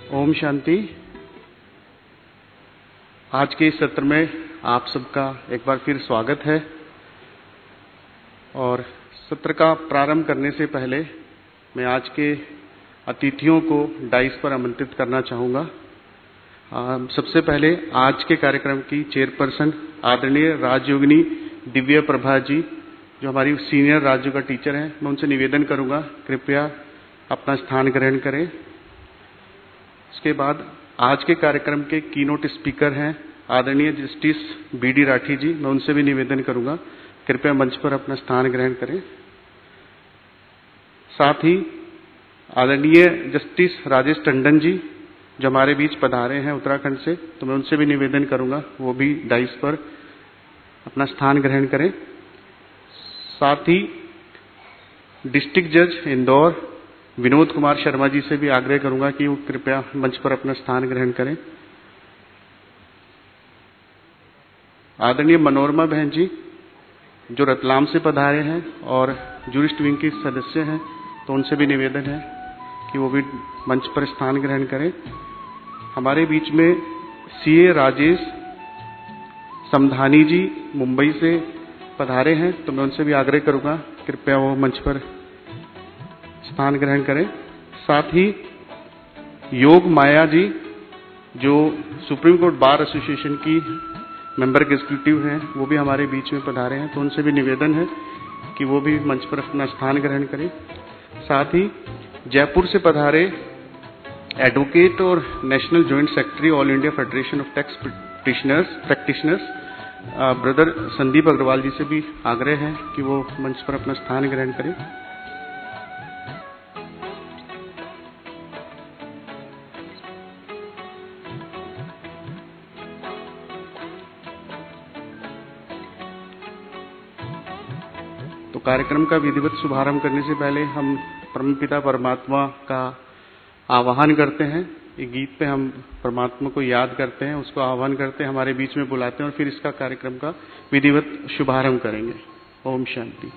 ओम शांति। आज के इस सत्र में आप सबका एक बार फिर स्वागत है। और सत्र का प्रारंभ करने से पहले मैं आज के अतिथियों को डाइस पर आमंत्रित करना चाहूँगा। सबसे पहले आज के कार्यक्रम की चेयरपर्सन आदरणीय राजयोगिनी दिव्या प्रभा जी, जो हमारी सीनियर राज्य का टीचर हैं, मैं उनसे निवेदन करूँगा कृपया अपना स्थान ग्रहण करें। उसके बाद आज के कार्यक्रम के कीनोट स्पीकर हैं आदरणीय जस्टिस बी.डी. राठी जी, मैं उनसे भी निवेदन करूंगा कृपया मंच पर अपना स्थान ग्रहण करें। साथ ही आदरणीय जस्टिस राजेश टंडन जी, जो हमारे बीच पधारे हैं उत्तराखंड से, तो मैं उनसे भी निवेदन करूंगा वो भी डाइस पर अपना स्थान ग्रहण करें। साथ ही डिस्ट्रिक्ट जज इंदौर विनोद कुमार शर्मा जी से भी आग्रह करूंगा कि वो कृपया मंच पर अपना स्थान ग्रहण करें। आदरणीय मनोरमा बहन जी, जो रतलाम से पधारे हैं और जूरिस्ट विंग की सदस्य हैं, तो उनसे भी निवेदन है कि वो भी मंच पर स्थान ग्रहण करें। हमारे बीच में सीए राजेश समधानी जी मुंबई से पधारे हैं, तो मैं उनसे भी आग्रह करूंगा कृपया वो मंच पर स्थान ग्रहण करें। साथ ही योग माया जी, जो सुप्रीम कोर्ट बार एसोसिएशन की मेंबर एग्जीक्यूटिव हैं, वो भी हमारे बीच में पधारे हैं, तो उनसे भी निवेदन है कि वो भी मंच पर अपना स्थान ग्रहण करें। साथ ही जयपुर से पधारे एडवोकेट और national joint secretary All India federation of Tax Practitioners brother Sandeep Agarwal ji से भी आग्रह है कि वो मंच पर अपना स्थान ग्रहण करें। तो कार्यक्रम का विधिवत शुभारंभ करने से पहले हम परमपिता परमात्मा का आह्वान करते हैं। एक गीत पे हम परमात्मा को याद करते हैं, उसको आह्वान करते हैं, हमारे बीच में बुलाते हैं और फिर इसका कार्यक्रम का विधिवत शुभारंभ करेंगे। ओम शांति।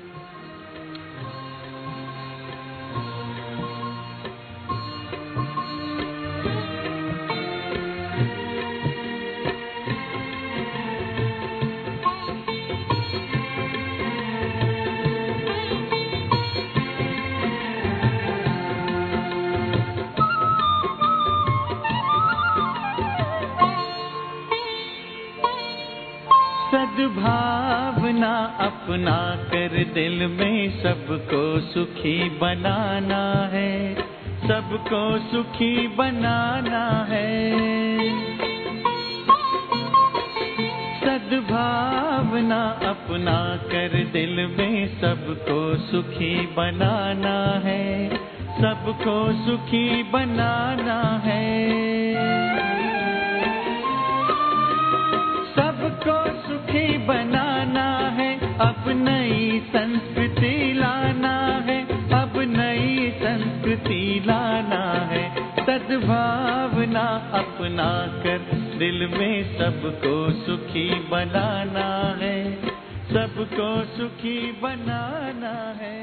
सद्भावना अपना कर दिल में सबको सुखी बनाना है, सबको सुखी बनाना है। सद्भावना अपना कर दिल में सबको सुखी बनाना है, सबको सुखी बनाना है। सबको सुखी बनाना है, अब नई संस्कृति लाना है, अब नई संस्कृति लाना है। सद्भावना अपना कर दिल में सबको सुखी बनाना है, सबको सुखी बनाना है।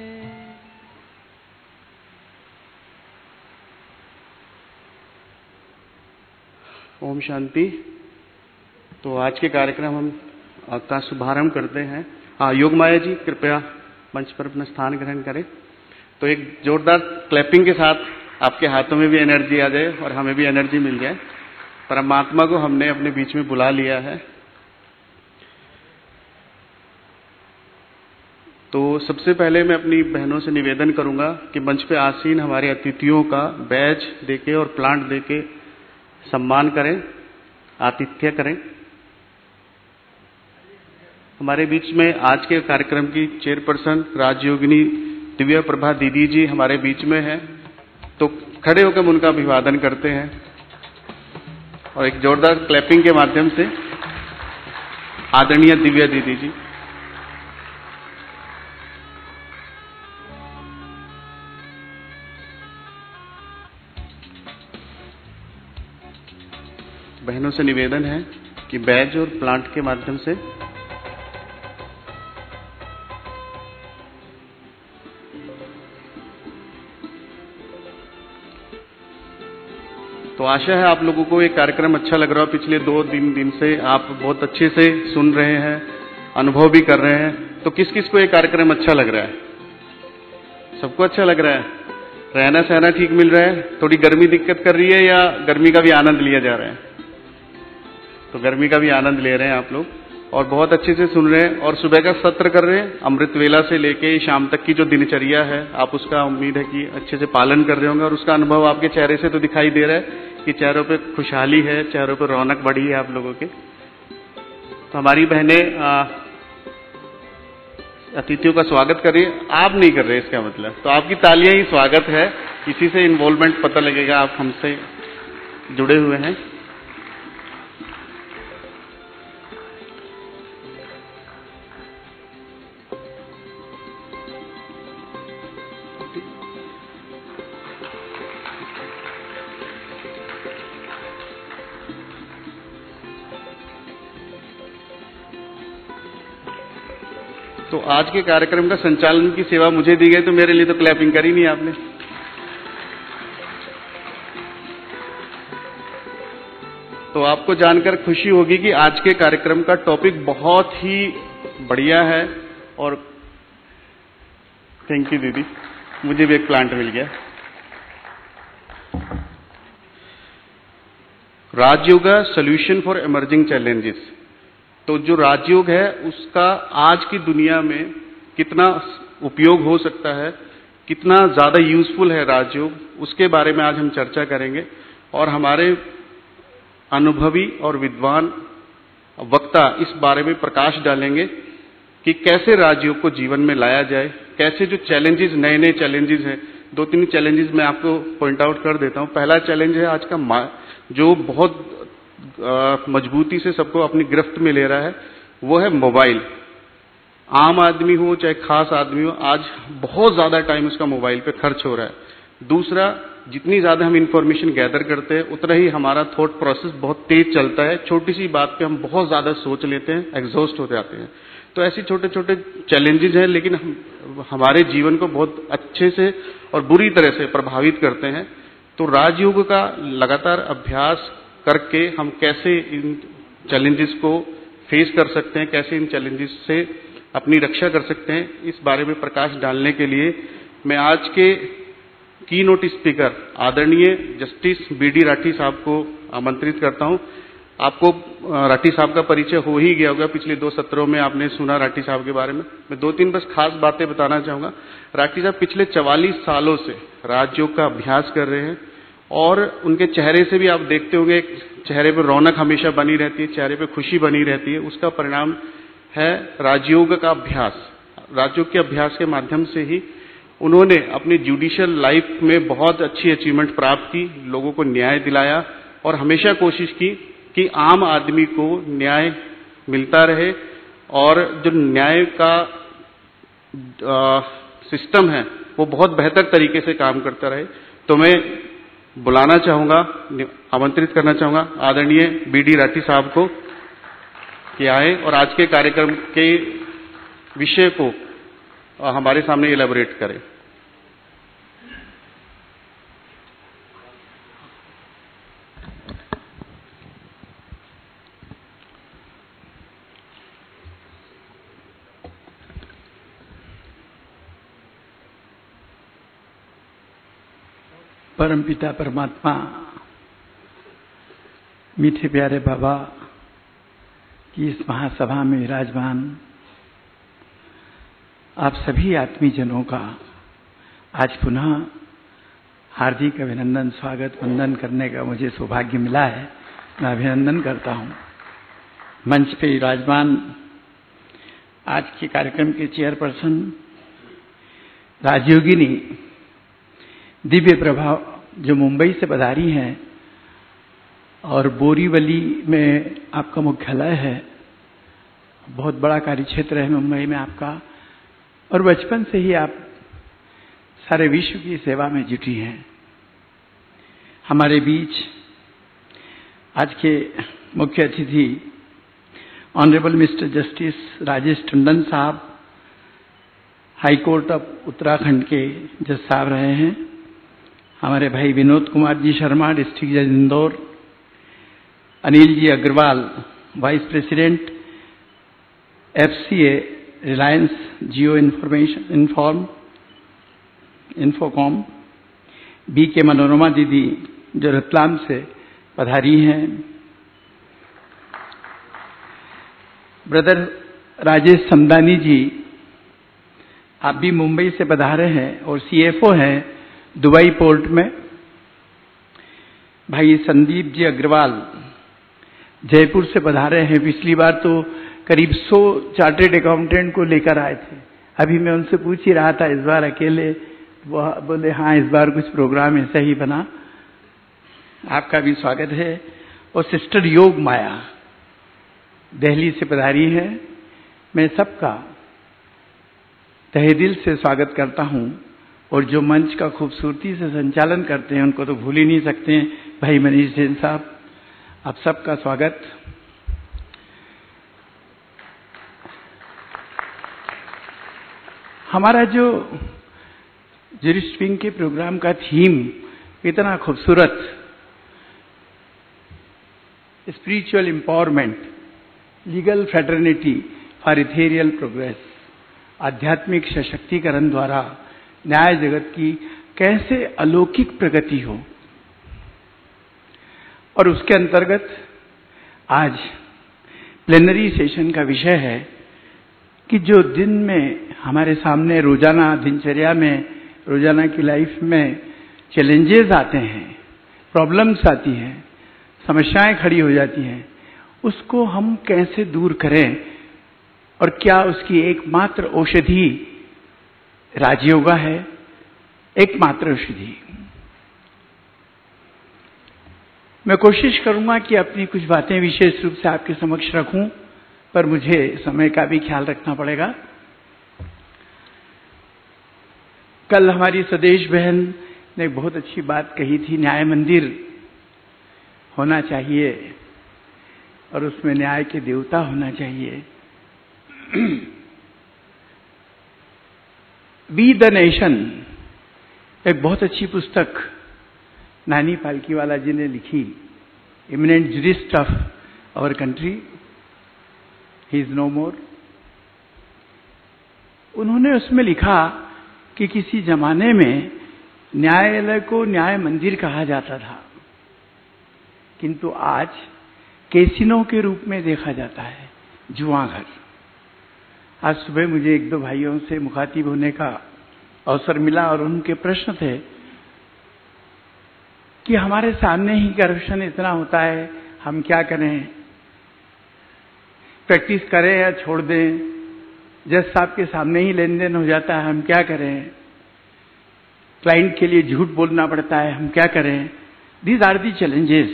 ओम शांति। तो आज के कार्यक्रम हम का शुभारंभ करते हैं। योग माया जी कृपया मंच पर अपना स्थान ग्रहण करें। तो एक जोरदार क्लैपिंग के साथ आपके हाथों में भी एनर्जी आ जाए और हमें भी एनर्जी मिल जाए। परमात्मा को हमने अपने बीच में बुला लिया है। तो सबसे पहले मैं अपनी बहनों से निवेदन करूंगा कि मंच पे आसीन हमारे अतिथियों का बैज देके और प्लांट देके सम्मान करें, आतिथ्य करें। हमारे बीच में आज के कार्यक्रम की चेयरपर्सन राजयोगिनी दिव्या प्रभा दीदी जी हमारे बीच में हैं, तो खड़े होकर उनका अभिवादन करते हैं और एक जोरदार क्लैपिंग के माध्यम से आदरणीय दिव्या दीदी जी। बहनों से निवेदन है कि बैज और प्लांट के माध्यम से तो आशा है आप लोगों को ये कार्यक्रम अच्छा लग रहा हो। पिछले 2-3 दिन से आप बहुत अच्छे से सुन रहे हैं, अनुभव भी कर रहे हैं। तो किस किस को ये कार्यक्रम अच्छा लग रहा है? सबको अच्छा लग रहा है? रहना सहना ठीक मिल रहा है? थोड़ी गर्मी दिक्कत कर रही है या गर्मी का भी आनंद लिया जा रहा है? तो गर्मी का भी आनंद ले रहे हैं आप लोग और बहुत अच्छे से सुन रहे हैं और सुबह का सत्र कर रहे हैं। अमृत वेला से लेके शाम तक की जो दिनचर्या है, आप उसका उम्मीद है कि अच्छे से पालन कर रहे होंगे और उसका अनुभव आपके चेहरे से तो दिखाई दे रहा है कि चेहरों पे खुशहाली है, चेहरों पे रौनक बढ़ी है आप लोगों के। तो हमारी बहनें अतिथियों का स्वागत कर रही है, आप नहीं कर रहे इसका मतलब, तो आपकी तालियां ही स्वागत है। इसी से इन्वॉल्वमेंट पता लगेगा आप हमसे जुड़े हुए हैं। तो आज के कार्यक्रम का संचालन की सेवा मुझे दी गई, तो मेरे लिए तो क्लैपिंग करी नहीं आपने। तो आपको जानकर खुशी होगी कि आज के कार्यक्रम का टॉपिक बहुत ही बढ़िया है और थैंक यू दीदी, मुझे भी एक प्लांट मिल गया। Rajyoga solution for emerging challenges. तो जो राजयोग है उसका आज की दुनिया में कितना उपयोग हो सकता है, कितना ज्यादा यूजफुल है राजयोग, उसके बारे में आज हम चर्चा करेंगे। और हमारे अनुभवी और विद्वान वक्ता इस बारे में प्रकाश डालेंगे कि कैसे राजयोग को जीवन में लाया जाए, कैसे जो चैलेंजेस, नए नए चैलेंजेस हैं। 2-3 चैलेंजेस मैं आपको पॉइंट आउट कर देता हूं। पहला चैलेंज है आज का जो बहुत मजबूती से सबको अपनी गिरफ्त में ले रहा है, वो है मोबाइल। आम आदमी हो चाहे खास आदमी हो, आज बहुत ज्यादा टाइम उसका मोबाइल पे खर्च हो रहा है। दूसरा, जितनी ज्यादा हम इंफॉर्मेशन गैदर करते हैं उतना ही हमारा थॉट प्रोसेस बहुत तेज चलता है। छोटी सी बात पे हम बहुत ज्यादा सोच लेते हैं, एग्जॉस्ट हो जाते हैं। तो ऐसी छोटे छोटे चैलेंजेस हैं, लेकिन हमारे जीवन को बहुत अच्छे से और बुरी तरह से प्रभावित करते हैं। तो राजयोग का लगातार अभ्यास करके हम कैसे इन चैलेंजेस को फेस कर सकते हैं, कैसे इन चैलेंजेस से अपनी रक्षा कर सकते हैं, इस बारे में प्रकाश डालने के लिए मैं आज के की नोट स्पीकर आदरणीय जस्टिस बी.डी. राठी साहब को आमंत्रित करता हूं। आपको राठी साहब का परिचय हो ही गया होगा, पिछले 2 सत्रों में आपने सुना राठी साहब के बारे में। मैं 2-3 बस खास बातें बताना चाहूंगा। राठी साहब पिछले 44 सालों से राजयोग का अभ्यास कर रहे हैं और उनके चेहरे से भी आप देखते होंगे, चेहरे पर रौनक हमेशा बनी रहती है, चेहरे पर खुशी बनी रहती है। उसका परिणाम है राजयोग का अभ्यास। राजयोग के अभ्यास के माध्यम से ही उन्होंने अपनी जुडिशियल लाइफ में बहुत अच्छी अचीवमेंट प्राप्त की, लोगों को न्याय दिलाया और हमेशा कोशिश की कि आम आदमी को न्याय मिलता रहे और जो न्याय का सिस्टम है वो बहुत बेहतर तरीके से काम करता रहे। तो मैं बुलाना चाहूंगा, आमंत्रित करना चाहूंगा आदरणीय बी.डी. राठी साहब को कि आए और आज के कार्यक्रम के विषय को हमारे सामने इलैबोरेट करें। परमपिता परमात्मा, मीठे प्यारे बाबा की इस महासभा में विराजमान आप सभी आत्मीजनों का आज पुनः हार्दिक अभिनंदन, स्वागत, वंदन करने का मुझे सौभाग्य मिला है। मैं अभिनंदन करता हूं। मंच पे विराजमान आज के कार्यक्रम के चेयरपर्सन राजयोगिनी दिव्य प्रभाव जो मुंबई से पधारी हैं और बोरीवली में आपका मुख्यालय है, बहुत बड़ा कार्यक्षेत्र है मुंबई में आपका, और बचपन से ही आप सारे विश्व की सेवा में जुटी हैं। हमारे बीच आज के मुख्य अतिथि honourable mister justice Rajesh Tandon sahab, high court of Uttarakhand के जज साहब रहे हैं, हमारे भाई विनोद कुमार जी शर्मा, डिस्ट्रिक्ट जज Indore, Anil ji Agarwal, vice president FCA Reliance Jio Infocomm, BK Manorama दीदी जो रतलाम से पधारी हैं, ब्रदर राजेश समदानी जी, आप भी मुंबई से पधारे हैं और CFO हैं दुबई पोर्ट में, भाई संदीप जी अग्रवाल जयपुर से पधारे हैं। पिछली बार तो करीब 100 चार्टर्ड अकाउंटेंट को लेकर आए थे। अभी मैं उनसे पूछ ही रहा था इस बार अकेले, वो बोले हाँ इस बार कुछ प्रोग्राम ऐसा ही बना। आपका भी स्वागत है। और सिस्टर योग माया दिल्ली से पधारी है। मैं सबका तहे दिल से स्वागत करता हूं और जो मंच का खूबसूरती से संचालन करते हैं उनको तो भूल ही नहीं सकते हैं भाई मनीष जैन साहब, आप सबका स्वागत। हमारा जो ज्यूरिस्ट विंग के प्रोग्राम का थीम इतना खूबसूरत, spiritual empowerment, legal fraternity for ethereal progress, आध्यात्मिक सशक्तिकरण द्वारा न्याय जगत की कैसे अलौकिक प्रगति हो, और उसके अंतर्गत आज प्लेनरी सेशन का विषय है कि जो दिन में हमारे सामने रोजाना दिनचर्या में, रोजाना की लाइफ में चैलेंजेस आते हैं, प्रॉब्लम्स आती हैं, समस्याएं खड़ी हो जाती हैं, उसको हम कैसे दूर करें और क्या उसकी एकमात्र औषधि राजयोगा है, एकमात्र औषधि। मैं कोशिश करूंगा कि अपनी कुछ बातें विशेष रूप से आपके समक्ष रखूं, पर मुझे समय का भी ख्याल रखना पड़ेगा। कल हमारी स्वदेश बहन ने बहुत अच्छी बात कही थी, न्याय मंदिर होना चाहिए और उसमें न्याय के देवता होना चाहिए। वी द नेशन एक बहुत अच्छी पुस्तक नानी पालकीवाला जी ने लिखी, eminent jurist of our country, he is no more. उन्होंने उसमें लिखा कि किसी जमाने में न्यायालय को न्याय मंदिर कहा जाता था, किंतु आज कैसीनो के रूप में देखा जाता है, जुआ घर। आज सुबह मुझे एक दो भाइयों से मुखातिब होने का अवसर मिला और उनके प्रश्न थे कि हमारे सामने ही करप्शन इतना होता है, हम क्या करें, प्रैक्टिस करें या छोड़ दें, जज साहब के सामने ही लेन देन हो जाता है, हम क्या करें, क्लाइंट के लिए झूठ बोलना पड़ता है, हम क्या करें। These are the challenges.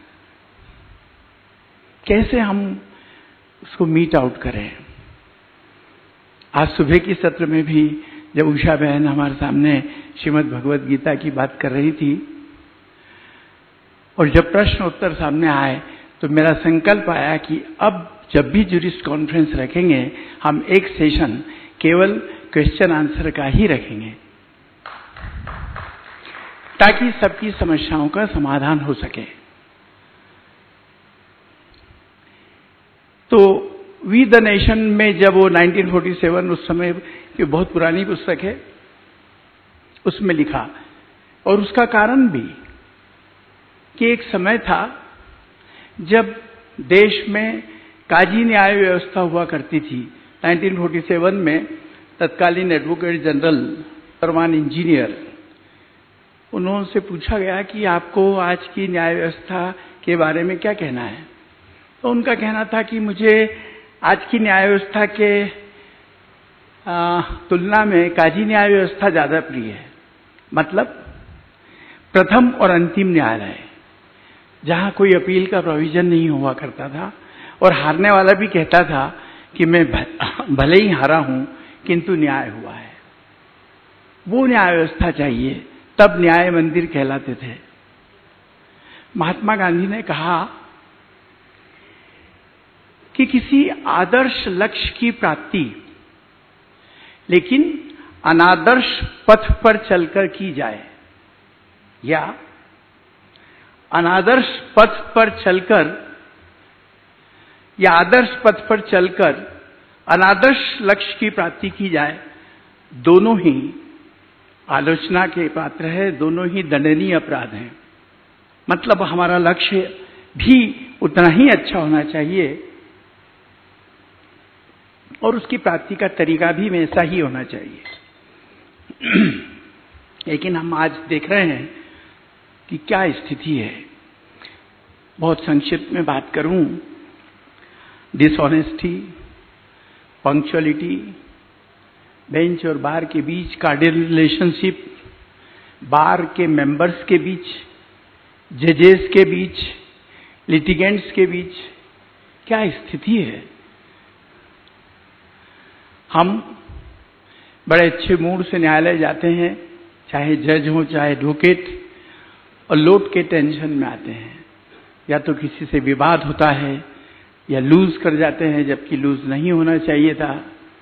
कैसे हम उसको मीट आउट करें। आज सुबह की सत्र में भी जब उषा बहन हमारे सामने श्रीमद् भगवद गीता की बात कर रही थी और जब प्रश्न उत्तर सामने आए तो मेरा संकल्प आया कि अब जब भी ज्यूरिस्ट कॉन्फ्रेंस रखेंगे हम एक सेशन केवल क्वेश्चन आंसर का ही रखेंगे ताकि सबकी समस्याओं का समाधान हो सके। तो वी द नेशन में जब वो 1947 उस समय की बहुत पुरानी पुस्तक है, उसमें लिखा, और उसका कारण भी कि एक समय था जब देश में काजी न्याय व्यवस्था हुआ करती थी। 1947 में तत्कालीन एडवोकेट जनरल परमान इंजीनियर, उन्होंने पूछा गया कि आपको आज की न्याय व्यवस्था के बारे में क्या कहना है। तो उनका कहना था कि मुझे आज की न्याय व्यवस्था के तुलना में काजी न्याय व्यवस्था ज्यादा प्रिय है। मतलब प्रथम और अंतिम न्यायालय, जहां कोई अपील का प्रोविजन नहीं हुआ करता था और हारने वाला भी कहता था कि मैं भले ही हारा हूं किंतु न्याय हुआ है। वो न्याय व्यवस्था चाहिए, तब न्याय मंदिर कहलाते थे। महात्मा गांधी ने कहा कि किसी आदर्श लक्ष्य की प्राप्ति लेकिन अनादर्श पथ पर चलकर की जाए या अनादर्श पथ पर चलकर या आदर्श पथ पर चलकर अनादर्श लक्ष्य की प्राप्ति की जाए, दोनों ही आलोचना के पात्र है, दोनों ही दंडनीय अपराध हैं। मतलब हमारा लक्ष्य भी उतना ही अच्छा होना चाहिए और उसकी प्राप्ति का तरीका भी वैसा ही होना चाहिए। लेकिन हम आज देख रहे हैं कि क्या स्थिति है। बहुत संक्षिप्त में बात करूं, डिसऑनेस्टी, पंक्चुअलिटी, बेंच और बार के बीच कार्डियल रिलेशनशिप, बार के मेंबर्स के बीच, जजेस के बीच, लिटिगेंट्स के बीच क्या स्थिति है। हम बड़े अच्छे मूड से न्यायालय जाते हैं, चाहे जज हो चाहे एडवोकेट, और लौट के टेंशन में आते हैं। या तो किसी से विवाद होता है या लूज कर जाते हैं जबकि लूज नहीं होना चाहिए था।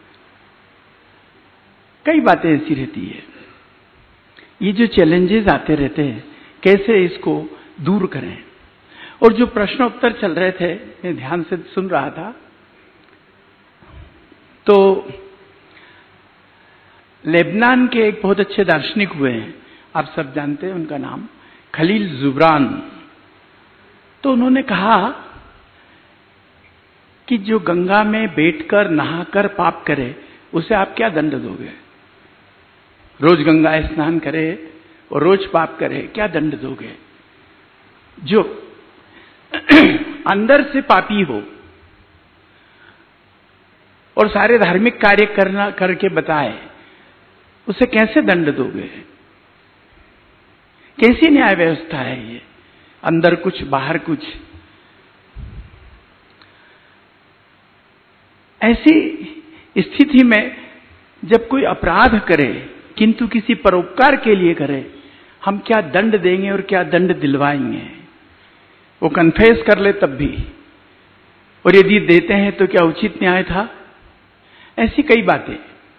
कई बातें ऐसी रहती है। ये जो चैलेंजेस आते रहते हैं, कैसे इसको दूर करें। और जो प्रश्नोत्तर चल रहे थे, मैं ध्यान से सुन रहा था, तो लेबनान के एक बहुत अच्छे दार्शनिक हुए हैं, आप सब जानते हैं उनका नाम खलील जिब्रान। तो उन्होंने कहा कि जो गंगा में बैठकर नहाकर पाप करे उसे आप क्या दंड दोगे। रोज गंगा स्नान करे और रोज पाप करे, क्या दंड दोगे। जो अंदर से पापी हो और सारे धार्मिक कार्य करके बताए, उसे कैसे दंड दोगे। कैसी न्याय व्यवस्था है ये, अंदर कुछ बाहर कुछ। ऐसी स्थिति में जब कोई अपराध करे किंतु किसी परोपकार के लिए करे, हम क्या दंड देंगे और क्या दंड दिलवाएंगे। वो कन्फेस कर ले तब भी, और यदि देते हैं तो क्या उचित न्याय था। ऐसी कई बातें।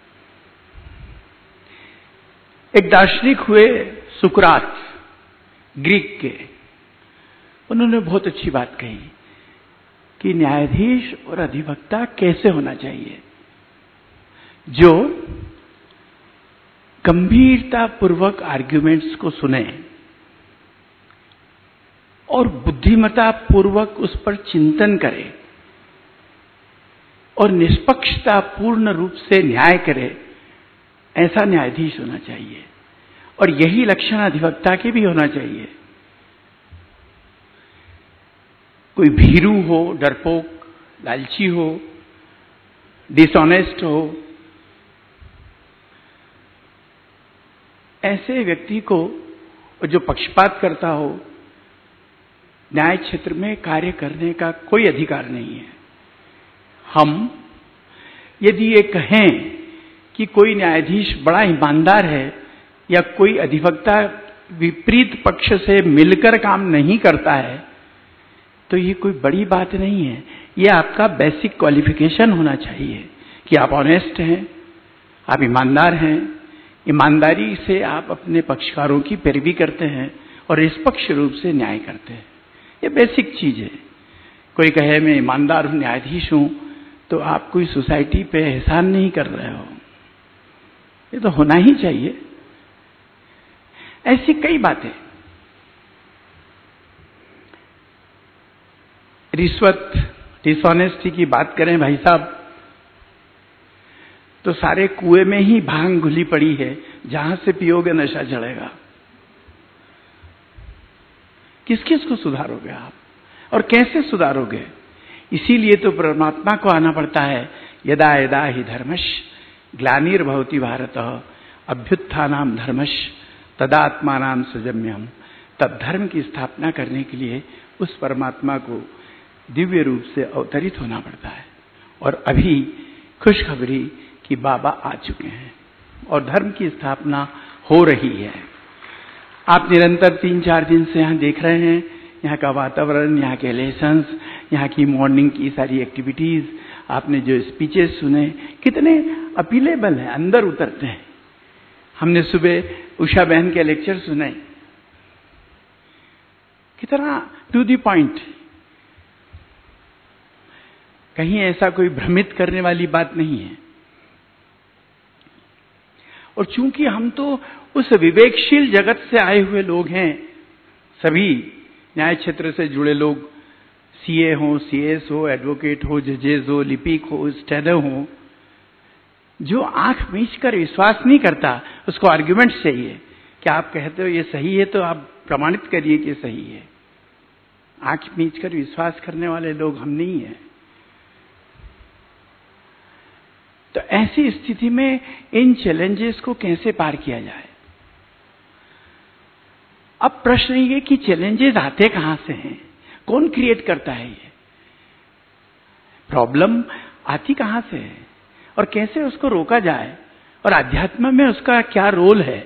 एक दार्शनिक हुए सुकरात, ग्रीक के, उन्होंने बहुत अच्छी बात कही कि न्यायाधीश और अधिवक्ता कैसे होना चाहिए, जो गंभीरता पूर्वक आर्ग्यूमेंट्स को सुने और बुद्धिमता पूर्वक उस पर चिंतन करे और निष्पक्षता पूर्ण रूप से न्याय करे, ऐसा न्यायाधीश होना चाहिए। और यही लक्षण अधिवक्ता के भी होना चाहिए। कोई भीरू हो, डरपोक, लालची हो, डिसऑनेस्ट हो, ऐसे व्यक्ति को, जो पक्षपात करता हो, न्याय क्षेत्र में कार्य करने का कोई अधिकार नहीं है। हम यदि ये कहें कि कोई न्यायाधीश बड़ा ईमानदार है या कोई अधिवक्ता विपरीत पक्ष से मिलकर काम नहीं करता है, तो ये कोई बड़ी बात नहीं है। ये आपका बेसिक क्वालिफिकेशन होना चाहिए कि आप ऑनेस्ट हैं, आप ईमानदार हैं, ईमानदारी से आप अपने पक्षकारों की पैरवी करते हैं और निष्पक्ष रूप से न्याय करते हैं। ये बेसिक चीज है। कोई कहे मैं ईमानदार हूं, न्यायाधीश हूं, तो आप कोई सोसाइटी पे एहसान नहीं कर रहे हो। ये तो होना ही चाहिए। ऐसी कई बातें। रिश्वत, डिसऑनेस्टी की बात करें भाई साहब, तो सारे कुएं में ही भांग घुली पड़ी है, जहां से पियोगे नशा चढ़ेगा। किस किस को सुधारोगे आप और कैसे सुधारोगे। इसीलिए तो परमात्मा को आना पड़ता है। यदा यदा ही धर्मश ग्लानिर्भवति भारत अभ्युत्थानाम धर्मश तदात्मानाम सृजम्यहम्। तब धर्म की स्थापना करने के लिए उस परमात्मा को दिव्य रूप से अवतरित होना पड़ता है। और अभी खुशखबरी कि बाबा आ चुके हैं और धर्म की स्थापना हो रही है। आप निरंतर 3-4 दिन से यहाँ देख रहे हैं, यहाँ का वातावरण, यहाँ के लेसन्स, यहाँ की मॉर्निंग की सारी एक्टिविटीज, आपने जो स्पीचेस सुने, कितने अपीलेबल हैं, अंदर उतरते हैं। हमने सुबह उषा बहन के लेक्चर सुने, कितना टू द पॉइंट, कहीं ऐसा कोई भ्रमित करने वाली बात नहीं है। और चूंकि हम तो उस विवेकशील जगत से आए हुए लोग हैं, सभी न्याय क्षेत्र से जुड़े लोग, सीए हो, सीएस हो, एडवोकेट हो, जजेस हो, लिपिक हो, स्टेनर हो, जो आंख मीच कर विश्वास नहीं करता, उसको आर्ग्यूमेंट चाहिए कि आप कहते हो ये सही है तो आप प्रमाणित करिए कि सही है। आंख मीच कर विश्वास करने वाले लोग हम नहीं हैं। तो ऐसी स्थिति में इन चैलेंजेस को कैसे पार किया जाए? अब प्रश्न ये कि चैलेंजेस आते कहां से हैं, कौन क्रिएट करता है, ये प्रॉब्लम आती कहां से है और कैसे उसको रोका जाए, और अध्यात्म में उसका क्या रोल है?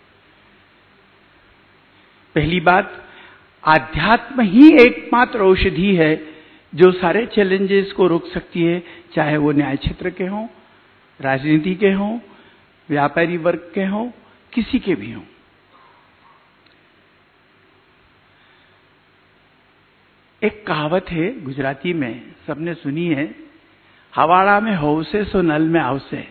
पहली बात, आध्यात्म ही एकमात्र औषधि है जो सारे चैलेंजेस को रोक सकती है, चाहे वो न्याय क्षेत्र के हों, राजनीति के हों, व्यापारी वर्ग के हों, किसी के भी हों। एक कहावत है गुजराती में, सबने सुनी है, हवाड़ा में होसे सो नल में आवसे।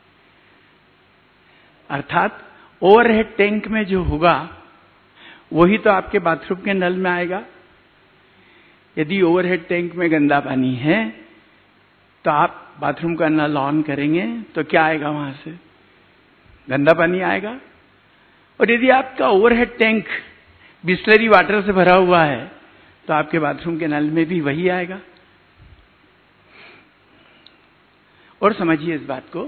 अर्थात ओवरहेड टैंक में जो होगा वही तो आपके बाथरूम के नल में आएगा। यदि ओवरहेड टैंक में गंदा पानी है तो आप बाथरूम का नल ऑन करेंगे तो क्या आएगा, वहां से गंदा पानी आएगा। और यदि आपका ओवरहेड टैंक बिस्लरी वाटर से भरा हुआ है तो आपके बाथरूम के नल में भी वही आएगा। और समझिए इस बात को,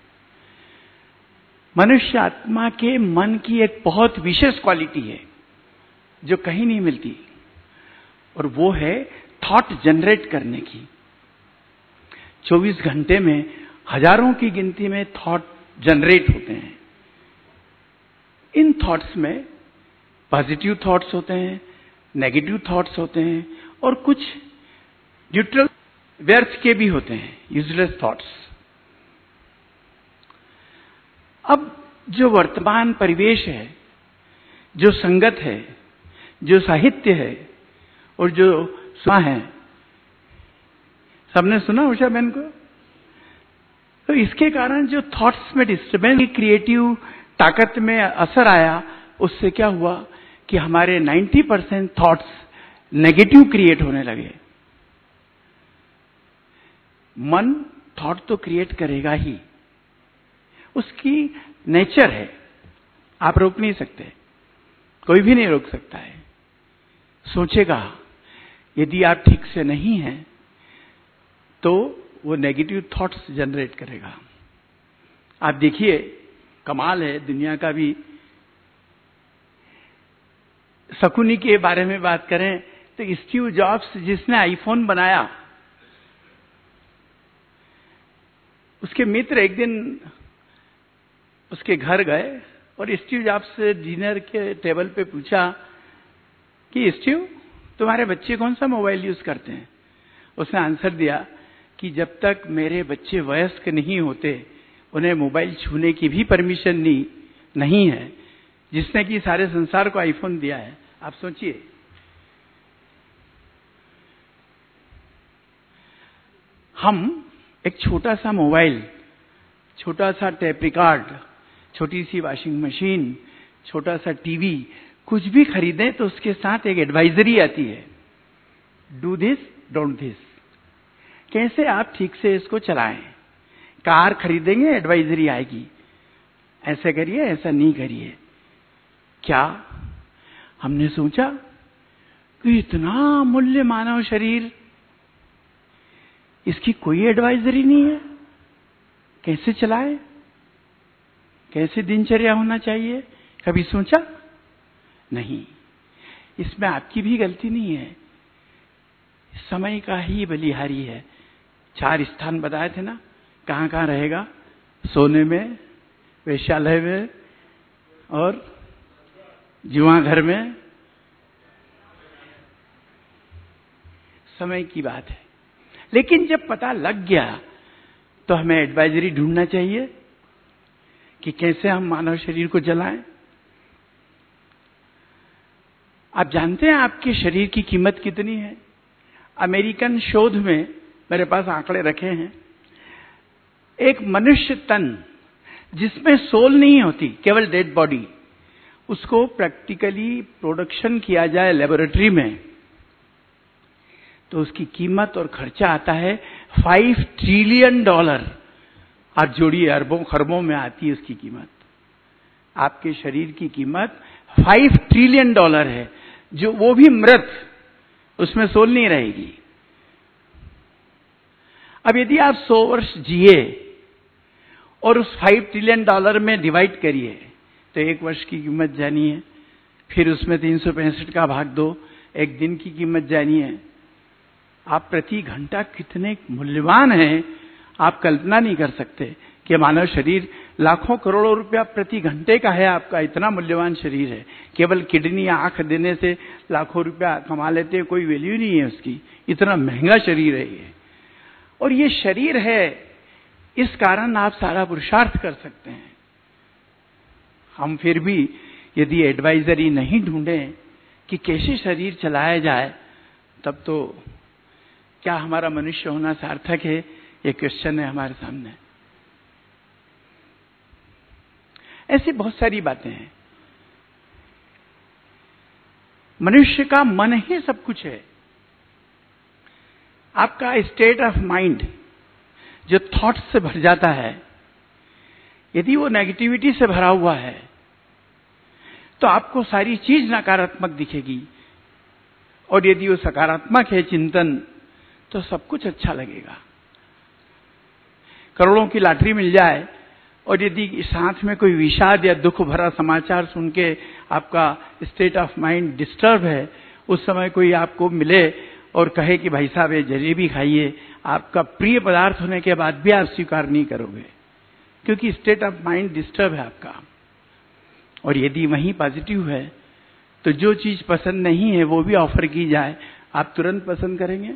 मनुष्य आत्मा के मन की एक बहुत विशेष क्वालिटी है जो कहीं नहीं मिलती, और वो है थॉट जनरेट करने की। 24 घंटे में हजारों की गिनती में थॉट जनरेट होते हैं। इन थॉट्स में पॉजिटिव थॉट्स होते हैं, नेगेटिव थॉट्स होते हैं, और कुछ न्यूट्रल व्यर्थ के भी होते हैं, यूजलेस थॉट्स। अब जो वर्तमान परिवेश है, जो संगत है, जो साहित्य है, और जो सुना है, सबने सुना उषा बहन को, तो इसके कारण जो थॉट्स में डिस्टर्बेंस, क्रिएटिव ताकत में असर आया, उससे क्या हुआ कि हमारे 90% थॉट्स नेगेटिव क्रिएट होने लगे। मन थॉट तो क्रिएट करेगा ही, उसकी नेचर है, आप रोक नहीं सकते, कोई भी नहीं रोक सकता है। सोचेगा, यदि आप ठीक से नहीं हैं तो वो नेगेटिव थॉट्स जनरेट करेगा। आप देखिए, कमाल है दुनिया का भी। शकुनी के बारे में बात करें तो स्टीव जॉब्स जिसने आईफोन बनाया, उसके मित्र एक दिन उसके घर गए और स्टीव जॉब्स से डिनर के टेबल पे पूछा कि स्टीव, तुम्हारे बच्चे कौन सा मोबाइल यूज करते हैं? उसने आंसर दिया कि जब तक मेरे बच्चे वयस्क नहीं होते उन्हें मोबाइल छूने की भी परमिशन नहीं है, जिसने कि सारे संसार को आईफोन दिया है। आप सोचिए, हम एक छोटा सा मोबाइल, छोटा सा टेप रिकॉर्ड, छोटी सी वॉशिंग मशीन, छोटा सा टीवी, कुछ भी खरीदें तो उसके साथ एक एडवाइजरी आती है, डू दिस डोंट दिस, कैसे आप ठीक से इसको चलाएं। कार खरीदेंगे, एडवाइजरी आएगी, ऐसे करिए, ऐसा नहीं करिए। क्या हमने सोचा कि इतना मूल्य मानव शरीर, इसकी कोई एडवाइजरी नहीं है, कैसे चलाए, कैसे दिनचर्या होना चाहिए, कभी सोचा नहीं। इसमें आपकी भी गलती नहीं है, समय का ही बलिहारी है। 4 स्थान बताए थे ना, कहां कहां रहेगा? सोने में, वेश्यालय में, और जुआ घर में। समय की बात है। लेकिन जब पता लग गया तो हमें एडवाइजरी ढूंढना चाहिए कि कैसे हम मानव शरीर को जलाएं। आप जानते हैं आपके शरीर की कीमत कितनी है? अमेरिकन शोध में मेरे पास आंकड़े रखे हैं। एक मनुष्य तन जिसमें सोल नहीं होती, केवल डेड बॉडी, उसको प्रैक्टिकली प्रोडक्शन किया जाए लेबोरेटरी में, तो उसकी कीमत और खर्चा आता है $5 ट्रिलियन। आप जोड़िए, अरबों खरबों में आती है उसकी कीमत। आपके शरीर की कीमत $5 ट्रिलियन है, जो वो भी मृत, उसमें सोल नहीं रहेगी। अब यदि आप 100 वर्ष जिए और उस $5 ट्रिलियन में डिवाइड करिए, तो एक वर्ष की कीमत जानिए, फिर उसमें 365 का भाग दो, एक दिन की कीमत जानिए। आप प्रति घंटा कितने मूल्यवान हैं, आप कल्पना नहीं कर सकते कि मानव शरीर लाखों करोड़ों रुपया प्रति घंटे का है। आपका इतना मूल्यवान शरीर है। केवल किडनी या आंख देने से लाखों रुपया कमा लेते हैं, कोई वैल्यू नहीं है उसकी। इतना महंगा शरीर है ये। और ये शरीर है, इस कारण आप सारा पुरुषार्थ कर सकते हैं। हम फिर भी यदि एडवाइजरी नहीं ढूंढें कि कैसे शरीर चलाया जाए, तब तो क्या हमारा मनुष्य होना सार्थक है? ये क्वेश्चन है हमारे सामने। ऐसी बहुत सारी बातें हैं। मनुष्य का मन ही सब कुछ है। आपका स्टेट ऑफ माइंड जो थॉट्स से भर जाता है, यदि वो नेगेटिविटी से भरा हुआ है, तो आपको सारी चीज नकारात्मक दिखेगी। और यदि वो सकारात्मक है चिंतन, तो सब कुछ अच्छा लगेगा। करोड़ों की लॉटरी मिल जाए और यदि साथ में कोई विषाद या दुख भरा समाचार सुन के आपका स्टेट ऑफ माइंड डिस्टर्ब है, उस समय कोई आपको मिले और कहे कि भाई साहब ये जलेबी खाइए, आपका प्रिय पदार्थ होने के बाद भी आप स्वीकार नहीं करोगे, क्योंकि स्टेट ऑफ माइंड डिस्टर्ब है आपका। और यदि वहीं पॉजिटिव है, तो जो चीज पसंद नहीं है वो भी ऑफर की जाए, आप तुरंत पसंद करेंगे।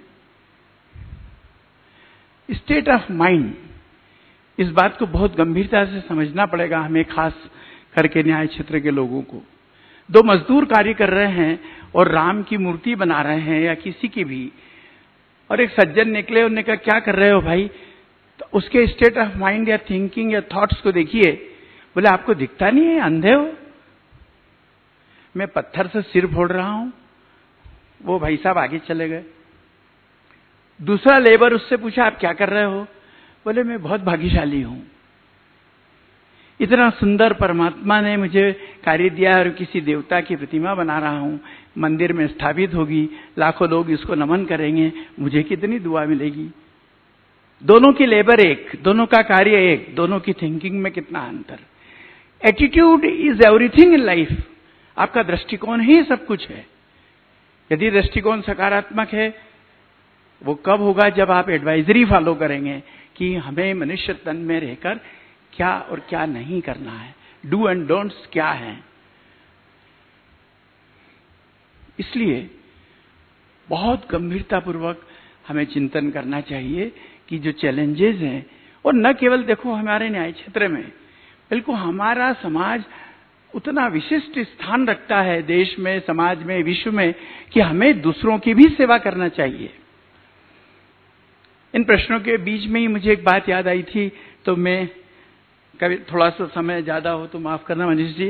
स्टेट ऑफ माइंड, इस बात को बहुत गंभीरता से समझना पड़ेगा हमें, खास करके न्याय क्षेत्र के लोगों को। दो मजदूर कार्य कर रहे हैं और राम की मूर्ति बना रहे हैं या किसी की भी, और एक सज्जन निकले, उन्होंने कहा क्या कर रहे हो भाई? तो उसके स्टेट ऑफ माइंड या थिंकिंग या थॉट्स को देखिए। बोले आपको दिखता नहीं है, अंधे हो? मैं पत्थर से सिर फोड़ रहा हूं। वो भाई साहब आगे चले गए। दूसरा लेबर उससे पूछा आप क्या कर रहे हो? बोले मैं बहुत भाग्यशाली हूं, इतना सुंदर परमात्मा ने मुझे कार्य दिया और किसी देवता की प्रतिमा बना रहा हूं, मंदिर में स्थापित होगी, लाखों लोग इसको नमन करेंगे, मुझे कितनी दुआ मिलेगी। दोनों की लेबर एक, दोनों का कार्य एक, दोनों की थिंकिंग में कितना अंतर। Attitude is everything in life. आपका दृष्टिकोण ही सब कुछ है। यदि दृष्टिकोण सकारात्मक है, वो कब होगा? जब आप एडवाइजरी फॉलो करेंगे कि हमें मनुष्य तन में रहकर क्या और क्या नहीं करना है, डू एंड डोंट्स क्या है। इसलिए बहुत गंभीरतापूर्वक हमें चिंतन करना चाहिए कि जो चैलेंजेस हैं, और न केवल देखो हमारे न्याय क्षेत्र में, बिल्कुल हमारा समाज उतना विशिष्ट स्थान रखता है देश में, समाज में, विश्व में, कि हमें दूसरों की भी सेवा करना चाहिए। इन प्रश्नों के बीच में ही मुझे एक बात याद आई थी, तो मैं कभी थोड़ा सा समय ज्यादा हो तो माफ करना मनीष जी।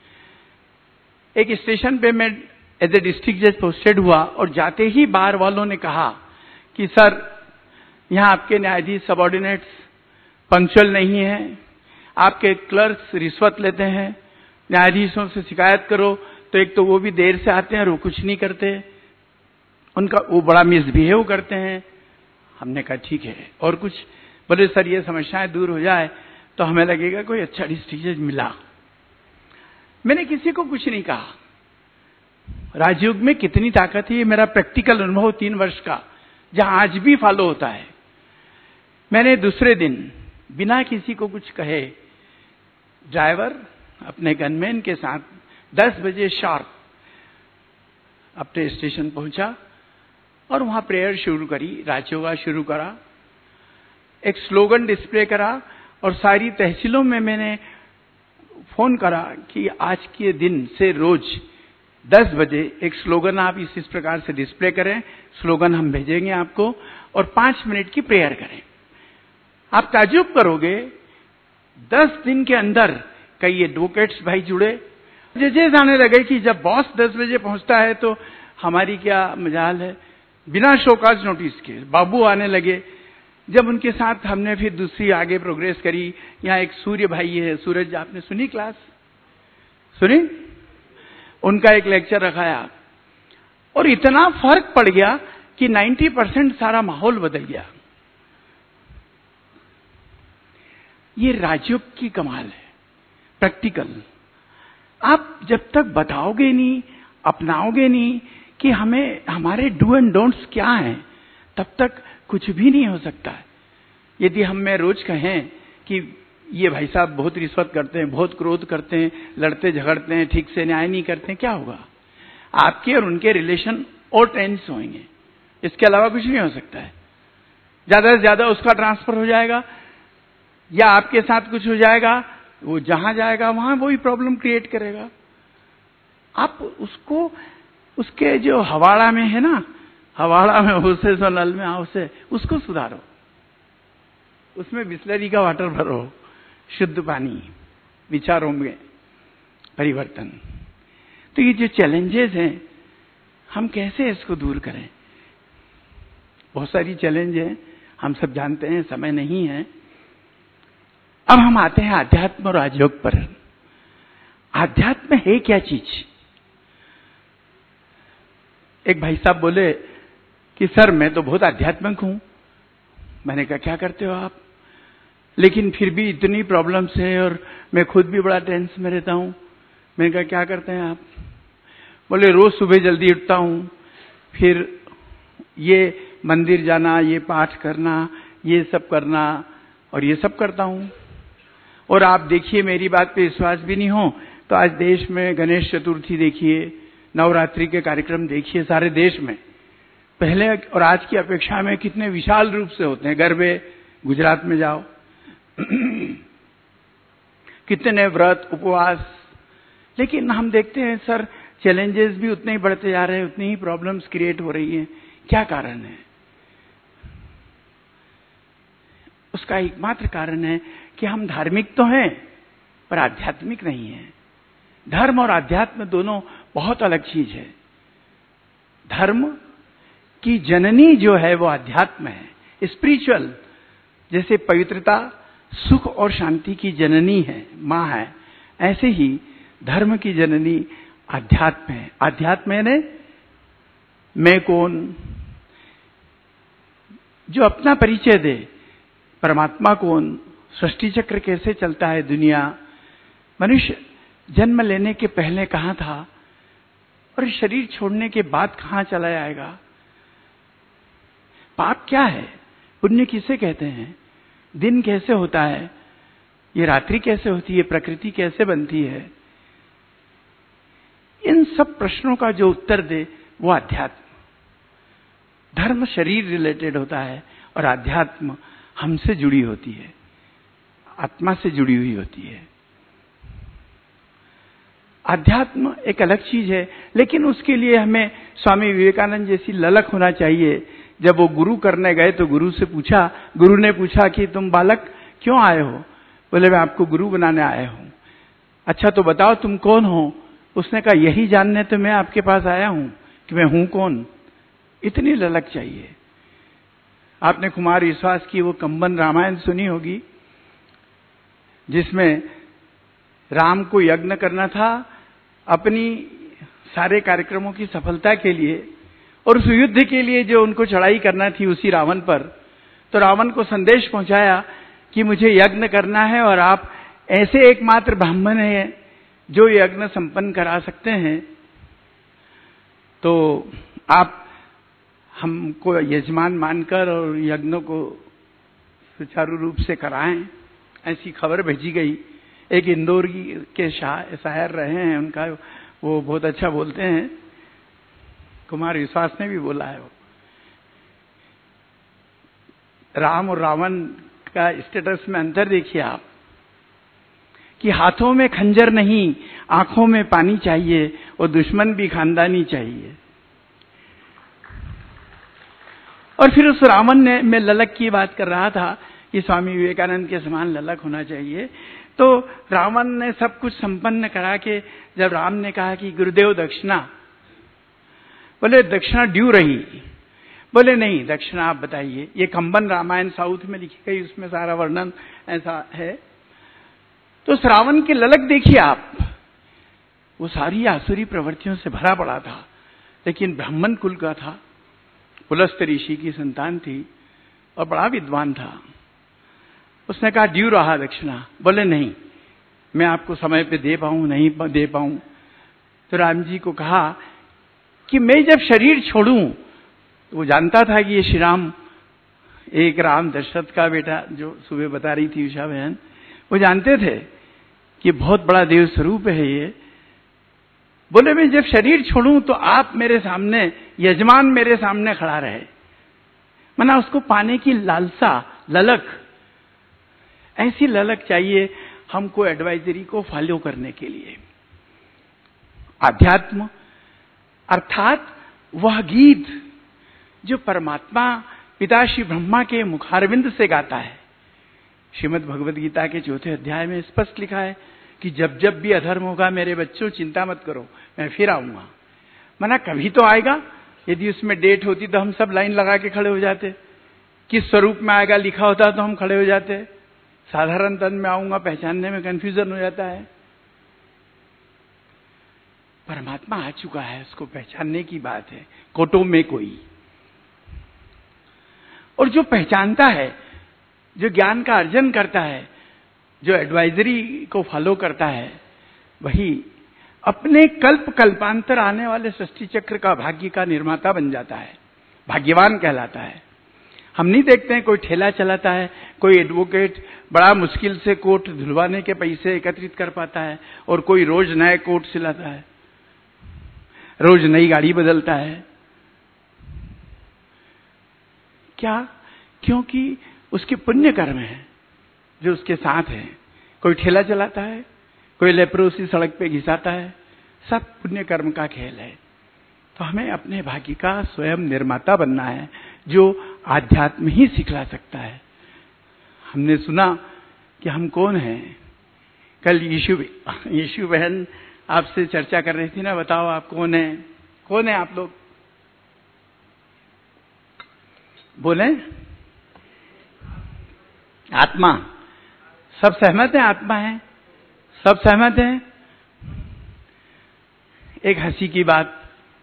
एक स्टेशन पे मैं एज ए डिस्ट्रिक्ट जज पोस्टेड हुआ और जाते ही बार वालों ने कहा कि सर यहाँ आपके न्यायाधीश सबॉर्डिनेट्स पंक्चुअल नहीं है, आपके क्लर्क्स रिश्वत लेते हैं, न्यायाधीशों से शिकायत करो तो एक तो वो भी देर से आते हैं और वो कुछ नहीं करते, उनका वो बड़ा मिसबिहेव करते हैं। हमने कहा ठीक है, और कुछ? बोले सर ये समस्याएं दूर हो जाए तो हमें लगेगा कोई अच्छा डिस्ट्रिक्ट जज मिला। मैंने किसी को कुछ नहीं कहा। राजयोग में कितनी ताकत है, ये मेरा प्रैक्टिकल अनुभव 3 वर्ष का, जहां आज भी फॉलो होता है। मैंने दूसरे दिन बिना किसी को कुछ कहे ड्राइवर अपने गनमैन के साथ 10 बजे शार्प अपने स्टेशन पहुंचा और वहां प्रेयर शुरू करी, राजयोगा शुरू करा, एक स्लोगन डिस्प्ले करा और सारी तहसीलों में मैंने फोन करा कि आज के दिन से रोज 10 बजे एक स्लोगन आप इस प्रकार से डिस्प्ले करें, स्लोगन हम भेजेंगे आपको, और 5 मिनट की प्रेयर करें। आप ताज्जुब करोगे, 10 दिन के अंदर कई एडवोकेट्स भाई जुड़े। मुझे जाने लगे कि जब बॉस 10 बजे पहुंचता है तो हमारी क्या मजाल है। बिना शोकाज नोटिस के बाबू आने लगे। जब उनके साथ हमने फिर दूसरी आगे प्रोग्रेस करी, यहाँ एक सूर्य भाई है, सूरज, आपने सुनी क्लास? सुनी? उनका एक लेक्चर रखाया और इतना फर्क पड़ गया कि 90% सारा माहौल बदल गया। ये राजयोग की कमाल है, प्रैक्टिकल। आप जब तक बताओगे नहीं, अपनाओगे नहीं कि हमें हमारे डू एंड डोंट्स क्या हैं, तब तक कुछ भी नहीं हो सकता है। यदि हम में रोज कहें कि ये भाई साहब बहुत रिश्वत करते हैं, बहुत क्रोध करते हैं, लड़ते झगड़ते हैं, ठीक से न्याय नहीं करते हैं, क्या होगा? आपके और उनके रिलेशन और टेंस होंगे, इसके अलावा कुछ नहीं हो सकता है। ज्यादा से ज्यादा उसका ट्रांसफर हो जाएगा या आपके साथ कुछ हो जाएगा, वो जहां जाएगा वहां वही प्रॉब्लम क्रिएट करेगा। आप उसको, उसके जो हवाड़ा में है ना, हवाड़ा में उसे सो नल में आओ से, उसको सुधारो, उसमें बिस्लरी का वाटर भरो, शुद्ध पानी, विचारों में परिवर्तन। तो ये जो चैलेंजेस हैं, हम कैसे इसको दूर करें? बहुत सारी चैलेंज है, हम सब जानते हैं, समय नहीं है। अब हम आते हैं आध्यात्म और राजयोग पर। आध्यात्म है क्या चीज? एक भाई साहब बोले कि सर मैं तो बहुत आध्यात्मिक हूं। मैंने कहा क्या करते हो आप? लेकिन फिर भी इतनी प्रॉब्लम्स है और मैं खुद भी बड़ा टेंस में रहता हूं। मैंने कहा क्या करते हैं आप? बोले रोज सुबह जल्दी उठता हूं, फिर ये मंदिर जाना, ये पाठ करना, ये सब करना, और ये सब करता हूं। और आप देखिए, मेरी बात पे विश्वास भी नहीं हो तो आज देश में गणेश चतुर्थी देखिए, नवरात्रि के कार्यक्रम देखिए, सारे देश में पहले और आज की अपेक्षा में कितने विशाल रूप से होते हैं। गरबे गुजरात में जाओ कितने व्रत उपवास। लेकिन हम देखते हैं सर, चैलेंजेस भी उतने ही बढ़ते जा रहे हैं, उतनी ही प्रॉब्लम्स क्रिएट हो रही हैं। क्या कारण है? उसका एकमात्र कारण है कि हम धार्मिक तो हैं पर आध्यात्मिक नहीं हैं। धर्म और आध्यात्म दोनों बहुत अलग चीज है। धर्म की जननी जो है वो आध्यात्म है, स्पिरिचुअल। जैसे पवित्रता सुख और शांति की जननी है, मां है, ऐसे ही धर्म की जननी आध्यात्म है। आध्यात्म है ने मैं कौन, जो अपना परिचय दे, परमात्मा कौन, सृष्टि चक्र कैसे चलता है, दुनिया, मनुष्य जन्म लेने के पहले कहां था और शरीर छोड़ने के बाद कहां चला जाएगा, पाप क्या है, पुण्य किसे कहते हैं, दिन कैसे होता है, ये रात्रि कैसे होती है, प्रकृति कैसे बनती है। इन सब प्रश्नों का जो उत्तर दे वो अध्यात्म। धर्म शरीर रिलेटेड होता है और अध्यात्म हमसे जुड़ी होती है, आत्मा से जुड़ी हुई होती है। अध्यात्म एक अलग चीज है, लेकिन उसके लिए हमें स्वामी विवेकानंद जैसी ललक होना चाहिए। जब वो गुरु करने गए तो गुरु ने पूछा कि तुम बालक क्यों आए हो? बोले मैं आपको गुरु बनाने आया हूं। अच्छा तो बताओ तुम कौन हो? उसने कहा यही जानने तो मैं आपके पास आया हूं कि मैं हूं कौन। इतनी ललक चाहिए। आपने कुमार विश्वास की वो कंबन रामायण सुनी होगी, जिसमें राम को यज्ञ करना था अपनी सारे कार्यक्रमों की सफलता के लिए, और उस युद्ध के लिए जो उनको चढ़ाई करना थी उसी रावण पर। तो रावण को संदेश पहुंचाया कि मुझे यज्ञ करना है और आप ऐसे एकमात्र ब्राह्मण हैं जो यज्ञ संपन्न करा सकते हैं, तो आप हमको यजमान मानकर और यज्ञों को सुचारू रूप से कराएं। ऐसी खबर भेजी गई। एक इंदौर के शायर रहे हैं, उनका वो बहुत अच्छा बोलते हैं, कुमार विश्वास ने भी बोला है। वो राम और रावण का स्टेटस में अंतर देखिए आप, कि हाथों में खंजर नहीं, आंखों में पानी चाहिए, और दुश्मन भी खानदानी चाहिए। और फिर उस रावण ने, मैं ललक की बात कर रहा था कि स्वामी विवेकानंद के समान ललक होना चाहिए, तो रावण ने सब कुछ संपन्न करा के जब राम ने कहा कि गुरुदेव दक्षिणा, बोले दक्षिणा ड्यू रही, बोले नहीं दक्षिणा आप बताइए। ये कंबन रामायण साउथ में लिखी गई, उसमें सारा वर्णन ऐसा है। तो श्रावण की ललक देखिए आप, वो सारी आसुरी प्रवृत्तियों से भरा पड़ा था, लेकिन ब्राह्मण कुल का था, पुलस्त ऋषि की संतान थी और बड़ा विद्वान था। उसने कहा ड्यू रहा दक्षिणा, बोले नहीं मैं आपको समय पे दे पाऊं नहीं दे पाऊं। तो राम जी को कहा कि मैं जब शरीर छोड़ूं, तो वो जानता था कि ये श्री राम, एक राम दशरथ का बेटा, जो सुबह बता रही थी उषा बहन, वो जानते थे कि बहुत बड़ा देव स्वरूप है ये। बोले मैं जब शरीर छोड़ूं तो आप मेरे सामने, यजमान मेरे सामने खड़ा रहे। मना उसको पाने की लालसा, ललक, ऐसी ललक चाहिए हमको एडवाइजरी को फॉलो करने के लिए। आध्यात्म अर्थात वह गीत जो परमात्मा पिता श्री ब्रह्मा के मुखारविंद से गाता है। श्रीमद् भगवद गीता के 4 अध्याय में स्पष्ट लिखा है कि जब जब भी अधर्म होगा मेरे बच्चों चिंता मत करो, मैं फिर आऊंगा। मना कभी तो आएगा। यदि उसमें डेट होती तो हम सब लाइन लगा के खड़े हो जाते, किस स्वरूप में आएगा लिखा होता तो हम खड़े हो जाते। साधारण तन में आऊंगा, पहचानने में कंफ्यूजन हो जाता है। परमात्मा आ चुका है, उसको पहचानने की बात है, कोटों में कोई। और जो पहचानता है, जो ज्ञान का अर्जन करता है, जो एडवाइजरी को फॉलो करता है, वही अपने कल्प कल्पांतर आने वाले सृष्टि चक्र का भाग्य का निर्माता बन जाता है, भाग्यवान कहलाता है। हम नहीं देखते हैं कोई ठेला चलाता है, कोई एडवोकेट बड़ा मुश्किल से कोट धुलवाने के पैसे एकत्रित कर पाता है, और कोई रोज नए कोट सिलाता है, रोज नई गाड़ी बदलता है। क्या? क्योंकि उसके पुण्य कर्म है जो उसके साथ है। कोई ठेला चलाता है, कोई लेप्रोसी सड़क पे घिसाता है, सब पुण्य कर्म का खेल है। तो हमें अपने भाग्य का स्वयं निर्माता बनना है, जो आध्यात्म ही सिखला सकता है। हमने सुना कि हम कौन हैं। कल यीशु बहन आपसे चर्चा कर रही थी ना, बताओ आप कौन हैं? कौन है आप लोग? बोले आत्मा। सब सहमत हैं आत्मा है? सब सहमत हैं? एक हंसी की बात,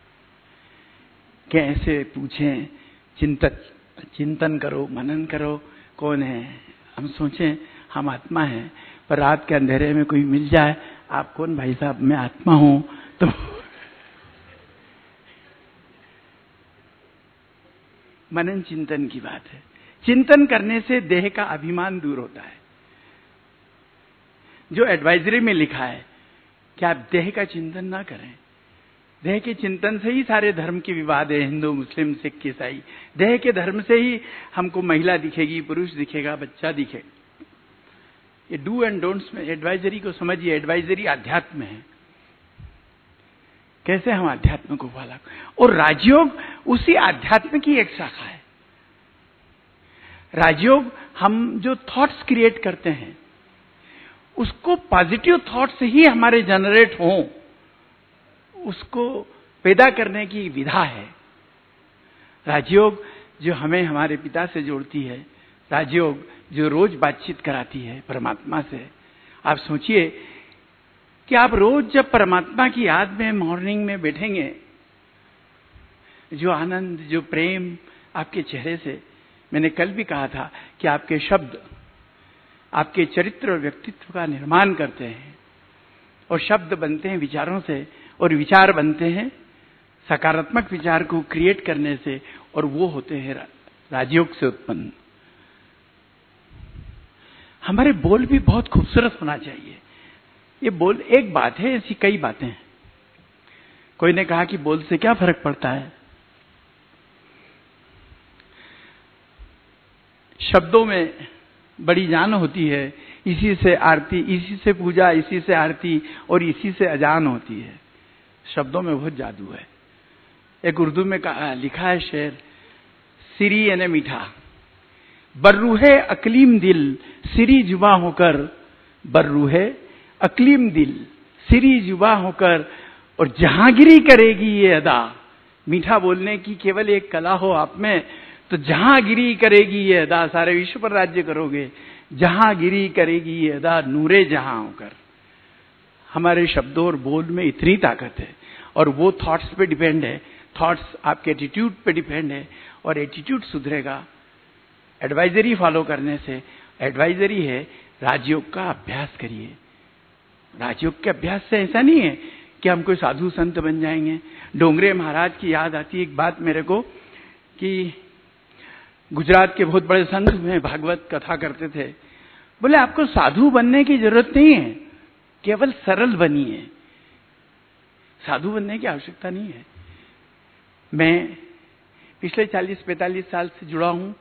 कैसे पूछें, चिंतन करो, मनन करो, कौन है? हम सोचें हम आत्मा हैं, पर रात के अंधेरे में कोई मिल जाए, आप कौन भाई साहब? मैं आत्मा हूं। तो मनन चिंतन की बात है। चिंतन करने से देह का अभिमान दूर होता है। जो एडवाइजरी में लिखा है कि आप देह का चिंतन ना करें। देह के चिंतन से ही सारे धर्म के विवाद है, हिंदू मुस्लिम सिख ईसाई। देह के धर्म से ही हमको महिला दिखेगी, पुरुष दिखेगा, बच्चा दिखेगा। ये डू एंड डोंट्स में एडवाइजरी को समझिए। एडवाइजरी अध्यात्म है, कैसे हम अध्यात्म को पाला। और राजयोग उसी अध्यात्म की एक शाखा है। राजयोग हम जो थॉट्स क्रिएट करते हैं, उसको पॉजिटिव थॉट से ही हमारे जनरेट हों, उसको पैदा करने की विधा है। राजयोग जो हमें हमारे पिता से जोड़ती है, राजयोग जो रोज बातचीत कराती है परमात्मा से। आप सोचिए कि आप रोज जब परमात्मा की याद में मॉर्निंग में बैठेंगे, जो आनंद, जो प्रेम आपके चेहरे से, मैंने कल भी कहा था कि आपके शब्द आपके चरित्र और व्यक्तित्व का निर्माण करते हैं। और शब्द बनते हैं विचारों से, और विचार बनते हैं सकारात्मक विचार को क्रिएट करने से, और वो होते हैं राजयोग से उत्पन्न। हमारे बोल भी बहुत खूबसूरत होना चाहिए। ये बोल एक बात है, ऐसी कई बातें हैं। कोई ने कहा कि बोल से क्या फर्क पड़ता है? शब्दों में बड़ी जान होती है, इसी से आरती, इसी से पूजा, इसी से आरती और इसी से अजान होती है। शब्दों में बहुत जादू है। एक उर्दू में लिखा है शेर, सिरी यानी मीठा, बर्रूहे अकलीम दिल सिरी जुबा होकर, बर्रूहे अकलीम दिल सिरी जुबा होकर, और जहांगिरी करेगी ये अदा। मीठा बोलने की केवल एक कला हो आप में, तो जहांगिरी करेगी ये अदा, सारे विश्व पर राज्य करोगे। जहांगिरी करेगी ये अदा नूरे जहां होकर। हमारे शब्दों और बोल में इतनी ताकत है, और वो थॉट्स पे डिपेंड है। थॉट्स आपके एटीट्यूड पे डिपेंड है, और एटीट्यूड सुधरेगा एडवाइजरी फॉलो करने से। एडवाइजरी है राजयोग का अभ्यास करिए। राजयोग के अभ्यास से ऐसा नहीं है कि हम कोई साधु संत बन जाएंगे। डोंगरे महाराज की याद आती है एक बात मेरे को, कि गुजरात के बहुत बड़े संत में भागवत कथा करते थे। बोले आपको साधु बनने की जरूरत नहीं है, केवल सरल बनिए, साधु बनने की आवश्यकता नहीं है। मैं पिछले 40-45 साल से जुड़ा हूं,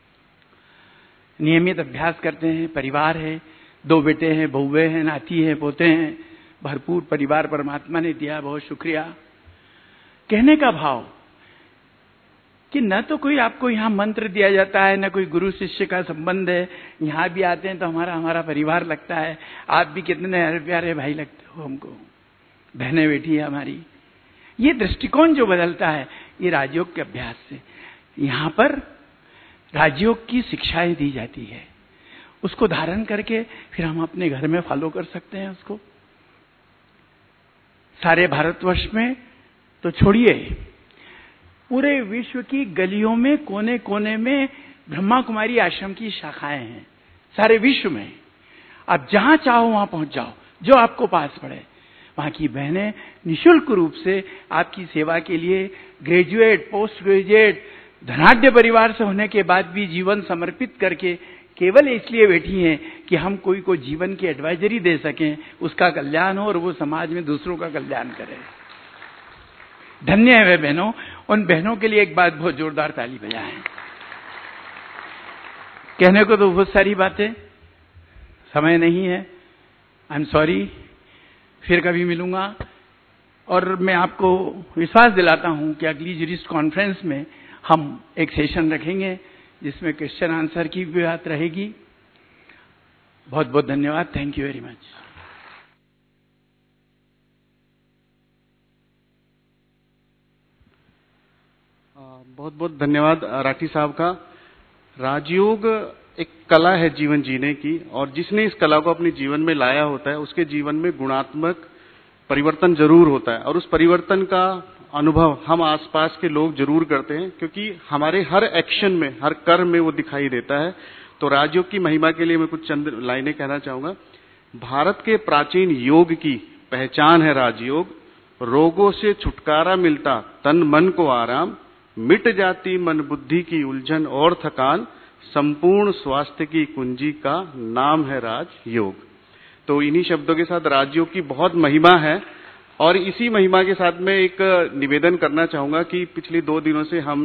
नियमित अभ्यास करते हैं, परिवार है, 2 बेटे हैं, बहुएं हैं, नाती हैं, पोते हैं, भरपूर परिवार परमात्मा ने दिया, बहुत शुक्रिया। कहने का भाव कि न तो कोई आपको यहां मंत्र दिया जाता है, न कोई गुरु शिष्य का संबंध है। यहां भी आते हैं तो हमारा परिवार लगता है। आप भी कितने प्यारे भाई लगते हो हमको, बहनें बेटी है हमारी। ये दृष्टिकोण जो बदलता है, ये राजयोग के अभ्यास से। यहां पर राजयोग की शिक्षाएं दी जाती है, उसको धारण करके फिर हम अपने घर में फॉलो कर सकते हैं उसको। सारे भारतवर्ष में तो छोड़िए, पूरे विश्व की गलियों में, कोने कोने में ब्रह्मा कुमारी आश्रम की शाखाएं हैं, सारे विश्व में। आप जहां चाहो वहां पहुंच जाओ, जो आपको पास पड़े। वहां की बहनें निशुल्क रूप से आपकी सेवा के लिए, ग्रेजुएट, पोस्ट ग्रेजुएट, धनाढ्य परिवार से होने के बाद भी जीवन समर्पित करके केवल इसलिए बैठी हैं कि हम कोई को जीवन की एडवाइजरी दे सकें, उसका कल्याण हो और वो समाज में दूसरों का कल्याण करे। धन्य है वे बहनों। उन बहनों के लिए एक बात बहुत जोरदार ताली बजाएं। कहने को तो बहुत सारी बातें, समय नहीं है, आई एम सॉरी, फिर कभी मिलूंगा। और मैं आपको विश्वास दिलाता हूं कि अगली जूरिस्ट कॉन्फ्रेंस में हम एक सेशन रखेंगे जिसमें क्वेश्चन आंसर की भी बात रहेगी। बहुत बहुत धन्यवाद। Thank you very much. बहुत बहुत धन्यवाद राठी साहब का। राजयोग एक कला है जीवन जीने की, और जिसने इस कला को अपने जीवन में लाया होता है उसके जीवन में गुणात्मक परिवर्तन जरूर होता है, और उस परिवर्तन का अनुभव हम आसपास के लोग जरूर करते हैं, क्योंकि हमारे हर एक्शन में, हर कर्म में वो दिखाई देता है। तो राजयोग की महिमा के लिए मैं कुछ चंद लाइनें कहना चाहूंगा। भारत के प्राचीन योग की पहचान है राजयोग। रोगों से छुटकारा मिलता, तन मन को आराम, मिट जाती मन बुद्धि की उलझन और थकान, संपूर्ण स्वास्थ्य की कुंजी का नाम है राजयोग। तो इन्हीं शब्दों के साथ राजयोग की बहुत महिमा है, और इसी महिमा के साथ मैं एक निवेदन करना चाहूंगा कि पिछले 2 दिनों से हम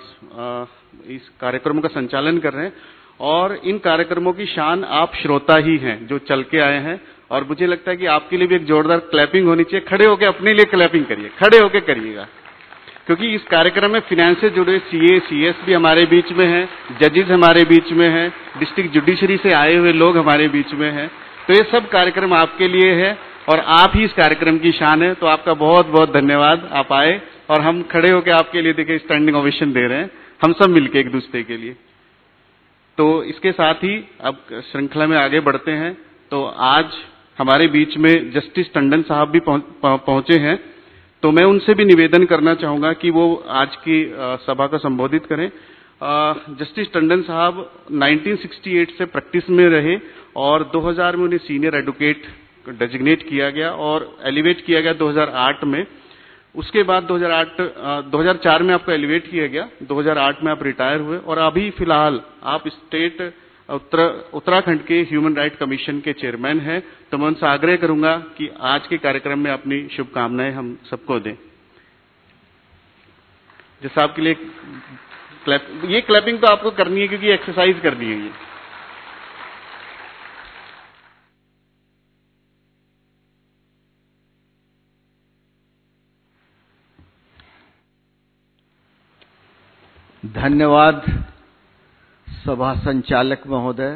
इस कार्यक्रम का संचालन कर रहे हैं, और इन कार्यक्रमों की शान आप श्रोता ही हैं जो चल के आए हैं। और मुझे लगता है कि आपके लिए भी एक जोरदार क्लैपिंग होनी चाहिए। खड़े होकर अपने लिए क्लैपिंग करिए, खड़े होकर करिएगा, क्योंकि इस कार्यक्रम में फिनेंस से जुड़े सीए, सीएस भी हमारे बीच में हैं, जजेस हमारे बीच में हैं, डिस्ट्रिक्ट जुडिशरी से आए हुए लोग हमारे बीच में हैं। तो ये सब कार्यक्रम आपके लिए है, और आप ही इस कार्यक्रम की शान है। तो आपका बहुत बहुत धन्यवाद, आप आए, और हम खड़े होकर आपके लिए देखिए स्टैंडिंग ओवेशन दे रहे हैं, हम सब मिलकर एक दूसरे के लिए। तो इसके साथ ही अब श्रृंखला में आगे बढ़ते हैं। तो आज हमारे बीच में जस्टिस टंडन साहब भी पहुंचे हैं, तो मैं उनसे भी निवेदन करना चाहूंगा कि वो आज की सभा को संबोधित करें। जस्टिस टंडन साहब 1968 से प्रैक्टिस में रहे, और 2000 में उन्हें सीनियर एडवोकेट डेजिग्नेट किया गया और एलिवेट किया गया 2008 में। उसके बाद 2004 में आपको एलिवेट किया गया, 2008 में आप रिटायर हुए, और अभी फिलहाल आप स्टेट उत्तराखंड के ह्यूमन राइट कमीशन के चेयरमैन हैं। तो मैं उनसे आग्रह करूंगा कि आज के कार्यक्रम में अपनी शुभकामनाएं हम सबको दें। जैसे आपके लिए ये क्लैपिंग तो आपको करनी है, क्योंकि एक्सरसाइज करनी है ये। धन्यवाद सभा संचालक महोदय।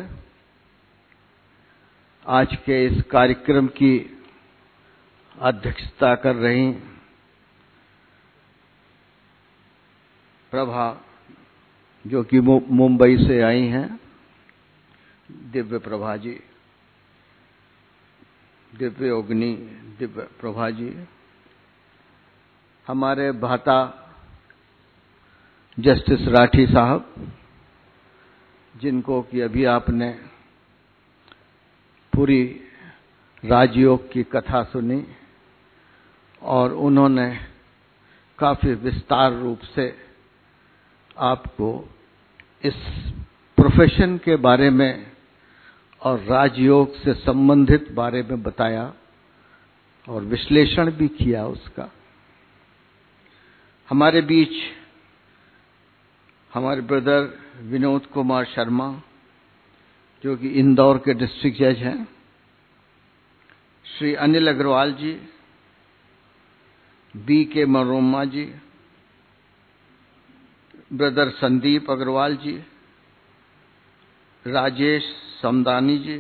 आज के इस कार्यक्रम की अध्यक्षता कर रही प्रभा, जो कि मुंबई से आई हैं, दिव्य प्रभा जी, दिव्य योगिनी दिव्य प्रभा जी, हमारे भाता जस्टिस राठी साहब, जिनको कि अभी आपने पूरी राजयोग की कथा सुनी और उन्होंने काफी विस्तार रूप से आपको इस प्रोफेशन के बारे में और राजयोग से संबंधित बारे में बताया और विश्लेषण भी किया उसका। हमारे बीच हमारे ब्रदर विनोद कुमार शर्मा, जो कि इंदौर के डिस्ट्रिक्ट जज हैं, Shri Anil Agarwal ji, B K Manorama ji, brother Sandeep Agarwal ji, Rajesh Samdani ji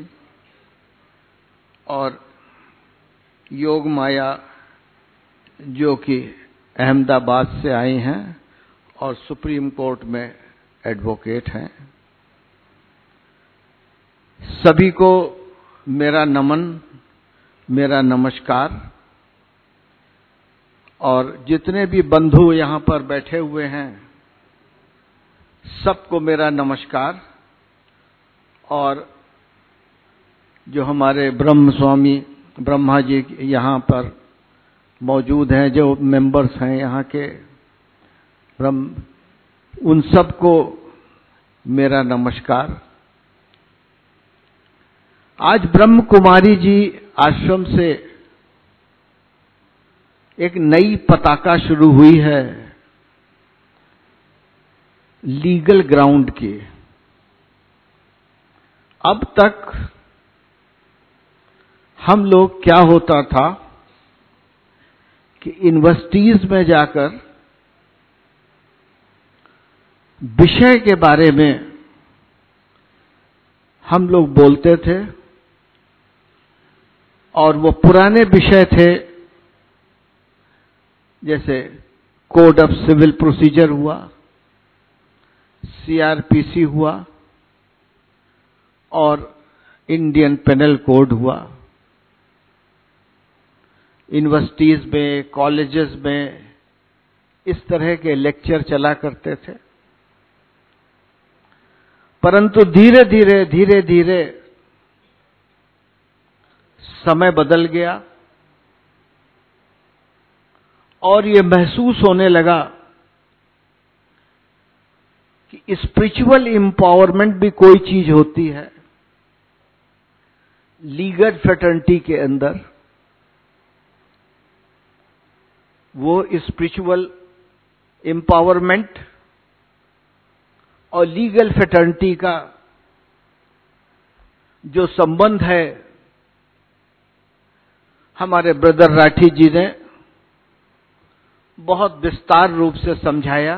और योग माया, जो कि अहमदाबाद से आई हैं और सुप्रीम कोर्ट में एडवोकेट हैं। सभी को मेरा नमन, मेरा नमस्कार। और जितने भी बंधु यहां पर बैठे हुए हैं, सबको मेरा नमस्कार। और जो हमारे ब्रह्म स्वामी ब्रह्मा जी यहां पर मौजूद हैं, जो मेंबर्स हैं यहाँ के ब्रह्म, उन सबको मेरा नमस्कार। आज ब्रह्म कुमारी जी आश्रम से एक नई पताका शुरू हुई है लीगल ग्राउंड की। अब तक हम लोग क्या होता था कि यूनिवर्सिटीज में जाकर विषय के बारे में हम लोग बोलते थे और वो पुराने विषय थे, जैसे कोड ऑफ सिविल प्रोसीजर हुआ, सीआरपीसी हुआ और इंडियन पेनल कोड हुआ। यूनिवर्सिटीज में, कॉलेजेस में इस तरह के लेक्चर चला करते थे। परंतु धीरे धीरे समय बदल गया और ये महसूस होने लगा कि स्पिरिचुअल एम्पावरमेंट भी कोई चीज होती है लीगल फ्रेटर्निटी के अंदर। वो स्पिरिचुअल एम्पावरमेंट और लीगल फ्रेटर्निटी का जो संबंध है, हमारे ब्रदर राठी जी ने बहुत विस्तार रूप से समझाया।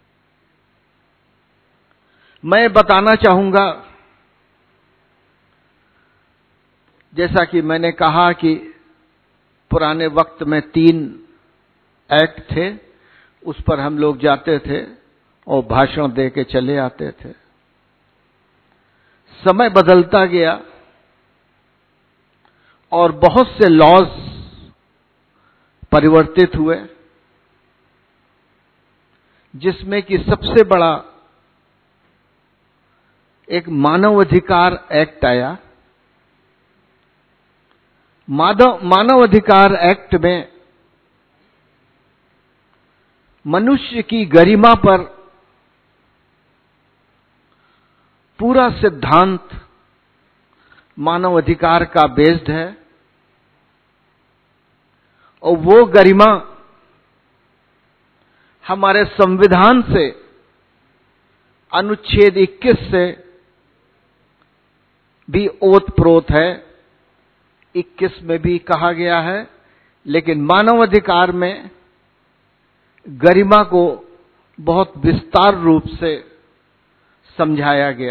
मैं बताना चाहूंगा, जैसा कि मैंने कहा कि पुराने वक्त में 3 एक्ट थे, उस पर हम लोग जाते थे और भाषण दे के चले आते थे। समय बदलता गया और बहुत से लॉज परिवर्तित हुए, जिसमें कि सबसे बड़ा एक मानव अधिकार एक्ट आया। मानव अधिकार एक्ट में मनुष्य की गरिमा पर पूरा सिद्धांत मानव अधिकार का बेस्ड है और वो गरिमा हमारे संविधान से अनुच्छेद 21 से भी ओतप्रोत है। 21 में भी कहा गया है, लेकिन मानव अधिकार में गरिमा को बहुत विस्तार रूप से समझाया गया।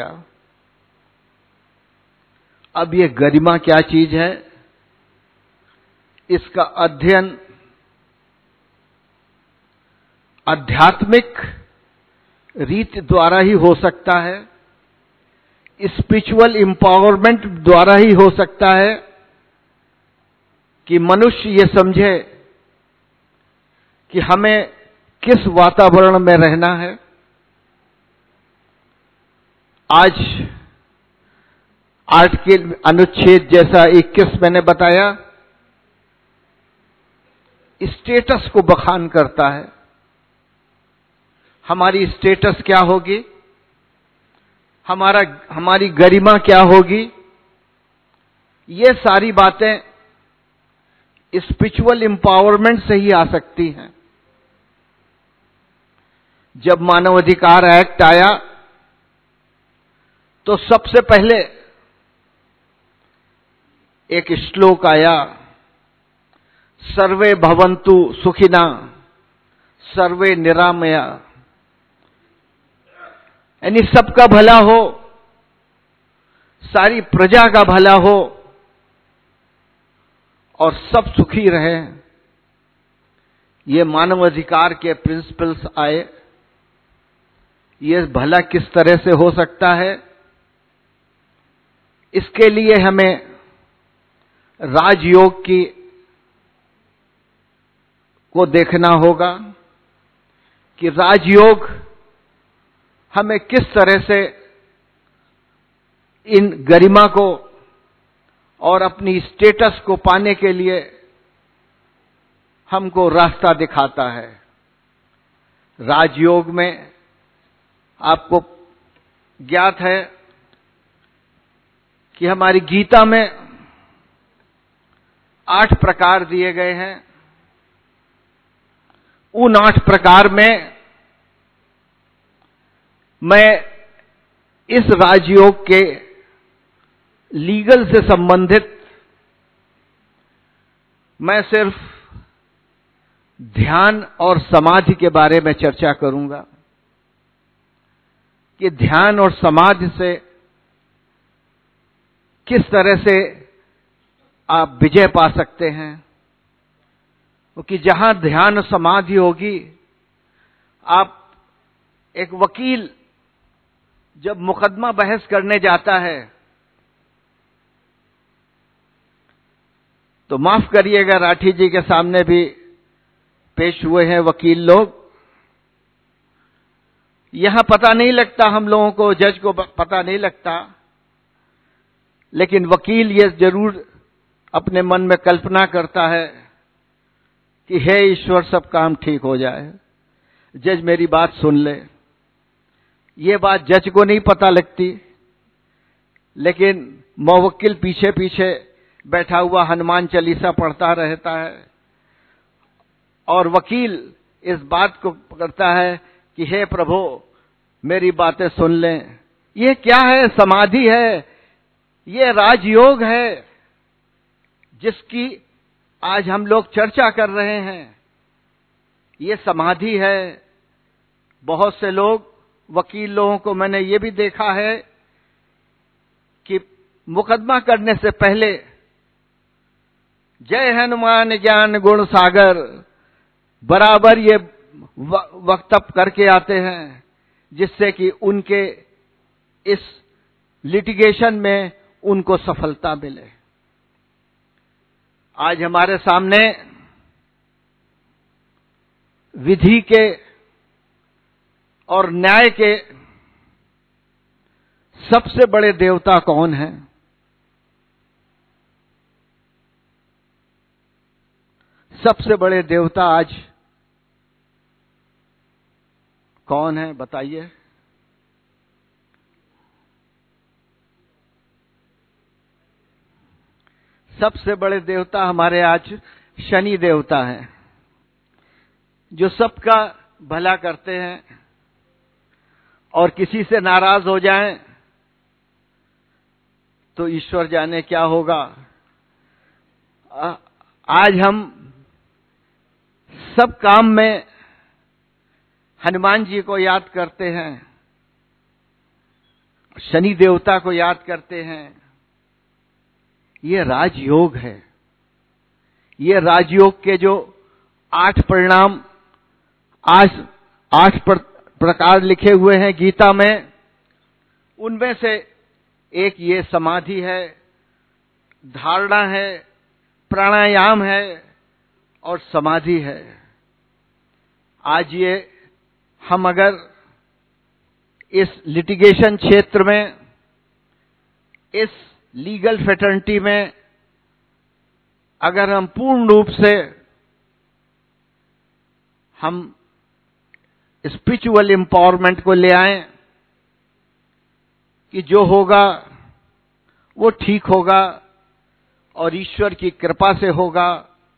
अब ये गरिमा क्या चीज है, इसका अध्ययन आध्यात्मिक रीति द्वारा ही हो सकता है, स्पिरिचुअल एम्पावरमेंट द्वारा ही हो सकता है कि मनुष्य ये समझे कि हमें किस वातावरण में रहना है। आज आर्टिकल अनुच्छेद जैसा 21 मैंने बताया, स्टेटस को बखान करता है। हमारी स्टेटस क्या होगी, हमारी गरिमा क्या होगी, ये सारी बातें स्पिरिचुअल एम्पावरमेंट से ही आ सकती हैं। जब मानव अधिकार एक्ट आया तो सबसे पहले एक श्लोक आया, सर्वे भवन्तु सुखिना सर्वे निरामया, यानी सबका भला हो, सारी प्रजा का भला हो और सब सुखी रहे। ये मानव अधिकार के प्रिंसिपल्स आए। ये भला किस तरह से हो सकता है, इसके लिए हमें राजयोग को देखना होगा कि राजयोग हमें किस तरह से इन गरिमा को और अपनी स्टेटस को पाने के लिए हमको रास्ता दिखाता है। राजयोग में आपको ज्ञात है कि हमारी गीता में 8 प्रकार दिए गए हैं। उन 8 प्रकार में मैं इस राजयोग के लीगल से संबंधित मैं सिर्फ ध्यान और समाधि के बारे में चर्चा करूंगा कि ध्यान और समाधि से किस तरह से आप विजय पा सकते हैं। क्योंकि जहां ध्यान और समाधि होगी, आप एक वकील जब मुकदमा बहस करने जाता है तो माफ करिएगा, राठी जी के सामने भी पेश हुए हैं वकील लोग। यहां पता नहीं लगता हम लोगों को, जज को पता नहीं लगता, लेकिन वकील ये जरूर अपने मन में कल्पना करता है कि हे ईश्वर सब काम ठीक हो जाए, जज मेरी बात सुन ले। ये बात जज को नहीं पता लगती, लेकिन मुवक्किल पीछे पीछे बैठा हुआ हनुमान चालीसा पढ़ता रहता है और वकील इस बात को करता है कि हे प्रभु मेरी बातें सुन लें। ये क्या है? समाधि है, ये राजयोग है जिसकी आज हम लोग चर्चा कर रहे हैं। ये समाधि है। बहुत से लोग, वकील लोगों को मैंने ये भी देखा है कि मुकदमा करने से पहले जय हनुमान ज्ञान गुण सागर बराबर ये वक्तव्य करके आते हैं, जिससे कि उनके इस लिटिगेशन में उनको सफलता मिले। आज हमारे सामने विधि के और न्याय के सबसे बड़े देवता कौन हैं? सबसे बड़े देवता आज कौन है बताइए? सबसे बड़े देवता हमारे आज शनि देवता हैं, जो सबका भला करते हैं और किसी से नाराज हो जाएं तो ईश्वर जाने क्या होगा। आज हम सब काम में हनुमान जी को याद करते हैं, शनि देवता को याद करते हैं। ये राजयोग है। ये राजयोग के जो 8 परिणाम, 8 प्रकार लिखे हुए हैं गीता में, उनमें से एक ये समाधि है, धारणा है, प्राणायाम है और समाधि है। आज ये हम अगर इस लिटिगेशन क्षेत्र में, इस लीगल फ्रेटर्निटी में अगर हम पूर्ण रूप से हम स्पिरिचुअल एम्पावरमेंट को ले आएं कि जो होगा वो ठीक होगा और ईश्वर की कृपा से होगा,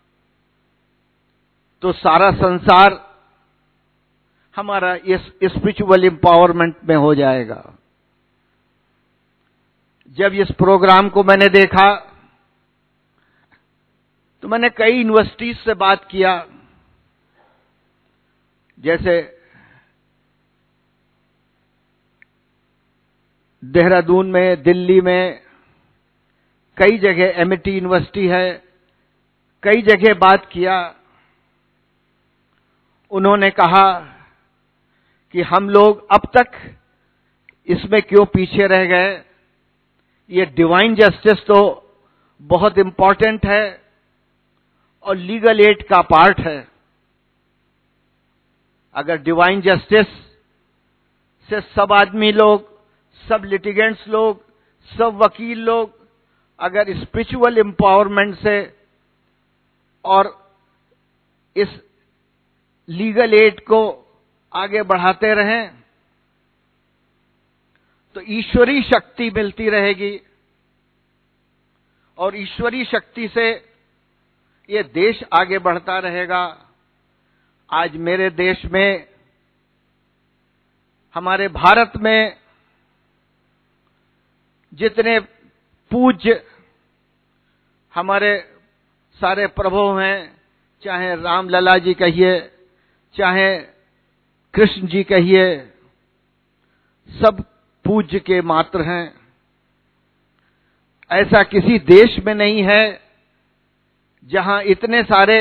तो सारा संसार हमारा इस स्पिरिचुअल एम्पावरमेंट में हो जाएगा। जब इस प्रोग्राम को मैंने देखा तो मैंने कई यूनिवर्सिटीज से बात किया, जैसे देहरादून में, दिल्ली में, कई जगह एमआईटी यूनिवर्सिटी है, कई जगह बात किया। उन्होंने कहा कि हम लोग अब तक इसमें क्यों पीछे रह गए। ये डिवाइन जस्टिस तो बहुत इंपॉर्टेंट है और लीगल एड का पार्ट है। अगर डिवाइन जस्टिस से सब आदमी लोग, सब लिटिगेंट्स लोग, सब वकील लोग अगर स्पिरिचुअल एम्पावरमेंट से और इस लीगल एड को आगे बढ़ाते रहें तो ईश्वरीय शक्ति मिलती रहेगी और ईश्वरीय शक्ति से ये देश आगे बढ़ता रहेगा। आज मेरे देश में, हमारे भारत में जितने पूज्य हमारे सारे प्रभु हैं, चाहे रामलला जी कहिए, चाहे कृष्ण जी कहिए, सब पूज्य के मात्र हैं। ऐसा किसी देश में नहीं है जहां इतने सारे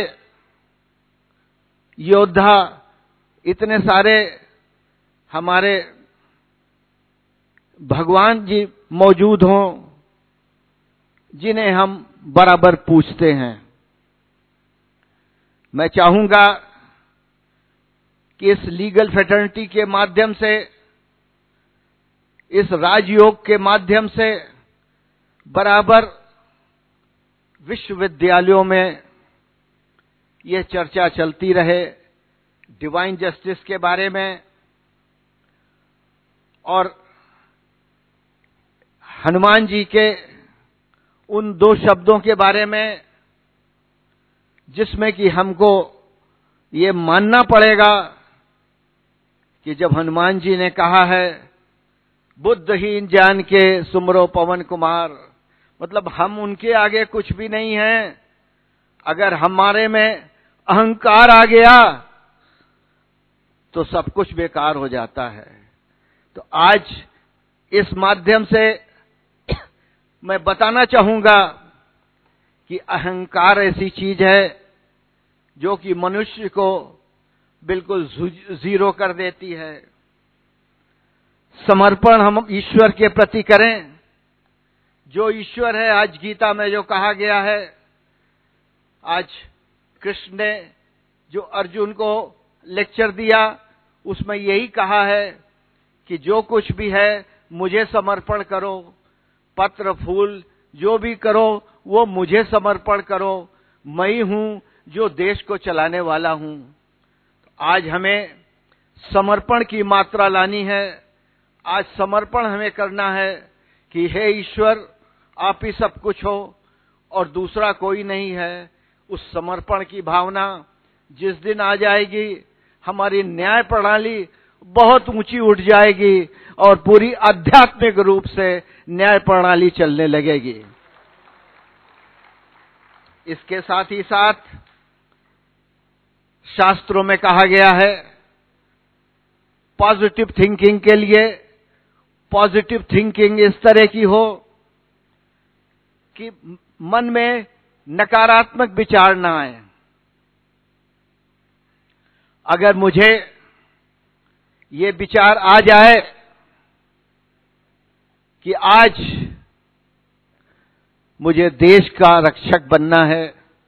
योद्धा, इतने सारे हमारे भगवान जी मौजूद हों जिन्हें हम बराबर पूजते हैं। मैं चाहूंगा कि इस लीगल फ्रेटर्निटी के माध्यम से, इस राजयोग के माध्यम से बराबर विश्वविद्यालयों में यह चर्चा चलती रहे डिवाइन जस्टिस के बारे में और हनुमान जी के उन 2 शब्दों के बारे में जिसमें कि हमको ये मानना पड़ेगा कि जब हनुमान जी ने कहा है, बुद्धहीन जान के सुमरो पवन कुमार, मतलब हम उनके आगे कुछ भी नहीं हैं। अगर हमारे में अहंकार आ गया तो सब कुछ बेकार हो जाता है। तो आज इस माध्यम से मैं बताना चाहूंगा कि अहंकार ऐसी चीज है जो कि मनुष्य को बिल्कुल जीरो कर देती है। समर्पण हम ईश्वर के प्रति करें। जो ईश्वर है, आज गीता में जो कहा गया है, आज कृष्ण ने जो अर्जुन को लेक्चर दिया उसमें यही कहा है कि जो कुछ भी है मुझे समर्पण करो, पत्र फूल जो भी करो वो मुझे समर्पण करो, मैं ही हूं जो देश को चलाने वाला हूं। आज हमें समर्पण की मात्रा लानी है। आज समर्पण हमें करना है कि हे ईश्वर, आप ही सब कुछ हो और दूसरा कोई नहीं है। उस समर्पण की भावना जिस दिन आ जाएगी, हमारी न्याय प्रणाली बहुत ऊंची उठ जाएगी और पूरी आध्यात्मिक रूप से न्याय प्रणाली चलने लगेगी। इसके साथ ही साथ शास्त्रों में कहा गया है पॉजिटिव थिंकिंग के लिए पॉजिटिव थिंकिंग इस तरह की हो कि मन में नकारात्मक विचार ना आए। अगर मुझे ये विचार आ जाए कि आज मुझे देश का रक्षक बनना है,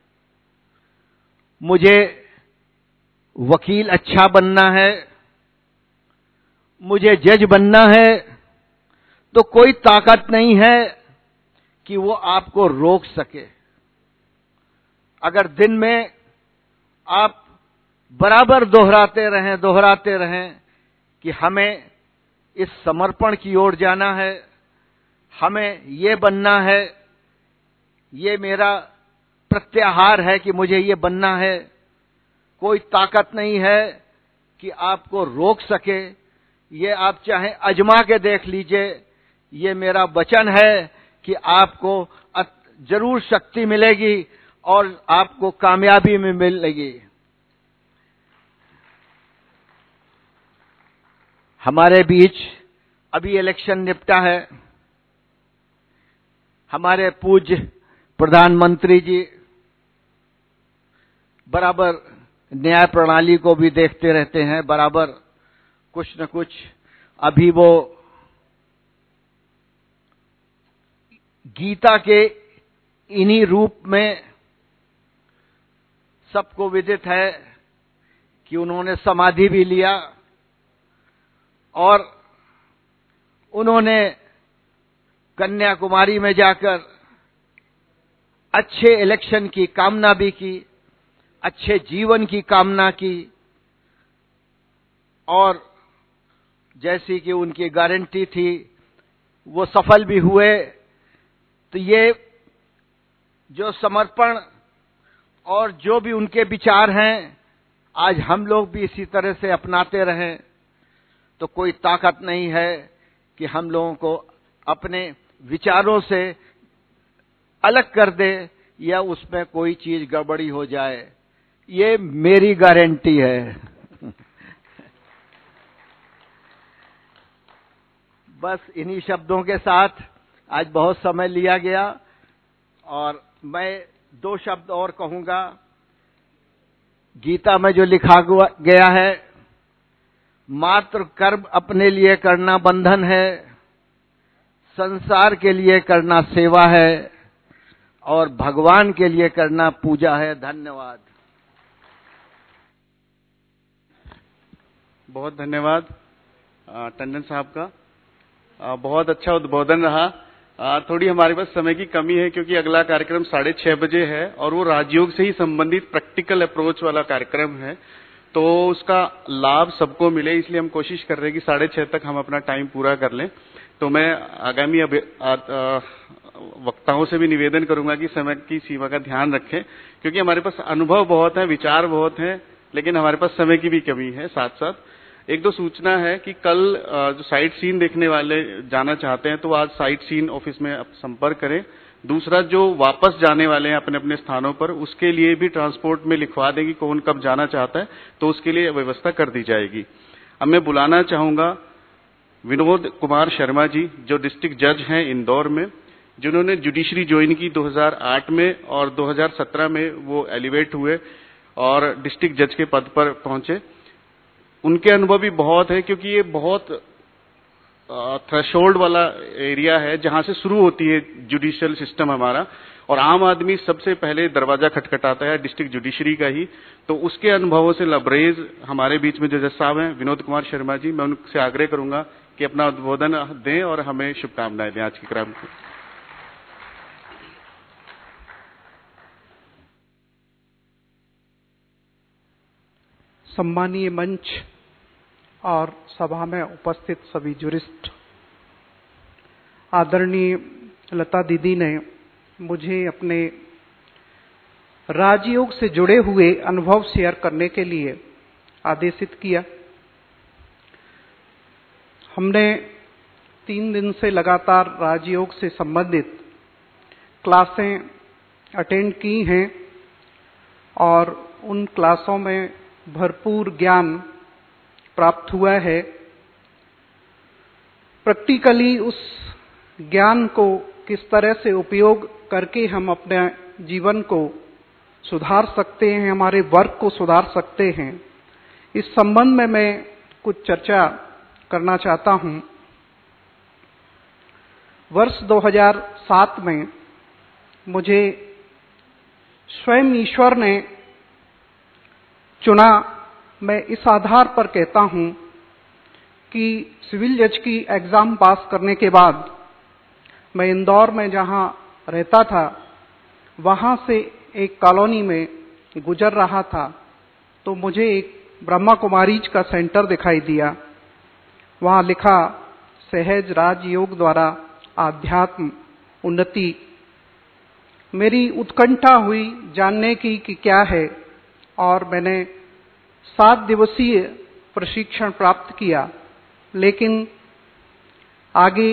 मुझे वकील अच्छा बनना है, मुझे जज बनना है, तो कोई ताकत नहीं है कि वो आपको रोक सके। अगर दिन में आप बराबर दोहराते रहें कि हमें इस समर्पण की ओर जाना है, हमें ये बनना है, ये मेरा प्रत्याहार है कि मुझे ये बनना है, कोई ताकत नहीं है कि आपको रोक सके। ये आप चाहे आजमा के देख लीजिए, ये मेरा वचन है कि आपको जरूर शक्ति मिलेगी और आपको कामयाबी में मिलेगी। हमारे बीच अभी इलेक्शन निपटा है। हमारे पूज्य प्रधानमंत्री जी बराबर न्याय प्रणाली को भी देखते रहते हैं, बराबर कुछ न कुछ। अभी वो गीता के इन्हीं रूप में सबको विदित है कि उन्होंने समाधि भी लिया और उन्होंने कन्याकुमारी में जाकर अच्छे इलेक्शन की कामना भी की, अच्छे जीवन की कामना की, और जैसी कि उनकी गारंटी थी वो सफल भी हुए। तो ये जो समर्पण और जो भी उनके विचार हैं, आज हम लोग भी इसी तरह से अपनाते रहें तो कोई ताकत नहीं है कि हम लोगों को अपने विचारों से अलग कर दे या उसमें कोई चीज गड़बड़ी हो जाए। ये मेरी गारंटी है। बस इन्हीं शब्दों के साथ आज बहुत समय लिया गया और मैं 2 शब्द और कहूंगा। गीता में जो लिखा गया है, मात्र कर्म अपने लिए करना बंधन है, संसार के लिए करना सेवा है और भगवान के लिए करना पूजा है। धन्यवाद। बहुत धन्यवाद टंडन साहब का। बहुत अच्छा उद्बोधन रहा। थोड़ी हमारे पास समय की कमी है क्योंकि अगला कार्यक्रम 6:30 बजे है और वो राजयोग से ही संबंधित प्रैक्टिकल अप्रोच वाला कार्यक्रम है, तो उसका लाभ सबको मिले, इसलिए हम कोशिश कर रहे हैं कि 6:30 तक हम अपना टाइम पूरा कर लें। तो मैं आगामी वक्ताओं से भी निवेदन करूंगा कि समय की सीमा का ध्यान रखें, क्योंकि हमारे पास अनुभव बहुत है, विचार बहुत है, लेकिन हमारे पास समय की भी कमी है। साथ साथ 1-2 सूचना है कि कल जो साइट सीन देखने वाले जाना चाहते हैं तो आज साइट सीन ऑफिस में संपर्क करें। दूसरा, जो वापस जाने वाले हैं अपने अपने स्थानों पर, उसके लिए भी ट्रांसपोर्ट में लिखवा देंगे कौन कब जाना चाहता है, तो उसके लिए व्यवस्था कर दी जाएगी। अब मैं बुलाना चाहूंगा विनोद कुमार शर्मा जी, जो डिस्ट्रिक्ट जज हैं इंदौर में, जिन्होंने जुडिशरी ज्वाइन की 2008 में और 2017 में वो एलिवेट हुए और डिस्ट्रिक्ट जज के पद पर पहुंचे। उनके अनुभव भी बहुत है क्योंकि ये बहुत थ्रेशोल्ड वाला एरिया है जहां से शुरू होती है जुडिशियल सिस्टम हमारा, और आम आदमी सबसे पहले दरवाजा खटखटाता है डिस्ट्रिक्ट जुडिशरी का ही। तो उसके अनुभवों से लबरेज हमारे बीच में जो जज साहब हैं विनोद कुमार शर्मा जी, मैं उनसे आग्रह करूंगा कि अपना उद्बोधन दें और हमें शुभकामनाएं दें आज के कार्यक्रम को। सम्मानीय मंच और सभा में उपस्थित सभी जुरिस्ट, आदरणीय लता दीदी ने मुझे अपने राजयोग से जुड़े हुए अनुभव शेयर करने के लिए आदेशित किया। हमने 3 दिन से लगातार राजयोग से संबंधित क्लासें अटेंड की हैं और उन क्लासों में भरपूर ज्ञान प्राप्त हुआ है। प्रैक्टिकली उस ज्ञान को किस तरह से उपयोग करके हम अपने जीवन को सुधार सकते हैं, हमारे वर्क को सुधार सकते हैं, इस संबंध में मैं कुछ चर्चा करना चाहता हूं। वर्ष 2007 में मुझे स्वयं ईश्वर ने चुना। मैं इस आधार पर कहता हूं कि सिविल जज की एग्जाम पास करने के बाद मैं इंदौर में जहां रहता था, वहां से एक कॉलोनी में गुजर रहा था, तो मुझे एक ब्रह्मा कुमारीज का सेंटर दिखाई दिया। वहां लिखा सहज राजयोग द्वारा आध्यात्म उन्नति। मेरी उत्कंठा हुई जानने की कि क्या है, और मैंने 7 दिवसीय प्रशिक्षण प्राप्त किया, लेकिन आगे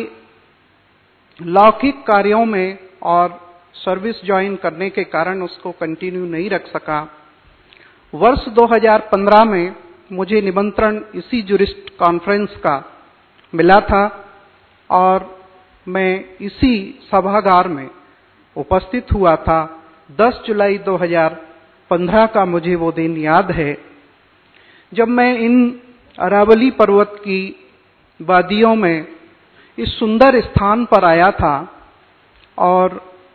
लौकिक कार्यों में और सर्विस ज्वाइन करने के कारण उसको कंटिन्यू नहीं रख सका। वर्ष 2015 में मुझे निमंत्रण इसी जूरिस्ट कॉन्फ्रेंस का मिला था और मैं इसी सभागार में उपस्थित हुआ था। 10 जुलाई 2015 का मुझे वो दिन याद है, जब मैं इन अरावली पर्वत की वादियों में इस सुंदर स्थान पर आया था और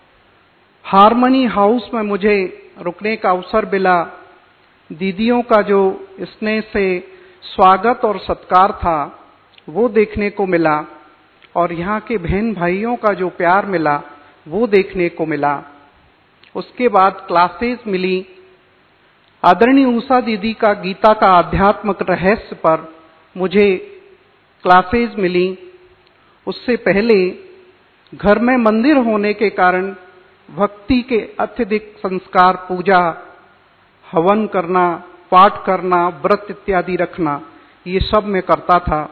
हार्मनी हाउस में मुझे रुकने का अवसर मिला। दीदियों का जो स्नेह से स्वागत और सत्कार था वो देखने को मिला, और यहाँ के बहन भाइयों का जो प्यार मिला वो देखने को मिला। उसके बाद क्लासेस मिली। आदरणीय उषा दीदी का गीता का आध्यात्मिक रहस्य पर मुझे क्लासेस मिली। उससे पहले घर में मंदिर होने के कारण भक्ति के अत्यधिक संस्कार, पूजा, हवन करना, पाठ करना, व्रत इत्यादि रखना, ये सब मैं करता था।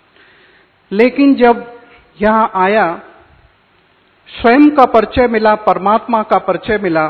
लेकिन जब यहाँ आया, स्वयं का परिचय मिला, परमात्मा का परिचय मिला,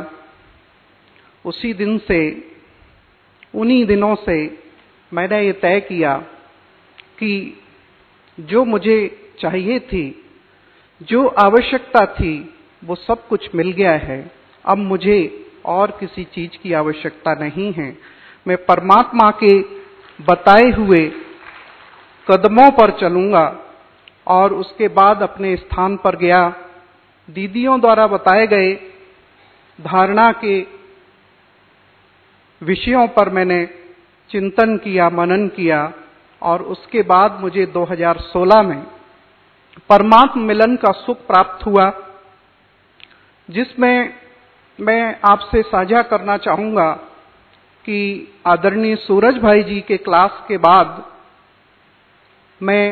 उसी दिन से, उन्हीं दिनों से मैंने ये तय किया कि जो मुझे चाहिए थी, जो आवश्यकता थी, वो सब कुछ मिल गया है। अब मुझे और किसी चीज की आवश्यकता नहीं है। मैं परमात्मा के बताए हुए कदमों पर चलूंगा। और उसके बाद अपने स्थान पर गया। दीदियों द्वारा बताए गए धारणा के विषयों पर मैंने चिंतन किया, मनन किया, और उसके बाद मुझे 2016 में परमात्म मिलन का सुख प्राप्त हुआ, जिसमें मैं आपसे साझा करना चाहूंगा कि आदरणीय सूरज भाई जी के क्लास के बाद मैं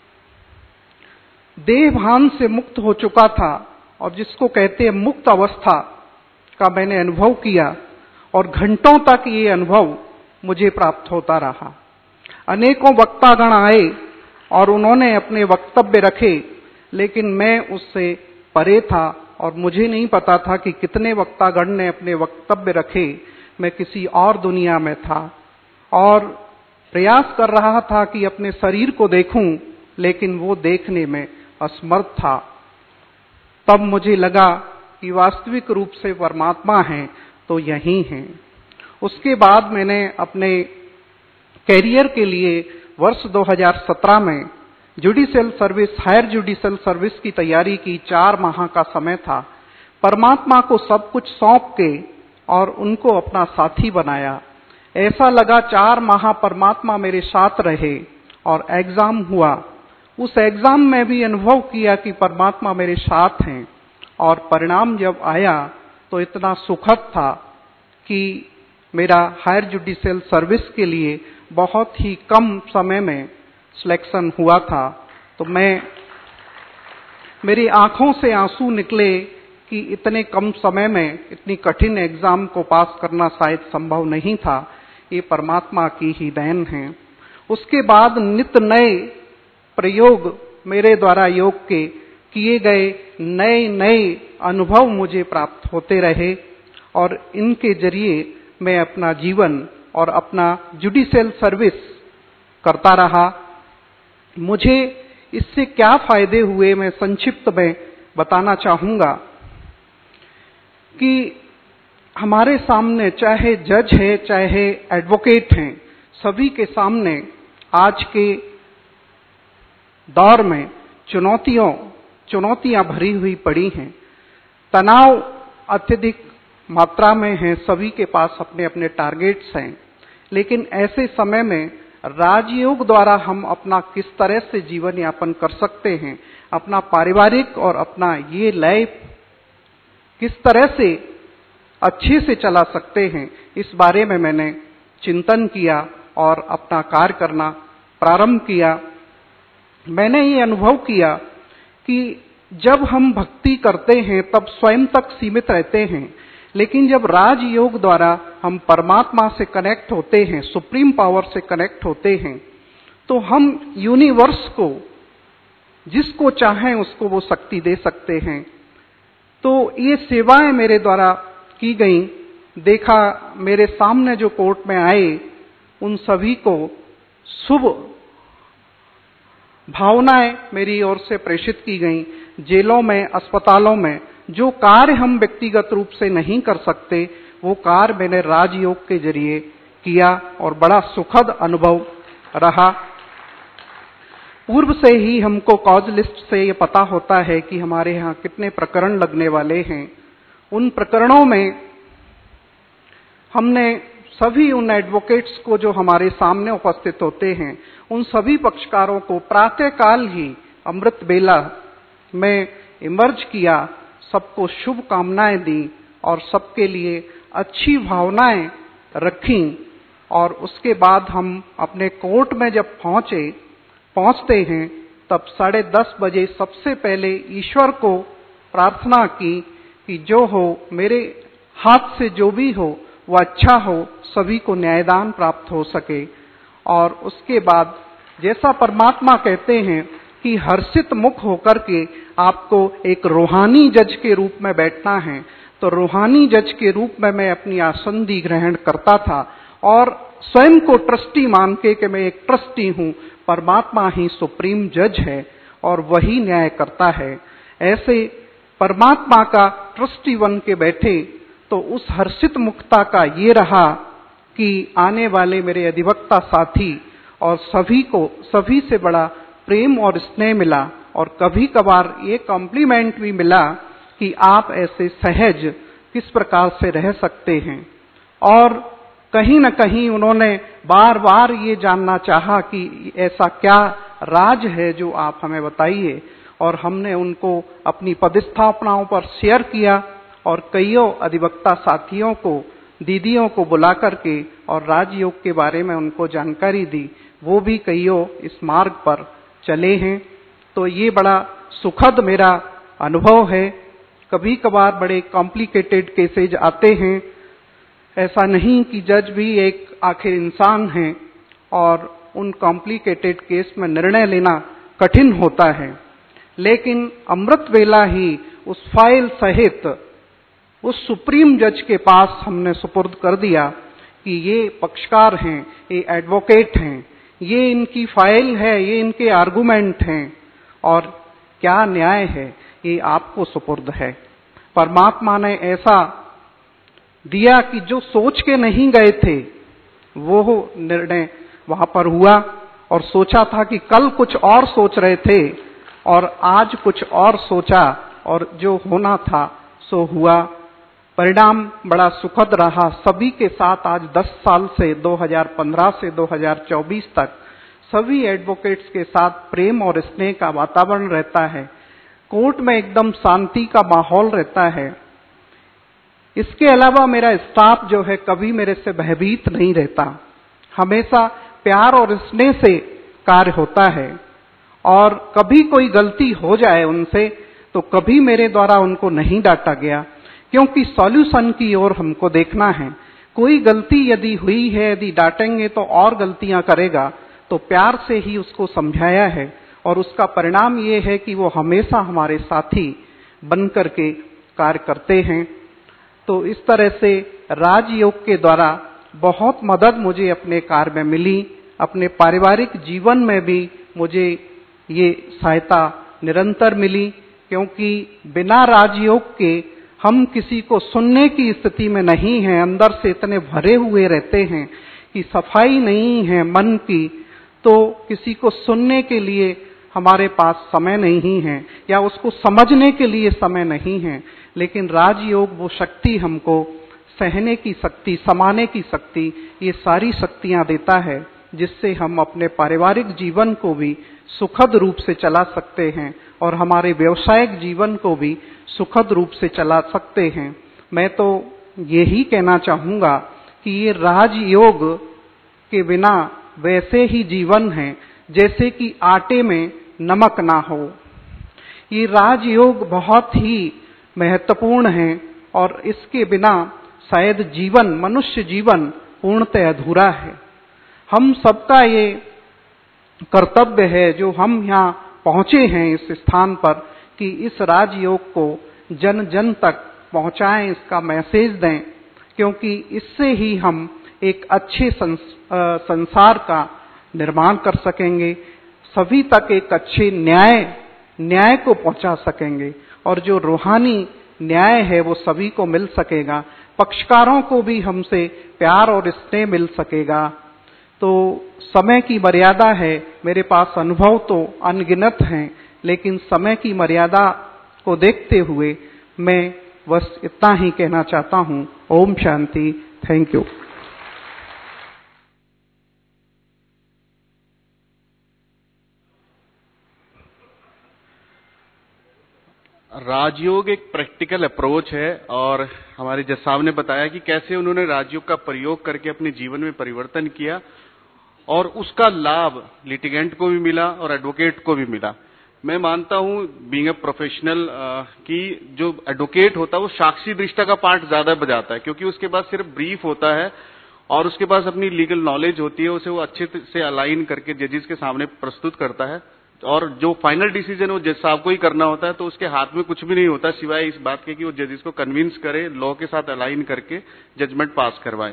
देह भान से मुक्त हो चुका था, और जिसको कहते हैं मुक्त अवस्था का मैंने अनुभव किया, और घंटों तक ये अनुभव मुझे प्राप्त होता रहा। अनेकों वक्तागण आए और उन्होंने अपने वक्तव्य रखे, लेकिन मैं उससे परे था और मुझे नहीं पता था कि कितने वक्तागण ने अपने वक्तव्य रखे। मैं किसी और दुनिया में था और प्रयास कर रहा था कि अपने शरीर को देखूं, लेकिन वो देखने में असमर्थ था। तब मुझे लगा कि वास्तविक रूप से परमात्मा है तो यही है। उसके बाद मैंने अपने कैरियर के लिए वर्ष 2017 में judicial service, higher judicial service की तैयारी की। 4 माह का समय था। परमात्मा को सब कुछ सौंप के और उनको अपना साथी बनाया। ऐसा लगा 4 माह परमात्मा मेरे साथ रहे और एग्जाम हुआ। उस एग्जाम में भी अनुभव किया कि परमात्मा मेरे साथ हैं, और परिणाम जब आया तो इतना सुखद था कि मेरा हायर जुडिशियल सर्विस के लिए बहुत ही कम समय में सिलेक्शन हुआ था। तो मेरी आंखों से आंसू निकले कि इतने कम समय में इतनी कठिन एग्जाम को पास करना शायद संभव नहीं था। ये परमात्मा की ही देन है। उसके बाद नित्य नए प्रयोग मेरे द्वारा योग के किए गए नए नए अनुभव मुझे प्राप्त होते रहे, और इनके जरिए मैं अपना जीवन और अपना जुडिशियल सर्विस करता रहा। मुझे इससे क्या फायदे हुए, मैं संक्षिप्त में बताना चाहूंगा कि हमारे सामने चाहे जज है चाहे एडवोकेट हैं, सभी के सामने आज के दौर में चुनौतियां भरी हुई पड़ी हैं। तनाव अत्यधिक मात्रा में है, सभी के पास अपने अपने टारगेट्स हैं। लेकिन ऐसे समय में राजयोग द्वारा हम अपना किस तरह से जीवन यापन कर सकते हैं, अपना पारिवारिक और अपना ये लाइफ किस तरह से अच्छे से चला सकते हैं, इस बारे में मैंने चिंतन किया और अपना कार्य करना प्रारंभ किया। मैंने ये अनुभव किया कि जब हम भक्ति करते हैं तब स्वयं तक सीमित रहते हैं, लेकिन जब राजयोग द्वारा हम परमात्मा से कनेक्ट होते हैं, सुप्रीम पावर से कनेक्ट होते हैं, तो हम यूनिवर्स को जिसको चाहें उसको वो शक्ति दे सकते हैं। तो ये सेवाएं मेरे द्वारा की गई। देखा, मेरे सामने जो कोर्ट में आए उन सभी को शुभ भावनाएं मेरी ओर से प्रेषित की गई। जेलों में, अस्पतालों में जो कार्य हम व्यक्तिगत रूप से नहीं कर सकते, वो कार्य मैंने राजयोग के जरिए किया और बड़ा सुखद अनुभव रहा। पूर्व से ही हमको कॉज लिस्ट से ये पता होता है कि हमारे यहाँ कितने प्रकरण लगने वाले हैं। उन प्रकरणों में हमने सभी उन एडवोकेट्स को जो हमारे सामने उपस्थित होते हैं, उन सभी पक्षकारों को प्रातःकाल ही अमृत बेला में इमर्ज किया, सबको शुभ कामनाएं दी और सबके लिए अच्छी भावनाएं रखी। और उसके बाद हम अपने कोर्ट में जब पहुंचते हैं तब 10:30 बजे सबसे पहले ईश्वर को प्रार्थना की कि जो हो, मेरे हाथ से जो भी हो वह अच्छा हो, सभी को न्यायदान प्राप्त हो सके। और उसके बाद जैसा परमात्मा कहते हैं कि हर्षित मुख होकर के आपको एक रूहानी जज के रूप में बैठना है, तो रूहानी जज के रूप में मैं अपनी आसंदी ग्रहण करता था और स्वयं को ट्रस्टी मान के कि मैं एक ट्रस्टी हूं, परमात्मा ही सुप्रीम जज है और वही न्याय करता है। ऐसे परमात्मा का ट्रस्टी बन के बैठे तो उस हर्षित मुक्ता का ये रहा कि आने वाले मेरे अधिवक्ता साथी और सभी से बड़ा प्रेम और स्नेह मिला और कभी कभार ये कॉम्प्लीमेंट भी मिला कि आप ऐसे सहज किस प्रकार से रह सकते हैं। और कहीं न कहीं उन्होंने बार बार ये जानना चाहा कि ऐसा क्या राज है जो आप हमें बताइए। और हमने उनको अपनी पदस्थापनाओं पर शेयर किया और कईयों अधिवक्ता साथियों को, दीदियों को बुला करके और राजयोग के बारे में उनको जानकारी दी। वो भी कईयों इस मार्ग पर चले हैं। तो ये बड़ा सुखद मेरा अनुभव है। कभी कभार बड़े कॉम्प्लिकेटेड केसेज आते हैं, ऐसा नहीं कि जज भी एक आखिर इंसान है और उन कॉम्प्लिकेटेड केस में निर्णय लेना कठिन होता है, लेकिन अमृत वेला ही उस फाइल सहित उस सुप्रीम जज के पास हमने सुपुर्द कर दिया कि ये पक्षकार हैं, ये एडवोकेट हैं, ये इनकी फाइल है, ये इनके आर्गुमेंट हैं और क्या न्याय है ये आपको सुपुर्द है। परमात्मा ने ऐसा दिया कि जो सोच के नहीं गए थे वो निर्णय वहां पर हुआ और सोचा था कि कल कुछ और सोच रहे थे और आज कुछ और सोचा और जो होना था सो हुआ। परिणाम बड़ा सुखद रहा। सभी के साथ आज 10 साल से 2015 से 2024 तक सभी एडवोकेट्स के साथ प्रेम और स्नेह का वातावरण रहता है। कोर्ट में एकदम शांति का माहौल रहता है। इसके अलावा मेरा स्टाफ जो है कभी मेरे से भयभीत नहीं रहता, हमेशा प्यार और स्नेह से कार्य होता है। और कभी कोई गलती हो जाए उनसे तो कभी मेरे द्वारा उनको नहीं डांटा गया, क्योंकि सॉल्यूशन की ओर हमको देखना है। कोई गलती यदि हुई है, यदि डांटेंगे तो और गलतियां करेगा, तो प्यार से ही उसको समझाया है और उसका परिणाम ये है कि वो हमेशा हमारे साथी बन करके कार्य करते हैं। तो इस तरह से राजयोग के द्वारा बहुत मदद मुझे अपने कार्य में मिली। अपने पारिवारिक जीवन में भी मुझे ये सहायता निरंतर मिली, क्योंकि बिना राजयोग के हम किसी को सुनने की स्थिति में नहीं हैं। अंदर से इतने भरे हुए रहते हैं कि सफाई नहीं है मन की, तो किसी को सुनने के लिए हमारे पास समय नहीं है या उसको समझने के लिए समय नहीं है। लेकिन राजयोग वो शक्ति हमको सहने की शक्ति, समाने की शक्ति, ये सारी शक्तियां देता है, जिससे हम अपने पारिवारिक जीवन को भी सुखद रूप से चला सकते हैं और हमारे व्यवसायिक जीवन को भी सुखद रूप से चला सकते हैं। मैं तो यही कहना चाहूंगा कि ये राजयोग के बिना वैसे ही जीवन है जैसे कि आटे में नमक ना हो। ये राजयोग बहुत ही महत्वपूर्ण है और इसके बिना शायद जीवन, मनुष्य जीवन पूर्णतः अधूरा है। हम सबका ये कर्तव्य है जो हम यहाँ पहुंचे हैं इस स्थान पर, कि इस राजयोग को जन जन तक पहुंचाएं, इसका मैसेज दें, क्योंकि इससे ही हम एक अच्छे संसार का निर्माण कर सकेंगे, सभी तक एक अच्छे न्याय को पहुंचा सकेंगे और जो रूहानी न्याय है वो सभी को मिल सकेगा। पक्षकारों को भी हमसे प्यार और स्नेह मिल सकेगा। तो समय की मर्यादा है, मेरे पास अनुभव तो अनगिनत हैं, लेकिन समय की मर्यादा को देखते हुए मैं बस इतना ही कहना चाहता हूं। ओम शांति। Thank you. राजयोग एक प्रैक्टिकल अप्रोच है और हमारे जज साहब ने बताया कि कैसे उन्होंने राजयोग का प्रयोग करके अपने जीवन में परिवर्तन किया और उसका लाभ लिटिगेंट को भी मिला और एडवोकेट को भी मिला। मैं मानता हूं बीइंग अ प्रोफेशनल कि जो एडवोकेट होता है वो साक्षी दृष्टा का पार्ट ज्यादा बजाता है, क्योंकि उसके पास सिर्फ ब्रीफ होता है और उसके पास अपनी लीगल नॉलेज होती है, उसे वो अच्छे से अलाइन करके जजेस के सामने प्रस्तुत करता है और जो फाइनल डिसीजन वो जज साहब को ही करना होता है। तो उसके हाथ में कुछ भी नहीं होता सिवाय इस बात के कि वो जजेस को कन्विंस करे, लॉ के साथ अलाइन करके जजमेंट पास करवाए।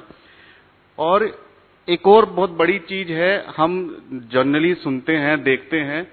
और एक और बहुत बड़ी चीज है, हम जनरली सुनते हैं, देखते हैं,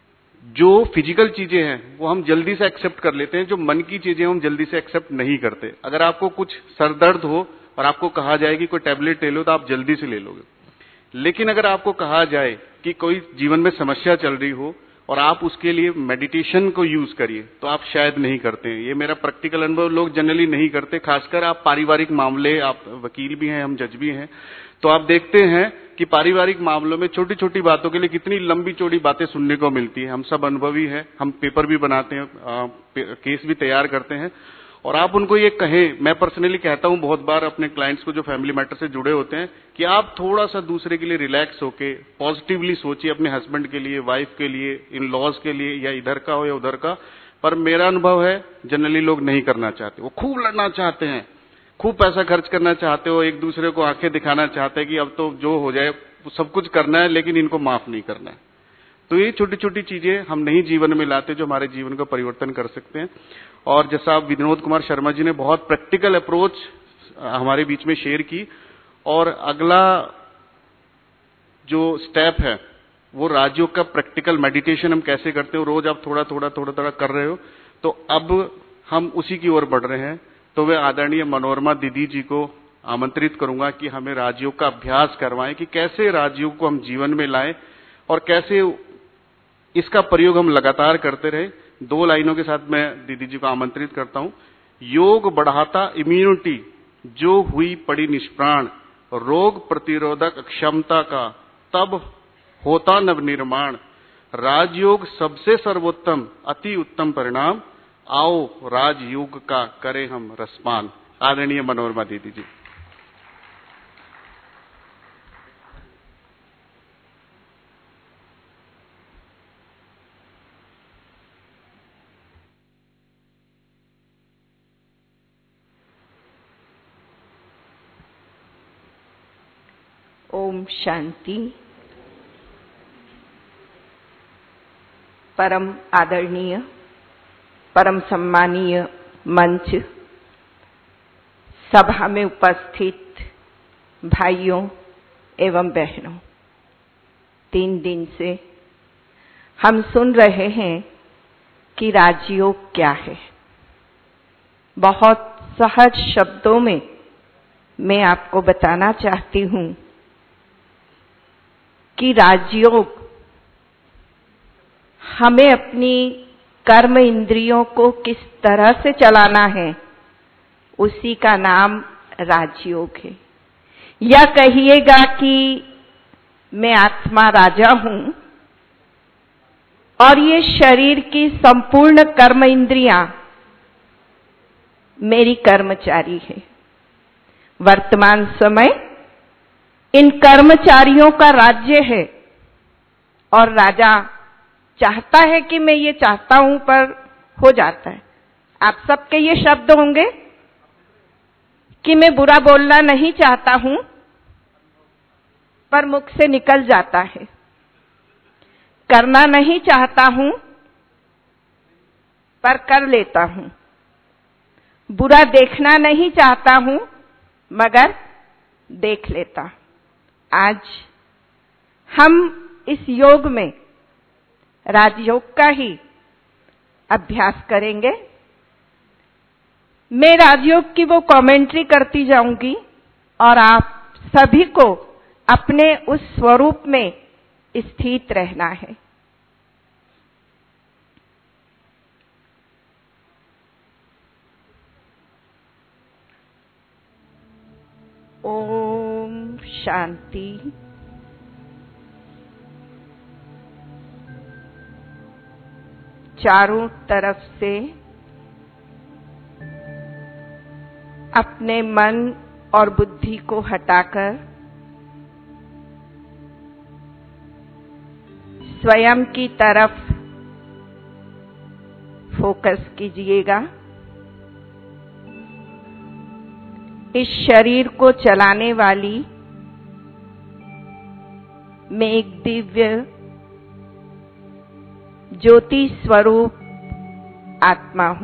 जो फिजिकल चीजें हैं वो हम जल्दी से एक्सेप्ट कर लेते हैं, जो मन की चीजें हम जल्दी से एक्सेप्ट नहीं करते। अगर आपको कुछ सर दर्द हो और आपको कहा जाए कि कोई टैबलेट ले लो तो आप जल्दी से ले लोगे, लेकिन अगर आपको कहा जाए कि कोई जीवन में समस्या चल रही हो और आप उसके लिए मेडिटेशन को यूज करिए तो आप शायद नहीं करते हैं। ये मेरा प्रैक्टिकल अनुभव, लोग जनरली नहीं करते, खासकर आप पारिवारिक मामले, आप वकील भी हैं, हम जज भी हैं, तो आप देखते हैं कि पारिवारिक मामलों में छोटी छोटी बातों के लिए कितनी लंबी चौड़ी बातें सुनने को मिलती है। हम सब अनुभवी हैं, हम पेपर भी बनाते हैं, केस भी तैयार करते हैं और आप उनको ये कहें, मैं पर्सनली कहता हूं बहुत बार अपने क्लाइंट्स को जो फैमिली मैटर से जुड़े होते हैं, कि आप थोड़ा सा दूसरे के लिए रिलैक्स होके पॉजिटिवली सोचिए, अपने हस्बैंड के लिए, वाइफ के लिए, इन लॉज के लिए, या इधर का हो या उधर का। पर मेरा अनुभव है जनरली लोग नहीं करना चाहते, वो खूब लड़ना चाहते हैं, खूब पैसा खर्च करना चाहते हो, एक दूसरे को आंखें दिखाना चाहते हैं कि अब तो जो हो जाए सब कुछ करना है लेकिन इनको माफ नहीं करना है। तो ये छोटी छोटी चीजें हम नहीं जीवन में लाते जो हमारे जीवन का परिवर्तन कर सकते हैं। और जैसा विनोद कुमार शर्मा जी ने बहुत प्रैक्टिकल अप्रोच हमारे बीच में शेयर की, और अगला जो स्टेप है वो राजयोग का प्रैक्टिकल मेडिटेशन हम कैसे करते हो, रोज आप थोड़ा थोड़ा कर रहे हो, तो अब हम उसी की ओर बढ़ रहे हैं। तो वे आदरणीय मनोरमा दीदी जी को आमंत्रित करूंगा कि हमें राजयोग का अभ्यास करवाएं कि कैसे राजयोग को हम जीवन में लाएं और कैसे इसका प्रयोग हम लगातार करते रहे। 2 लाइनों के साथ मैं दीदी जी को आमंत्रित करता हूं। योग बढ़ाता इम्यूनिटी, जो हुई पड़ी निष्प्राण, रोग प्रतिरोधक क्षमता का तब होता नवनिर्माण, राजयोग सबसे सर्वोत्तम अति उत्तम परिणाम, आओ राजयोग का करें हम रसपान। आदरणीय मनोरमा दीदी जी। ओम शांति। परम आदरणीय, परम सम्मानीय मंच, सभा में उपस्थित भाइयों एवं बहनों, 3 दिन से हम सुन रहे हैं कि राजयोग क्या है। बहुत सहज शब्दों में मैं आपको बताना चाहती हूं कि राजयोग हमें अपनी कर्म इंद्रियों को किस तरह से चलाना है, उसी का नाम राजयोग है। या कहिएगा कि मैं आत्मा राजा हूं और ये शरीर की संपूर्ण कर्म इंद्रियां मेरी कर्मचारी है। वर्तमान समय इन कर्मचारियों का राज्य है और राजा चाहता है कि मैं ये चाहता हूं पर हो जाता है। आप सबके ये शब्द होंगे कि मैं बुरा बोलना नहीं चाहता हूं पर मुख से निकल जाता है, करना नहीं चाहता हूं पर कर लेता हूं, बुरा देखना नहीं चाहता हूं मगर देख लेता। आज हम इस योग में राजयोग का ही अभ्यास करेंगे। मैं राजयोग की वो कमेंट्री करती जाऊंगी और आप सभी को अपने उस स्वरूप में स्थित रहना है। ओम शांति। चारों तरफ से अपने मन और बुद्धि को हटाकर स्वयं की तरफ फोकस कीजिएगा। इस शरीर को चलाने वाली मैं एक दिव्य ज्योति स्वरूप आत्मा हूं।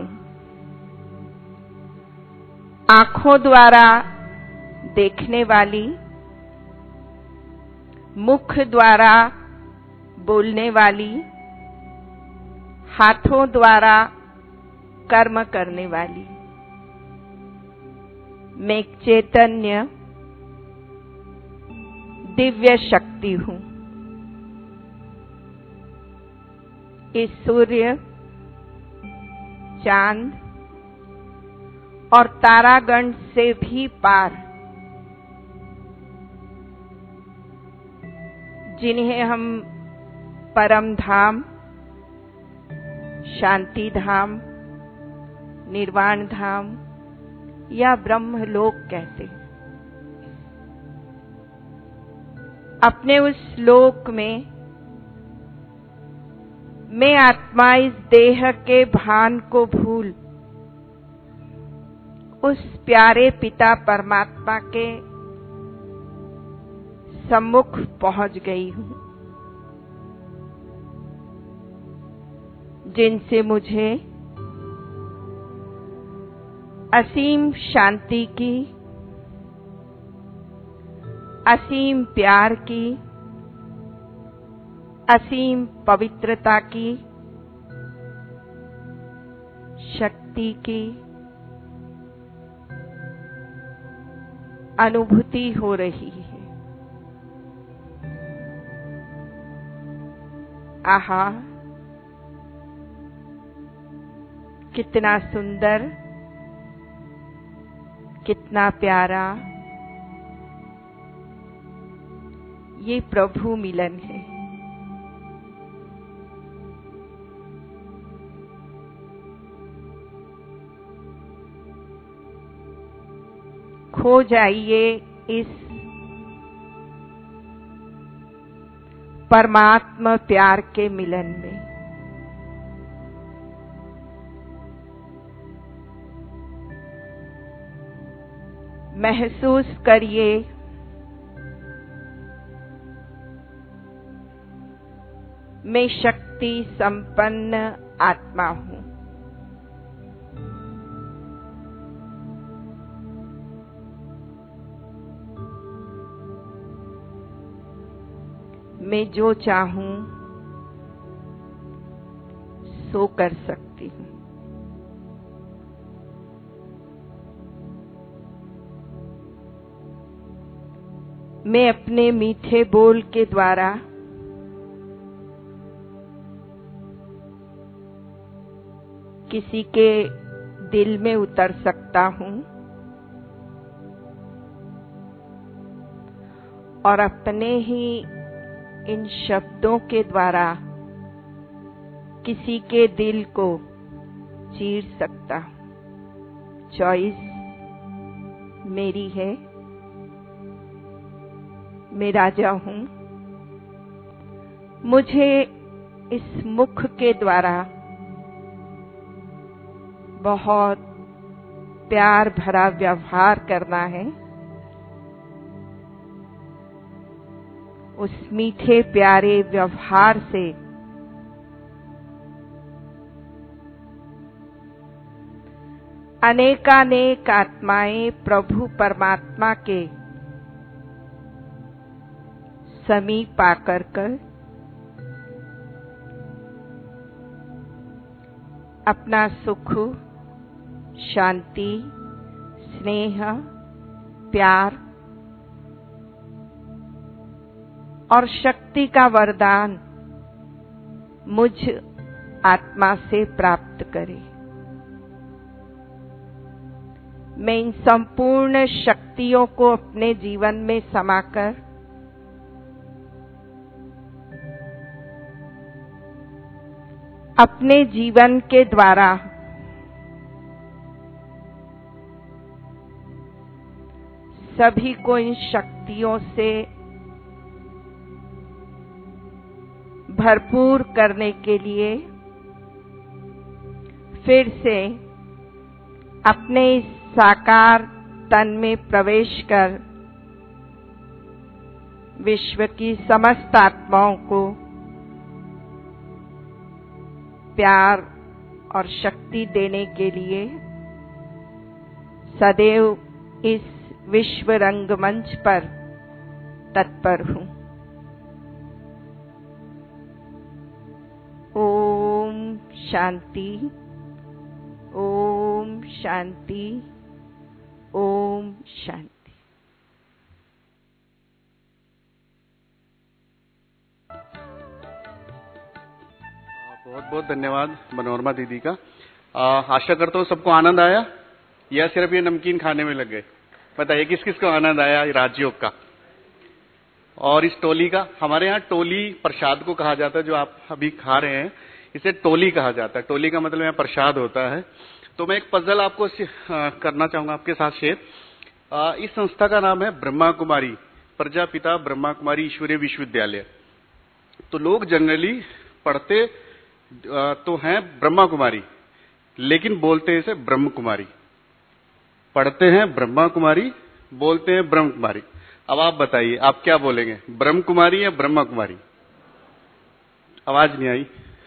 आंखों द्वारा देखने वाली, मुख द्वारा बोलने वाली, हाथों द्वारा कर्म करने वाली मैं एक चैतन्य दिव्य शक्ति हूं। इस सूर्य, चांद और तारागण से भी पार, जिन्हें हम परम धाम, शांति धाम, निर्वाण धाम या ब्रह्मलोक कहते हैं, अपने उस लोक में मैं आत्मा इस देह के भान को भूल उस प्यारे पिता परमात्मा के सम्मुख पहुंच गई हूं, जिनसे मुझे असीम शांति की, असीम प्यार की, असीम पवित्रता की, शक्ति की अनुभूति हो रही है। आहा, कितना सुंदर, कितना प्यारा ये प्रभु मिलन है। खो जाइए इस परमात्मा प्यार के मिलन में। महसूस करिए मैं शक्ति संपन्न आत्मा हूं। मैं जो चाहूं सो कर सकती हूँ। मैं अपने मीठे बोल के द्वारा किसी के दिल में उतर सकता हूँ और अपने ही इन शब्दों के द्वारा किसी के दिल को चीर सकता हूँ। चॉइस मेरी है। मैं राजा हूँ। मुझे इस मुख के द्वारा बहुत प्यार भरा व्यवहार करना है। उस मीठे प्यारे व्यवहार से अनेकानेक आत्माएं प्रभु परमात्मा के समीप आकर अपना सुख, शांति, स्नेह, प्यार और शक्ति का वरदान मुझ आत्मा से प्राप्त करे। मैं इन संपूर्ण शक्तियों को अपने जीवन में समाकर अपने जीवन के द्वारा सभी को इन शक्तियों से भरपूर करने के लिए फिर से अपने इस साकार तन में प्रवेश कर विश्व की समस्त आत्माओं को प्यार और शक्ति देने के लिए सदैव इस विश्व रंगमंच पर तत्पर हूँ। ओम शांति, ओम शांति, ओम शांति। बहुत बहुत धन्यवाद मनोरमा दीदी का। आशा करता हूँ सबको आनंद आया या सिर्फ ये नमकीन खाने में लग गए? बताइए किस किस को आनंद आया राजयोग का और इस टोली का? हमारे यहाँ टोली प्रसाद को कहा जाता है, जो आप अभी खा रहे हैं इसे टोली कहा जाता है। टोली का मतलब यहाँ प्रसाद होता है। तो मैं एक पजल आपको करना चाहूंगा आपके साथ शेयर। इस संस्था का नाम है ब्रह्मा कुमारी, प्रजापिता ब्रह्मा कुमारी ईश्वरीय विश्वविद्यालय। तो लोग जनरली पढ़ते तो हैं ब्रह्मा कुमारी, लेकिन बोलते हैं इसे ब्रह्म कुमारी। पढ़ते हैं ब्रह्मा कुमारी, बोलते हैं ब्रह्म कुमारी। अब आप बताइए आप क्या बोलेंगे, ब्रह्म कुमारी या ब्रह्मा कुमारी? आवाज नहीं आई।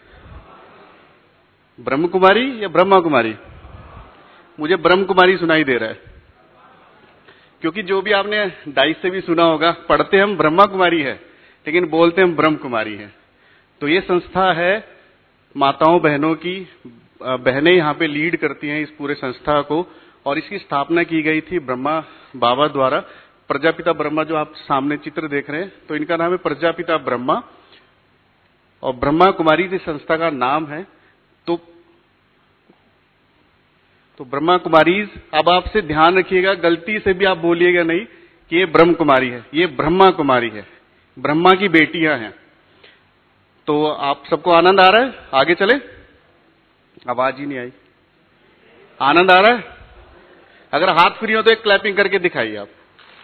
ब्रह्म कुमारी या ब्रह्मा कुमारी? मुझे ब्रह्म कुमारी सुनाई दे रहा है, क्योंकि जो भी आपने डाइस से भी सुना होगा, पढ़ते हम ब्रह्मा कुमारी है लेकिन बोलते हम ब्रह्म कुमारी है। तो ये संस्था है माताओं बहनों की, बहनें यहाँ पे लीड करती हैं इस पूरे संस्था को, और इसकी स्थापना की गई थी ब्रह्मा बाबा द्वारा। प्रजापिता ब्रह्मा जो आप सामने चित्र देख रहे हैं, तो इनका नाम है प्रजापिता ब्रह्मा, और ब्रह्मा कुमारी इस संस्था का नाम है। तो ब्रह्मा कुमारीज, अब आपसे ध्यान रखिएगा, गलती से भी आप बोलिएगा नहीं कि ये ब्रह्म कुमारी है, ये ब्रह्मा कुमारी है, ब्रह्मा की बेटियां हैं। तो आप सबको आनंद आ रहा है? आगे चले? आवाज ही नहीं आई। आनंद आ रहा है? अगर हाथ फ्री हो तो एक क्लैपिंग करके दिखाइए आप।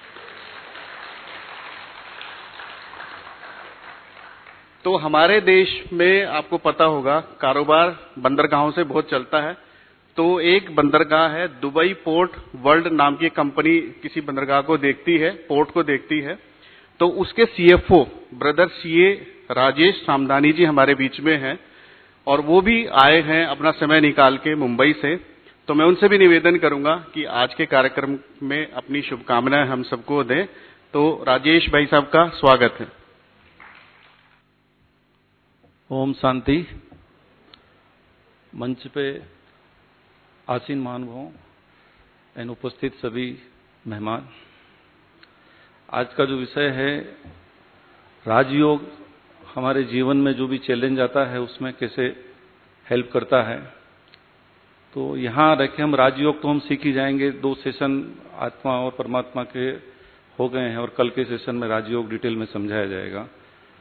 तो हमारे देश में आपको पता होगा कारोबार बंदरगाहों से बहुत चलता है। तो एक बंदरगाह है दुबई पोर्ट वर्ल्ड नाम की कंपनी, किसी बंदरगाह को देखती है, पोर्ट को देखती है। तो उसके CFO brother CA Rajesh Samdani ji हमारे बीच में हैं, और वो भी आए हैं अपना समय निकाल के मुंबई से। तो मैं उनसे भी निवेदन करूंगा कि आज के कार्यक्रम में अपनी शुभकामनाएं हम सबको दें। तो राजेश भाई साहब का स्वागत है। ओम शांति। मंच पे आसीन महानुभावों एवं उपस्थित सभी मेहमान, आज का जो विषय है राजयोग हमारे जीवन में जो भी चैलेंज आता है उसमें कैसे हेल्प करता है। तो यहाँ रखे हम राजयोग तो हम सीख ही जाएंगे। 2 सेशन आत्मा और परमात्मा के हो गए हैं और कल के सेशन में राजयोग डिटेल में समझाया जाएगा।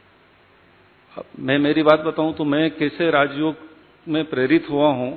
मैं मेरी बात बताऊं तो मैं कैसे राजयोग में प्रेरित हुआ हूं।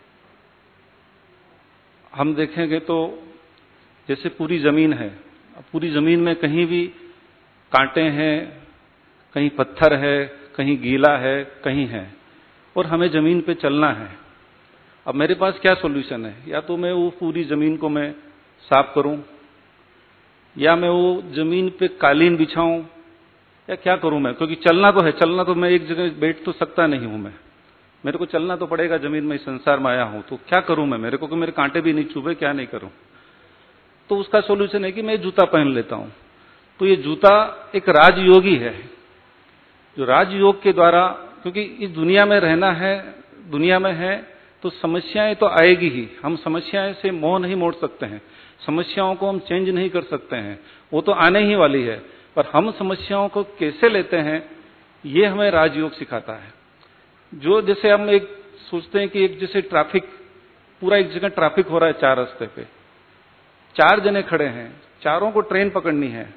हम देखेंगे तो जैसे पूरी जमीन है, पूरी जमीन में कहीं भी कांटे हैं, कहीं पत्थर है, कहीं गीला है, कहीं है, और हमें जमीन पे चलना है। अब मेरे पास क्या सॉल्यूशन है? या तो मैं वो पूरी जमीन को मैं साफ करूं, या मैं वो जमीन पे कालीन बिछाऊं, या क्या करूं मैं? क्योंकि चलना तो है, चलना तो मैं एक जगह बैठ तो सकता नहीं हूं। मेरे को चलना तो पड़ेगा, जमीन में इस संसार में आया हूं, तो क्या करूं मैं? मेरे को कि मेरे कांटे भी नहीं चुभे, क्या नहीं करूं? तो उसका सॉल्यूशन है कि मैं जूता पहन लेता हूं। तो ये जूता एक राजयोगी है, जो राजयोग के द्वारा, क्योंकि इस दुनिया में रहना है, दुनिया में है तो समस्याएं तो आएगी ही। हम समस्याएं से मोह नहीं मोड़ सकते हैं, समस्याओं को हम चेंज नहीं कर सकते हैं, वो तो आने ही वाली है। पर हम समस्याओं को कैसे लेते हैं ये हमें राजयोग सिखाता है। जो जैसे हम एक सोचते हैं कि एक जैसे ट्रैफिक, पूरा एक जगह ट्रैफिक हो रहा है 4 रास्ते पे, 4 जने खड़े हैं, चारों को ट्रेन पकड़नी है,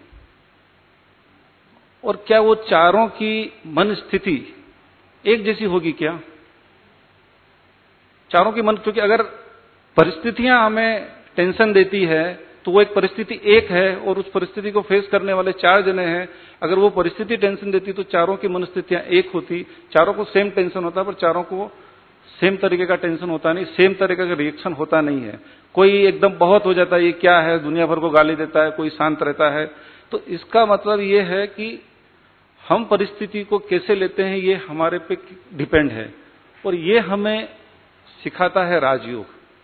और क्या वो चारों की मन स्थिति एक जैसी होगी क्या? चारों की मन, क्योंकि अगर परिस्थितियां हमें टेंशन देती है तो वो एक परिस्थिति एक है और उस परिस्थिति को फेस करने वाले 4 जने हैं। अगर वो परिस्थिति टेंशन देती तो चारों की मनस्थितियां एक होती, चारों को सेम टेंशन होता, पर चारों को सेम तरीके का टेंशन होता नहीं, सेम तरीके का रिएक्शन होता नहीं है। कोई एकदम बहुत हो जाता है, ये क्या है, दुनिया भर को गाली देता है, कोई शांत रहता है। तो इसका मतलब ये है कि हम परिस्थिति को कैसे लेते हैं ये हमारे पे डिपेंड है, और ये हमें सिखाता है राजयोग।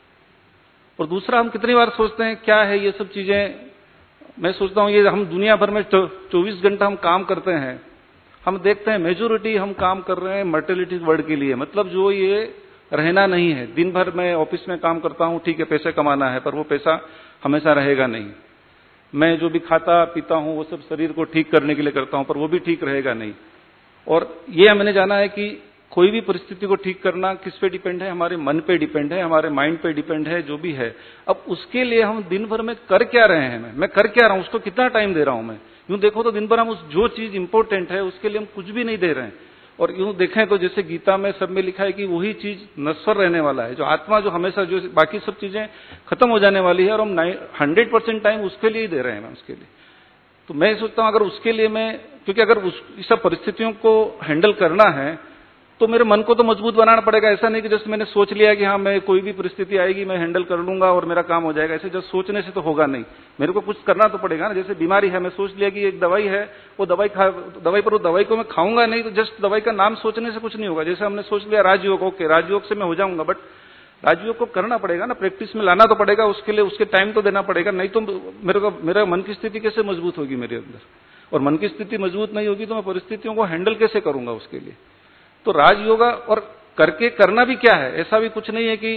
और दूसरा, हम कितनी बार सोचते हैं क्या है ये सब चीजें। मैं सोचता हूं ये हम दुनिया भर में 24 घंटा हम काम करते हैं, हम देखते हैं मेजोरिटी हम काम कर रहे हैं मर्टिलिटी वर्ड के लिए, मतलब जो ये रहना नहीं है। दिन भर मैं ऑफिस में काम करता हूं, ठीक है, पैसे कमाना है, पर वो पैसा हमेशा रहेगा नहीं। मैं जो भी खाता पीता हूं वो सब शरीर को ठीक करने के लिए करता हूं, पर वो भी ठीक रहेगा नहीं। और ये मैंने जाना है कि कोई भी परिस्थिति को ठीक करना किस पे डिपेंड है? हमारे मन पे डिपेंड है, हमारे माइंड पे डिपेंड है, जो भी है। अब उसके लिए हम दिन भर में कर क्या रहे हैं? मैं कर क्या रहा हूं, उसको कितना टाइम दे रहा हूं मैं? यूं देखो तो दिन भर हम उस जो चीज इंपॉर्टेंट है उसके लिए हम कुछ भी नहीं दे रहे हैं। और यूं देखें तो जैसे गीता में सब में लिखा है कि वही चीज नश्वर रहने वाला है, जो आत्मा, जो हमेशा, जो बाकी सब चीजें खत्म हो जाने वाली है, और हम 100% टाइम उसके लिए ही दे रहे हैं। उसके लिए तो मैं सोचता हूं अगर उसके लिए मैं, क्योंकि अगर इस सब परिस्थितियों को हैंडल करना है तो मेरे मन को तो मजबूत बनाना पड़ेगा। ऐसा नहीं कि जैसे मैंने सोच लिया कि हाँ मैं कोई भी परिस्थिति आएगी मैं हैंडल कर लूंगा और मेरा काम हो जाएगा, ऐसे जस्ट सोचने से तो होगा नहीं। मेरे को कुछ करना तो पड़ेगा ना। जैसे बीमारी है, मैं सोच लिया कि एक दवाई है, वो दवाई पर वो दवाई को मैं खाऊंगा नहीं, तो जस्ट दवाई का नाम सोचने से कुछ नहीं होगा। जैसे हमने सोच लिया राजयोग, ओके राजयोग से मैं हो जाऊंगा, बट राजयोग को करना पड़ेगा ना, प्रैक्टिस में लाना तो पड़ेगा, उसके लिए उसके टाइम तो देना पड़ेगा। नहीं तो मेरा मन की स्थिति कैसे मजबूत होगी मेरे अंदर, और मन की स्थिति मजबूत नहीं होगी तो मैं परिस्थितियों को हैंडल कैसे करूंगा उसके लिए। तो राजयोगा, और करके करना भी क्या है, ऐसा भी कुछ नहीं है कि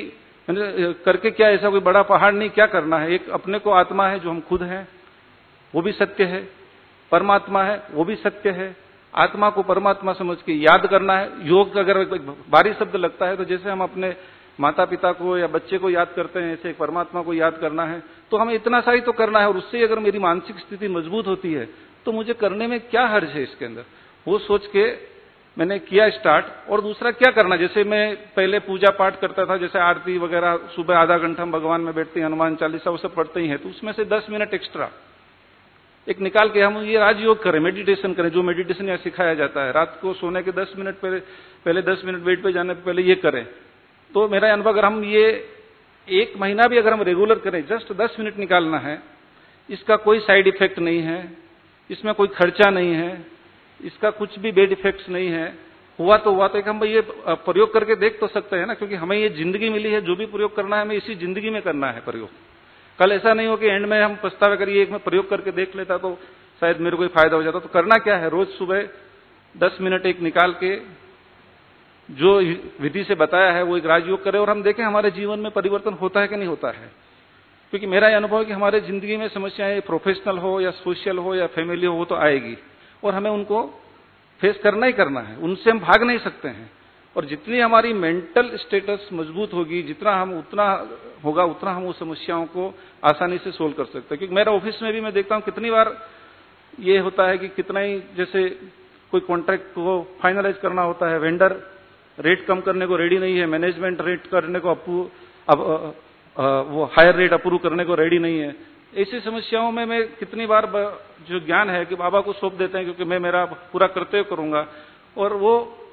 करके क्या ऐसा कोई बड़ा पहाड़ नहीं, क्या करना है। एक अपने को आत्मा है जो हम खुद हैं, वो भी सत्य है, परमात्मा है वो भी सत्य है। आत्मा को परमात्मा समझ के याद करना है। योग अगर भारी शब्द लगता है तो जैसे हम अपने माता पिता को या बच्चे को याद करते हैं, ऐसे परमात्मा को याद करना है, तो हमें इतना सा ही तो करना है। और उससे अगर मेरी मानसिक स्थिति मजबूत होती है तो मुझे करने में क्या हर्ज है इसके अंदर, वो सोच के मैंने किया स्टार्ट। और दूसरा क्या करना, जैसे मैं पहले पूजा पाठ करता था, जैसे आरती वगैरह, सुबह आधा घंटा हम भगवान में बैठते हैं, हनुमान चालीसा वो सब पढ़ते ही हैं, तो उसमें से 10 मिनट एक्स्ट्रा एक निकाल के हम ये राजयोग करें, मेडिटेशन करें, जो मेडिटेशन यहाँ सिखाया जाता है। रात को सोने के 10 मिनट पहले 10 मिनट बेड पे जाने पहले ये करें। तो मेरा अनुभव, अगर हम ये 1 महीना भी अगर हम रेगुलर करें, जस्ट 10 मिनट निकालना है, इसका कोई साइड इफेक्ट नहीं है, इसमें कोई खर्चा नहीं है, इसका कुछ भी बेड इफेक्ट्स नहीं है। हुआ तो हुआ, तो एक हम ये प्रयोग करके देख तो सकते हैं ना, क्योंकि हमें ये जिंदगी मिली है, जो भी प्रयोग करना है हमें इसी जिंदगी में करना है प्रयोग। कल ऐसा नहीं हो कि एंड में हम पछतावे करिए, एक में प्रयोग करके देख लेता तो शायद मेरे को फायदा हो जाता। तो करना क्या है, रोज सुबह 10 मिनट एक निकाल के जो विधि से बताया है वो एक राजयोग करें और हम देखें हमारे जीवन में परिवर्तन होता है कि नहीं होता है। क्योंकि मेरा यह अनुभव है कि हमारे जिंदगी में समस्याएं प्रोफेशनल हो या सोशल हो या फैमिली हो, वो तो आएगी और हमें उनको फेस करना ही करना है, उनसे हम भाग नहीं सकते हैं। और जितनी हमारी मेंटल स्टेटस मजबूत होगी, जितना हम उस समस्याओं को आसानी से सोल्व कर सकते हैं। क्योंकि मेरा ऑफिस में भी मैं देखता हूँ कितनी बार ये होता है कि कितना ही जैसे कोई कॉन्ट्रैक्ट को फाइनलाइज करना होता है, वेंडर रेट कम करने को रेडी नहीं है, मैनेजमेंट रेट करने को वो हायर रेट अप्रूव करने को रेडी नहीं है। ऐसी समस्याओं में मैं कितनी बार जो ज्ञान है कि बाबा को सौंप देते हैं, क्योंकि मैं मेरा पूरा कर्तव्य करूंगा, और वो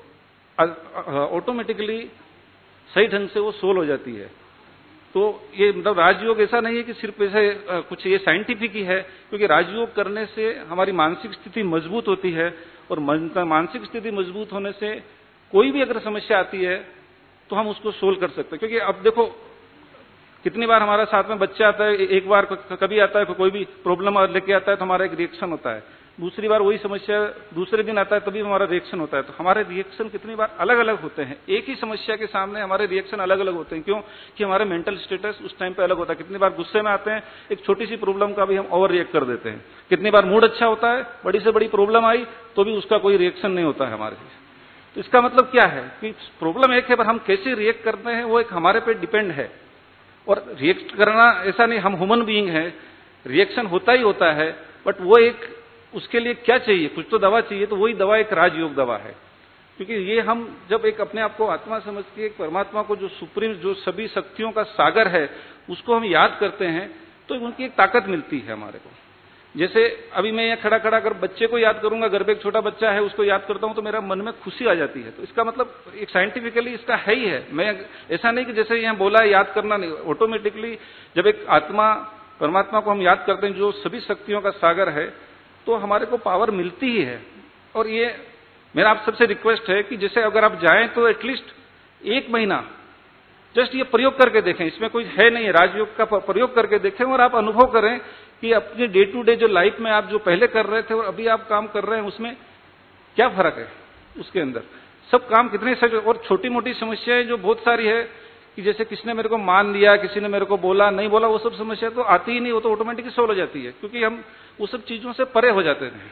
ऑटोमेटिकली सही ढंग से वो सोल्व हो जाती है। तो ये मतलब राजयोग ऐसा नहीं है कि सिर्फ ऐसे कुछ ये साइंटिफिक ही है, क्योंकि राजयोग करने से हमारी मानसिक स्थिति मजबूत होती है और मानसिक स्थिति मजबूत होने से कोई भी अगर समस्या आती है तो हम उसको सोल्व कर सकते हैं। क्योंकि अब देखो कितनी बार हमारे साथ में बच्चा आता है, एक बार कभी आता है, कोई भी प्रॉब्लम लेके आता है तो हमारा एक रिएक्शन होता है, दूसरी बार वही समस्या दूसरे दिन आता है तभी हमारा रिएक्शन होता है। तो हमारे रिएक्शन कितनी बार अलग अलग होते हैं, एक ही समस्या के सामने हमारे रिएक्शन अलग अलग होते हैं। क्यों? कि हमारे मेंटल स्टेटस उस टाइम पे अलग होता है। कितनी बार गुस्से में आते हैं, एक छोटी सी प्रॉब्लम का भी हम ओवर रिएक्ट कर देते हैं। कितनी बार मूड अच्छा होता है, बड़ी से बड़ी प्रॉब्लम आई तो भी उसका कोई रिएक्शन नहीं होता है हमारे। तो इसका मतलब क्या है कि प्रॉब्लम एक है, पर हम कैसे रिएक्ट करते हैं वो एक हमारे पे डिपेंड है। और रिएक्ट करना ऐसा नहीं, हम ह्यूमन बीइंग है, रिएक्शन होता ही होता है, बट वो एक उसके लिए क्या चाहिए, कुछ तो दवा चाहिए, तो वही दवा एक राजयोग दवा है। क्योंकि ये हम जब एक अपने आप को आत्मा समझ के एक परमात्मा को जो सुप्रीम, जो सभी शक्तियों का सागर है, उसको हम याद करते हैं तो उनकी एक ताकत मिलती है हमारे को। जैसे अभी मैं यहाँ खड़ा खड़ा कर बच्चे को याद करूंगा, घर पे एक छोटा बच्चा है उसको याद करता हूं तो मेरा मन में खुशी आ जाती है। तो इसका मतलब एक साइंटिफिकली इसका है ही है। मैं ऐसा नहीं कि जैसे यहाँ बोला है याद करना नहीं, ऑटोमेटिकली जब एक आत्मा परमात्मा को हम याद करते हैं जो सभी शक्तियों का सागर है, तो हमारे को पावर मिलती ही है। और ये मेरा आप सबसे रिक्वेस्ट है कि जैसे अगर आप जाएं तो एटलीस्ट 1 महीना जस्ट ये प्रयोग करके देखें, इसमें कोई है नहीं, राजयोग का प्रयोग करके देखें और आप अनुभव करें कि अपने डे टू डे जो लाइफ में आप जो पहले कर रहे थे और अभी आप काम कर रहे हैं उसमें क्या फर्क है। उसके अंदर सब काम कितने सच, और छोटी मोटी समस्याएं जो बहुत सारी है कि जैसे किसने मेरे को मान लिया, किसी ने मेरे को बोला नहीं बोला, वो सब समस्या तो आती ही नहीं, वो तो ऑटोमेटिकली सोल्व हो जाती है, क्योंकि हम वो सब चीजों से परे हो जाते हैं।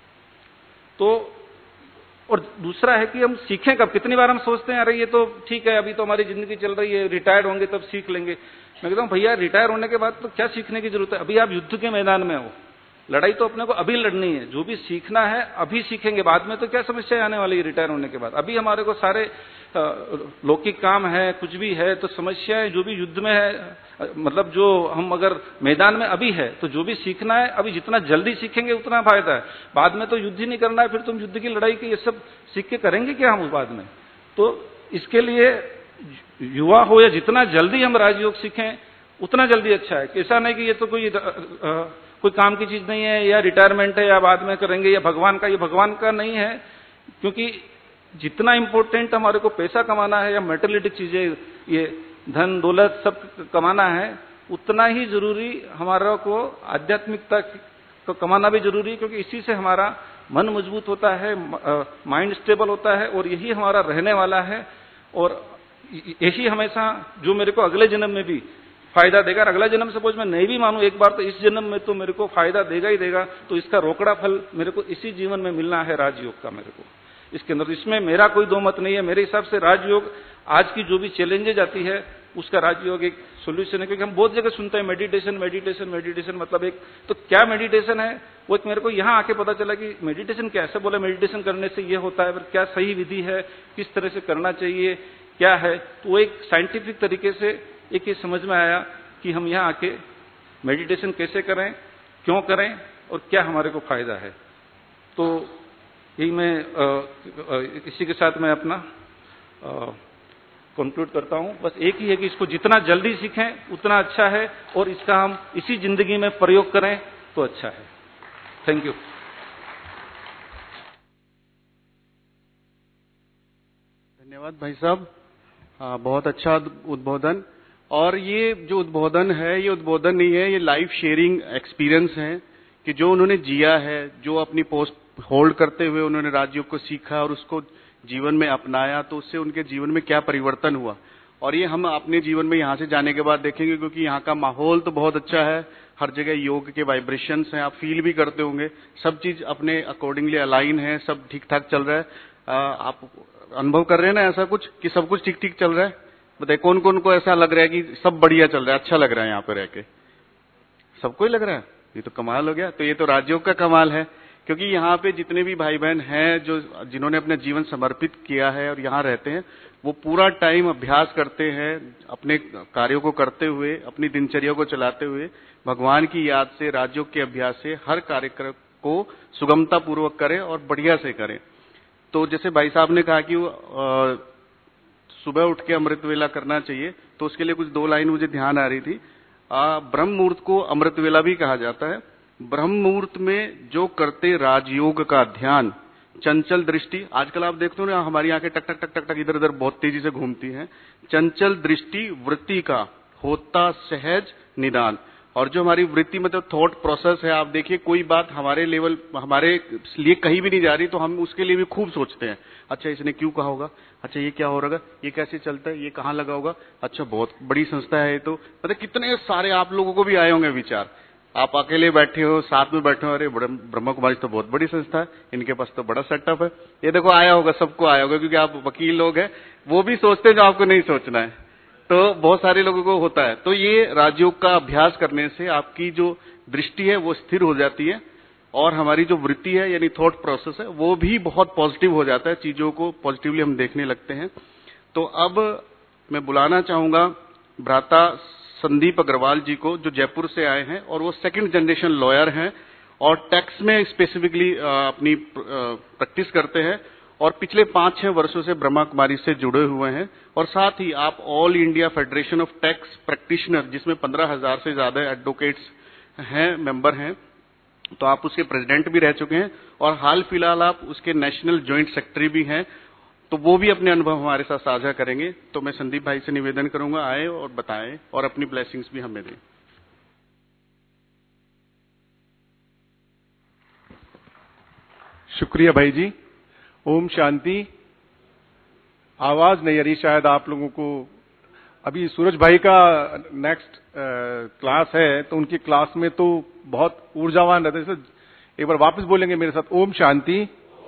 तो और दूसरा है कि हम सीखें कब। कितनी बार हम सोचते हैं अरे ये तो ठीक है, अभी तो हमारी जिंदगी चल रही है, रिटायर्ड होंगे तब सीख लेंगे। मैं कहता हूँ भैया रिटायर होने के बाद तो क्या सीखने की जरूरत है, अभी आप युद्ध के मैदान में हो, लड़ाई तो अपने को अभी लड़नी है, जो भी सीखना है अभी सीखेंगे, बाद में तो क्या समस्या आने वाली है रिटायर होने के बाद। अभी हमारे को सारे लौकिक काम है, कुछ भी है, तो समस्याएं जो भी युद्ध में है, मतलब जो हम अगर मैदान में अभी है तो जो भी सीखना है अभी जितना जल्दी सीखेंगे उतना फायदा है। बाद में तो युद्ध ही नहीं करना है, फिर तुम युद्ध की लड़ाई की ये सब सीख के करेंगे क्या हम उस बाद में। तो इसके लिए युवा हो या जितना जल्दी हम राजयोग सीखें उतना जल्दी अच्छा है। ऐसा नहीं कि ये तो कोई काम की चीज नहीं है, या रिटायरमेंट है, या बाद में करेंगे, या भगवान का, ये भगवान का नहीं है। क्योंकि जितना इंपॉर्टेंट हमारे को पैसा कमाना है या मेटेरियलिस्टिक चीजें, ये धन दौलत सब कमाना है, उतना ही जरूरी हमारा को आध्यात्मिकता को कमाना भी जरूरी है। क्योंकि इसी से हमारा मन मजबूत होता है, माइंड स्टेबल होता है, और यही हमारा रहने वाला है। और यही हमेशा जो मेरे को अगले जन्म में भी फायदा देगा। अगला जन्म सपोज मैं नहीं भी मानूं एक बार, तो इस जन्म में तो मेरे को फायदा देगा ही देगा। तो इसका रोकड़ा फल मेरे को इसी जीवन में मिलना है राजयोग का मेरे को इसके अंदर। इसमें मेरा कोई दो मत नहीं है। मेरे हिसाब से राजयोग आज की जो भी चैलेंजेज आती है उसका राजयोग एक सोल्यूशन है। क्योंकि हम बहुत जगह सुनते हैं मेडिटेशन मेडिटेशन मेडिटेशन, मतलब एक तो क्या मेडिटेशन है वो एक मेरे को यहाँ आके पता चला कि मेडिटेशन क्या है। ऐसे बोले मेडिटेशन करने से ये होता है, पर क्या सही विधि है, किस तरह से करना चाहिए, क्या है, तो वो एक साइंटिफिक तरीके से एक ये समझ में आया कि हम यहाँ आके मेडिटेशन कैसे करें, क्यों करें और क्या हमारे को फायदा है। तो यही मैं इसी के साथ मैं अपना कंक्लूड करता हूं। बस एक ही है कि इसको जितना जल्दी सीखें उतना अच्छा है, और इसका हम इसी जिंदगी में प्रयोग करें तो अच्छा है। Thank you. धन्यवाद भाई साहब, बहुत अच्छा उद्बोधन। और ये जो उद्बोधन है, ये उद्बोधन नहीं है, ये लाइफ शेयरिंग एक्सपीरियंस है कि जो उन्होंने जिया है, जो अपनी पोस्ट होल्ड करते हुए उन्होंने राजयोग को सीखा और उसको जीवन में अपनाया तो उससे उनके जीवन में क्या परिवर्तन हुआ। और ये हम अपने जीवन में यहाँ से जाने के बाद देखेंगे, क्योंकि यहाँ का माहौल तो बहुत अच्छा है, हर जगह योग के वाइब्रेशंस हैं, आप फील भी करते होंगे, सब चीज अपने अकॉर्डिंगली अलाइन है, सब ठीक ठाक चल रहा है। आप अनुभव कर रहे हैं ना ऐसा कुछ कि सब कुछ ठीक ठीक चल रहा है? बताइए कौन कौन को ऐसा लग रहा है कि सब बढ़िया चल रहा है, अच्छा लग रहा है यहाँ पे रह के? सबको ही लग रहा है? ये तो कमाल हो गया। तो ये तो राजयोग का कमाल है, क्योंकि यहाँ पे जितने भी भाई बहन हैं जो जिन्होंने अपना जीवन समर्पित किया है और यहाँ रहते हैं, वो पूरा टाइम अभ्यास करते हैं, अपने कार्यों को करते हुए, अपनी दिनचर्या को चलाते हुए, भगवान की याद से, राजयोग के अभ्यास से हर कार्यक्रम को सुगमता पूर्वक करें और बढ़िया से करें। तो जैसे भाई साहब ने कहा कि सुबह उठ के अमृत वेला करना चाहिए, तो उसके लिए कुछ 2 लाइन मुझे ध्यान आ रही थी। ब्रह्म मुहूर्त को अमृत वेला भी कहा जाता है। ब्रह्म मुहूर्त में जो करते राजयोग का ध्यान, चंचल दृष्टि, आजकल आप देखते हो ना हमारी आंखें टक टक टक टक टक इधर उधर बहुत तेजी से घूमती हैं, चंचल दृष्टि वृत्ति का होता सहज निदान। और जो हमारी वृत्ति मतलब थॉट प्रोसेस है, आप देखिए कोई बात हमारे लेवल, हमारे लिए कहीं भी नहीं जा रही तो हम उसके लिए भी खूब सोचते हैं, अच्छा इसने क्यों कहा होगा, अच्छा ये क्या हो रहा है, ये कैसे चलता है, ये कहाँ लगा होगा, अच्छा बहुत बड़ी संस्था है ये तो, मतलब कितने सारे आप लोगों को भी आए होंगे विचार। आप अकेले बैठे हो, साथ में बैठे हो, अरे ब्रह्मा कुमारी तो बहुत बड़ी संस्था है, इनके पास तो बड़ा सेटअप है, ये देखो आया होगा, सबको आया होगा, क्योंकि आप वकील लोग हैं, वो भी सोचते हैं जो आपको नहीं सोचना है, तो बहुत सारे लोगों को होता है। तो ये राजयोग का अभ्यास करने से आपकी जो दृष्टि है वो स्थिर हो जाती है, और हमारी जो वृत्ति है यानी थॉट प्रोसेस है वो भी बहुत पॉजिटिव हो जाता है, चीजों को पॉजिटिवली हम देखने लगते हैं। तो अब मैं बुलाना चाहूंगा भ्राता संदीप अग्रवाल जी को, जो जयपुर से आए हैं और वो 2nd जनरेशन लॉयर हैं और टैक्स में स्पेसिफिकली अपनी प्रैक्टिस करते हैं और पिछले 5-6 वर्षों से ब्रह्मा कुमारी से जुड़े हुए हैं। और साथ ही आप all India federation of tax practitioner, जिसमें 15,000 से ज्यादा एडवोकेट्स हैं, मेंबर हैं, तो आप उसके प्रेसिडेंट भी रह चुके हैं और हाल फिलहाल आप उसके नेशनल जॉइंट सेक्रेटरी भी हैं, तो वो भी अपने अनुभव हमारे साथ साझा करेंगे। तो मैं संदीप भाई से निवेदन करूंगा आए और बताएं और अपनी ब्लेसिंग्स भी हमें दें। शुक्रिया भाई जी। ओम शांति। आवाज नहीं आ रही शायद आप लोगों को। अभी सूरज भाई का नेक्स्ट क्लास है, तो उनकी क्लास में तो बहुत ऊर्जावान रहते हैं। एक बार वापस बोलेंगे मेरे साथ, ओम शांति।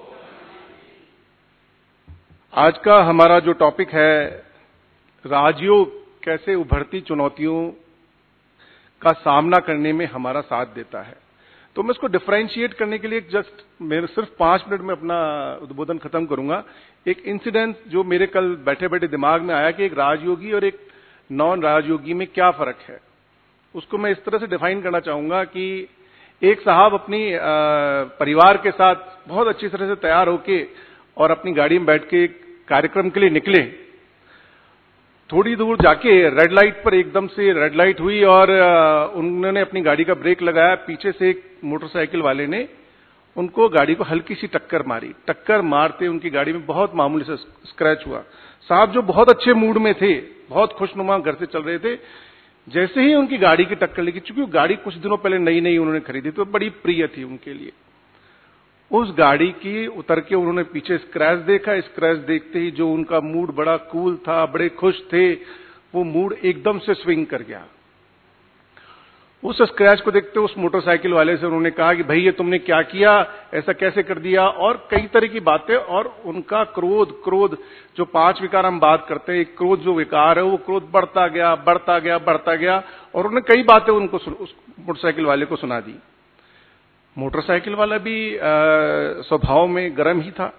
आज का हमारा जो टॉपिक है, राजयोग कैसे उभरती चुनौतियों का सामना करने में हमारा साथ देता है। तो मैं इसको डिफरेंशिएट करने के लिए जस्ट मेरे सिर्फ 5 मिनट में अपना उद्बोधन खत्म करूंगा। एक इंसिडेंट जो मेरे कल बैठे बैठे दिमाग में आया कि एक राजयोगी और एक नॉन राजयोगी में क्या फर्क है, उसको मैं इस तरह से डिफाइन करना चाहूंगा कि एक साहब अपनी परिवार के साथ बहुत अच्छी तरह से तैयार होके और अपनी गाड़ी में बैठ के कार्यक्रम के लिए निकले। थोड़ी दूर जाके रेड लाइट पर एकदम से रेड लाइट हुई और उन्होंने अपनी गाड़ी का ब्रेक लगाया। पीछे से एक मोटरसाइकिल वाले ने उनको गाड़ी को हल्की सी टक्कर मारी। टक्कर मारते उनकी गाड़ी में बहुत मामूली से स्क्रैच हुआ। साहब जो बहुत अच्छे मूड में थे, बहुत खुशनुमा घर से चल रहे थे, जैसे ही उनकी गाड़ी की टक्कर लगी, चूंकि गाड़ी कुछ दिनों पहले नई नई उन्होंने खरीदी तो बड़ी प्रिय थी उनके लिए, उस गाड़ी की उतर के उन्होंने पीछे स्क्रैच देखा। स्क्रैच देखते ही जो उनका मूड बड़ा कूल था, बड़े खुश थे, वो मूड एकदम से स्विंग कर गया। उस स्क्रैच को देखते उस मोटरसाइकिल वाले से उन्होंने कहा कि भाई ये तुमने क्या किया, ऐसा कैसे कर दिया, और कई तरह की बातें। और उनका क्रोध जो 5 विकार हम बात करते हैं, क्रोध जो विकार है वो क्रोध बढ़ता गया बढ़ता गया बढ़ता गया, और उन्होंने कई बातें उनको उस मोटरसाइकिल वाले को सुना दी। मोटरसाइकिल वाला भी स्वभाव में गर्म ही था।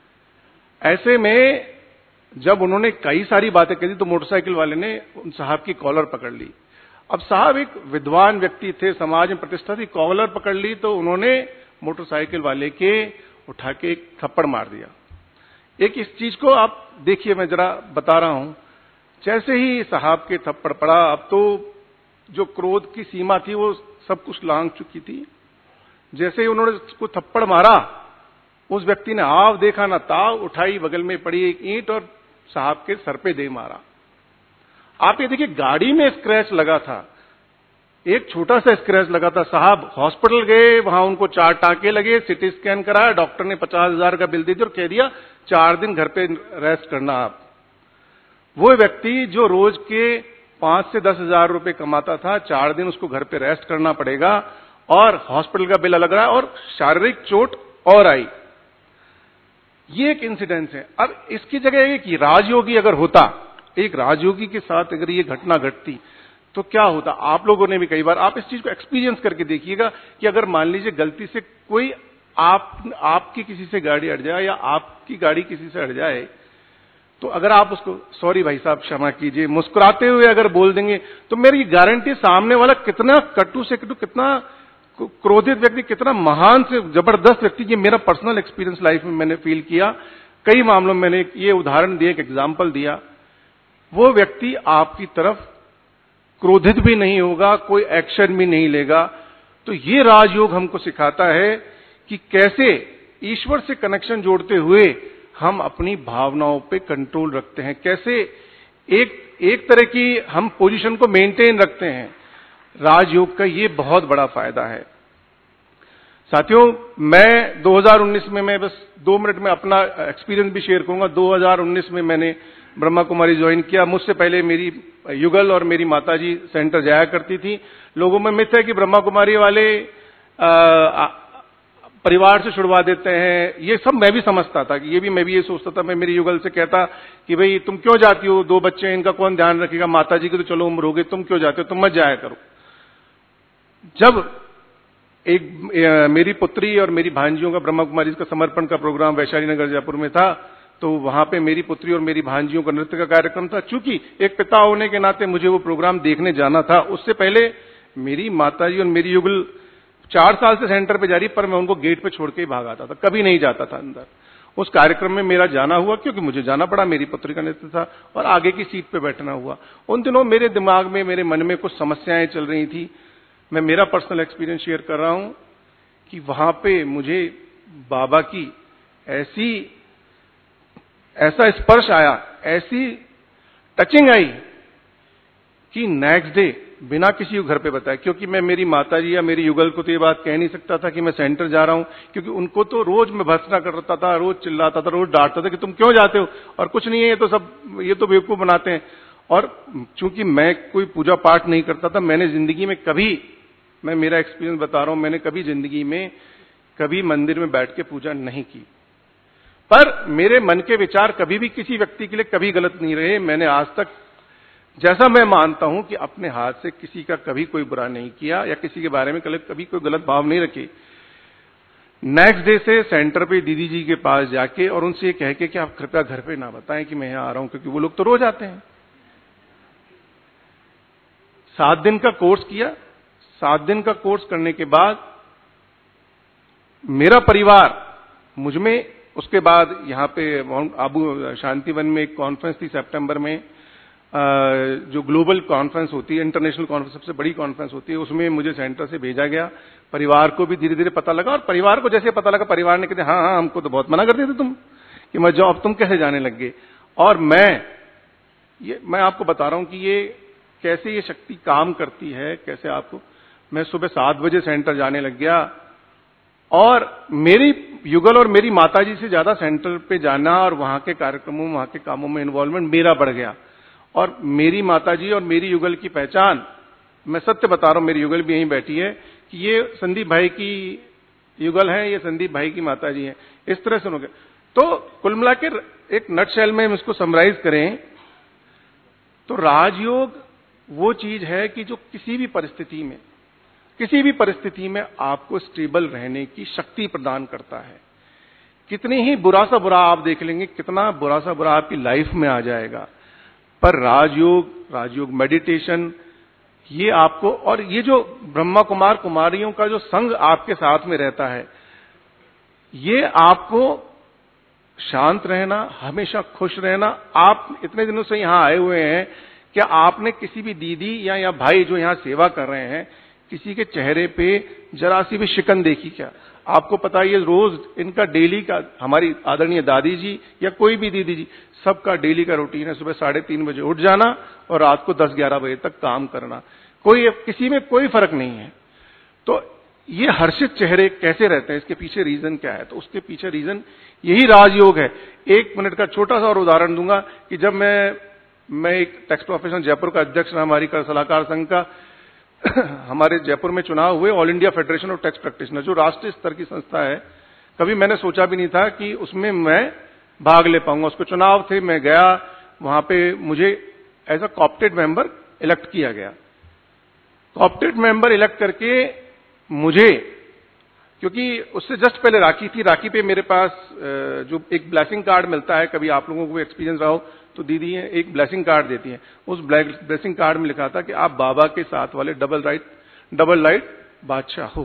ऐसे में जब उन्होंने कई सारी बातें कही तो मोटरसाइकिल वाले ने उन साहब की कॉलर पकड़ ली। अब साहब एक विद्वान व्यक्ति थे, समाज में प्रतिष्ठा थी, कॉलर पकड़ ली तो उन्होंने मोटरसाइकिल वाले के उठा के एक थप्पड़ मार दिया। एक इस चीज को आप देखिए, मैं जरा बता रहा हूं। जैसे ही साहब के थप्पड़ पड़ा, अब तो जो क्रोध की सीमा थी वो सब कुछ लांघ चुकी थी। जैसे ही उन्होंने उसको थप्पड़ मारा, उस व्यक्ति ने आव देखा ना ताव, उठाई बगल में पड़ी एक ईंट और साहब के सर पे दे मारा। आप ये देखिए, गाड़ी में स्क्रैच लगा था, एक छोटा सा स्क्रैच लगा था, साहब हॉस्पिटल गए, वहां उनको 4 टांके लगे, सिटी स्कैन कराया, डॉक्टर ने 50,000 का बिल दे दिया और कह दिया 4 दिन घर पे रेस्ट करना आप। वो व्यक्ति जो रोज के 5 से 10,000 रुपए कमाता था, 4 दिन उसको घर पे रेस्ट करना पड़ेगा और हॉस्पिटल का बिल अलग रहा और शारीरिक चोट और आई। ये एक इंसिडेंस है। अब इसकी जगह एक राजयोगी अगर होता, एक राजयोगी के साथ अगर ये घटना घटती तो क्या होता? आप लोगों ने भी कई बार आप इस चीज को एक्सपीरियंस करके देखिएगा कि अगर मान लीजिए गलती से कोई आपकी किसी से गाड़ी अड़ जाए या आपकी गाड़ी किसी से अड़ जाए, तो अगर आप उसको सॉरी भाई साहब क्षमा कीजिए मुस्कुराते हुए अगर बोल देंगे, तो मेरी गारंटी सामने वाला कितना कटु से कटु, कितना क्रोधित व्यक्ति, कितना महान से जबरदस्त व्यक्ति, ये मेरा पर्सनल एक्सपीरियंस लाइफ में मैंने फील किया। कई मामलों में मैंने ये उदाहरण दिया, एक एग्जाम्पल दिया। वो व्यक्ति आपकी तरफ क्रोधित भी नहीं होगा, कोई एक्शन भी नहीं लेगा। तो ये राजयोग हमको सिखाता है कि कैसे ईश्वर से कनेक्शन जोड़ते हुए हम अपनी भावनाओं पे कंट्रोल रखते हैं, कैसे एक तरह की हम पोजीशन को मेंटेन रखते हैं। राजयोग का ये बहुत बड़ा फायदा है। साथियों, मैं 2019 में, मैं बस 2 मिनट में अपना एक्सपीरियंस भी शेयर करूंगा। 2019 में मैंने ब्रह्मा कुमारी ज्वाइन किया। मुझसे पहले मेरी युगल और मेरी माताजी सेंटर जाया करती थी। लोगों में मिथ है कि ब्रह्मा कुमारी वाले परिवार से छुड़वा देते हैं, ये सब मैं भी समझता था कि मैं भी ये सोचता था। मैं मेरी युगल से कहता कि भाई तुम क्यों जाती हो, 2 बच्चे हैं, इनका कौन ध्यान रखेगा, माताजी की तो चलो उम्र हो गई, तुम क्यों जाते हो, तुम मत जाया करो। जब मेरी पुत्री और मेरी भांजियों का ब्रह्मा कुमारी का समर्पण का प्रोग्राम वैशाली नगर जयपुर में था, तो वहां पे मेरी पुत्री और मेरी भांजियों का नृत्य का कार्यक्रम था। चूंकि एक पिता होने के नाते मुझे वो प्रोग्राम देखने जाना था। उससे पहले मेरी माताजी और मेरी युगल 4 साल से सेंटर पे जा रही, पर मैं उनको गेट पे छोड़ के ही भाग आता था, कभी नहीं जाता था अंदर। उस कार्यक्रम में मेरा जाना हुआ क्योंकि मुझे जाना पड़ा, मेरी पुत्री का नृत्य था और आगे की सीट पे बैठना हुआ। उन दिनों मेरे दिमाग में, मेरे मन में कुछ समस्याएं चल रही थी। मैं मेरा पर्सनल एक्सपीरियंस शेयर कर रहा हूं कि वहां पे मुझे बाबा की ऐसा स्पर्श आया, ऐसी टचिंग आई कि नेक्स्ट डे बिना किसी को घर पे बताए, क्योंकि मैं मेरी माताजी या मेरी युगल को तो ये बात कह नहीं सकता था कि मैं सेंटर जा रहा हूं, क्योंकि उनको तो रोज मैं भर्त्सना करता था, रोज चिल्लाता था, रोज डांटता था कि तुम क्यों जाते हो, और कुछ नहीं है, ये तो बेवकूफ बनाते हैं। और चूंकि मैं कोई पूजा पाठ नहीं करता था, मैंने जिंदगी में कभी, मैं मेरा एक्सपीरियंस बता रहा हूं, मैंने कभी जिंदगी में कभी मंदिर में बैठ के पूजा नहीं की। पर मेरे मन के विचार कभी भी किसी व्यक्ति के लिए कभी गलत नहीं रहे। मैंने आज तक, जैसा मैं मानता हूं कि अपने हाथ से किसी का कभी कोई बुरा नहीं किया या किसी के बारे में कभी कोई गलत भाव नहीं रखे। नेक्स्ट डे से सेंटर पे दीदी जी के पास जाके और उनसे ये कह के कि आप कृपया घर पे ना बताएं कि मैं यहां आ रहा हूं, क्योंकि वो लोग तो रोज आते हैं। 7 दिन का कोर्स किया। 7 दिन का कोर्स करने के बाद मेरा परिवार मुझमें, उसके बाद यहाँ पे आबू शांतिवन में एक कॉन्फ्रेंस थी सितंबर में, जो ग्लोबल कॉन्फ्रेंस होती है, इंटरनेशनल कॉन्फ्रेंस, सबसे बड़ी कॉन्फ्रेंस होती है, उसमें मुझे सेंटर से भेजा गया। परिवार को भी धीरे धीरे पता लगा, और परिवार को जैसे पता लगा, परिवार ने कहते हाँ हमको तो बहुत मना करते थे तुम कि मैं जाओ, अब तुम कैसे जाने लग गए। और मैं आपको बता रहा हूं कि ये कैसे ये शक्ति काम करती है, कैसे आपको। मैं सुबह 7 बजे सेंटर जाने लग गया, और मेरी युगल और मेरी माताजी से ज्यादा सेंटर पे जाना और वहां के कार्यक्रमों, वहां के कामों में इन्वॉल्वमेंट मेरा बढ़ गया। और मेरी माताजी और मेरी युगल की पहचान, मैं सत्य बता रहा हूं, मेरी युगल भी यहीं बैठी है, कि ये संदीप भाई की युगल है, ये संदीप भाई की माताजी है, इस तरह से हो गया। तो कुल मिलाकर एक नटशेल में हम इसको समराइज करें तो राजयोग वो चीज है कि जो किसी भी परिस्थिति में आपको स्टेबल रहने की शक्ति प्रदान करता है। कितनी ही बुरा सा बुरा आप देख लेंगे, कितना बुरा सा बुरा आपकी लाइफ में आ जाएगा, पर राजयोग मेडिटेशन, ये आपको, और ये जो ब्रह्मा कुमार कुमारियों का जो संग आपके साथ में रहता है, ये आपको शांत रहना, हमेशा खुश रहना। आप इतने दिनों से यहां आए हुए हैं, क्या आपने किसी भी दीदी या भाई जो यहां सेवा कर रहे हैं, किसी के चेहरे पे जरा सी भी शिकन देखी क्या? आपको पता है ये रोज इनका डेली का, हमारी आदरणीय दादी जी या कोई भी दीदी जी, सबका डेली का रूटीन है सुबह 3:30 बजे उठ जाना और रात को 10-11 बजे तक काम करना। किसी में कोई फर्क नहीं है। तो ये हर्षित चेहरे कैसे रहते हैं, इसके पीछे रीजन क्या है? तो उसके पीछे रीजन यही राजयोग है। 1 मिनट का छोटा सा और उदाहरण दूंगा कि जब मैं एक टैक्स प्रोफेशनल जयपुर का अध्यक्ष रहा, हमारी कर सलाहकार संघ का हमारे जयपुर में चुनाव हुए, all India federation of tax practitioner, जो राष्ट्रीय स्तर की संस्था है। कभी मैंने सोचा भी नहीं था कि उसमें मैं भाग ले पाऊंगा। उसके चुनाव थे, मैं गया, वहां पे मुझे as a coopted member elect किया गया। कॉप्टेड मेंबर इलेक्ट करके मुझे, क्योंकि उससे जस्ट पहले राखी थी, राखी पे मेरे पास जो एक ब्लेसिंग कार्ड मिलता है, कभी आप लोगों को एक्सपीरियंस रहा हो तो दीदी एक ब्लेसिंग कार्ड देती है। उस ब्लेसिंग कार्ड में लिखा था कि आप बाबा के साथ वाले डबल लाइट बादशाह हो।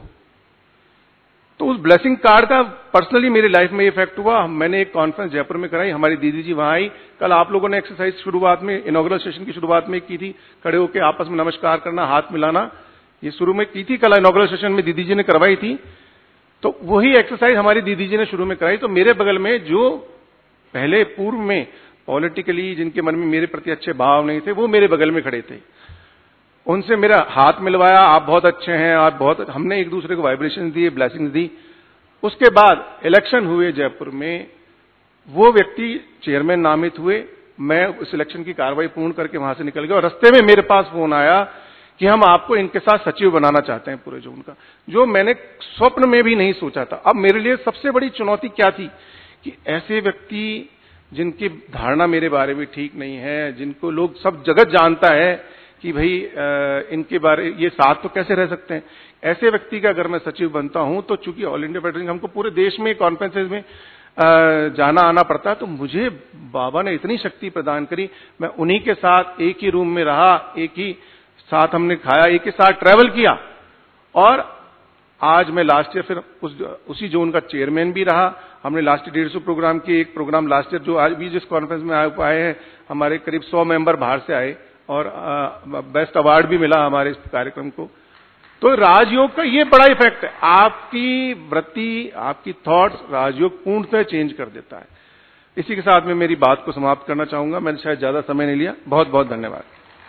तो उस ब्लेसिंग कार्ड का पर्सनली मेरी लाइफ में इफेक्ट हुआ। मैंने एक कॉन्फ्रेंस जयपुर में कराई, हमारी दीदी जी वहां आई। कल आप लोगों ने एक्सरसाइज शुरुआत में, इनॉग्रल सेशन की शुरुआत में की थी, खड़े होकर आपस में नमस्कार करना, हाथ मिलाना, ये शुरू में की थी, कल इनॉग्रल सेशन में दीदी जी ने करवाई थी। तो वही एक्सरसाइज हमारी दीदी जी ने शुरू में कराई। तो मेरे बगल में जो पहले पूर्व में पॉलिटिकली जिनके मन में मेरे प्रति अच्छे भाव नहीं थे, वो मेरे बगल में खड़े थे। उनसे मेरा हाथ मिलवाया, आप बहुत अच्छे हैं, आप बहुत, हमने एक दूसरे को वाइब्रेशन दिए, ब्लेसिंग्स दी। उसके बाद इलेक्शन हुए जयपुर में, वो व्यक्ति चेयरमैन नामित हुए। मैं उस इलेक्शन की कार्रवाई पूर्ण करके वहां से निकल गया और रास्ते में मेरे पास फोन आया कि हम आपको इनके साथ सचिव बनाना चाहते हैं पूरे जोन का, जो मैंने स्वप्न में भी नहीं सोचा था। अब मेरे लिए सबसे बड़ी चुनौती क्या थी कि ऐसे व्यक्ति जिनकी धारणा मेरे बारे में ठीक नहीं है, जिनको लोग सब जगत जानता है कि भाई इनके बारे, ये साथ तो कैसे रह सकते हैं, ऐसे व्यक्ति का अगर मैं सचिव बनता हूं तो चूंकि ऑल इंडिया फेडरेशन हमको पूरे देश में कॉन्फ्रेंसेज में जाना आना पड़ता है, तो मुझे बाबा ने इतनी शक्ति प्रदान करी। मैं उन्हीं के साथ एक ही रूम में रहा, एक ही साथ हमने खाया, एक ही साथ ट्रैवल किया, और आज मैं लास्ट ईयर फिर उसी जोन का चेयरमैन भी रहा। हमने लास्ट ईयर 150 प्रोग्राम की, एक प्रोग्राम लास्ट ईयर जो आज भी जिस कॉन्फ्रेंस में आए हैं, हमारे करीब 100 मेंबर बाहर से आए और बेस्ट अवार्ड भी मिला हमारे इस कार्यक्रम को। तो राजयोग का ये बड़ा इफेक्ट है, आपकी वृत्ति, आपकी थॉट्स राजयोग पूर्णतः चेंज कर देता है। इसी के साथ मैं मेरी बात को समाप्त करना चाहूंगा। मैंने शायद ज्यादा समय नहीं लिया। बहुत बहुत धन्यवाद।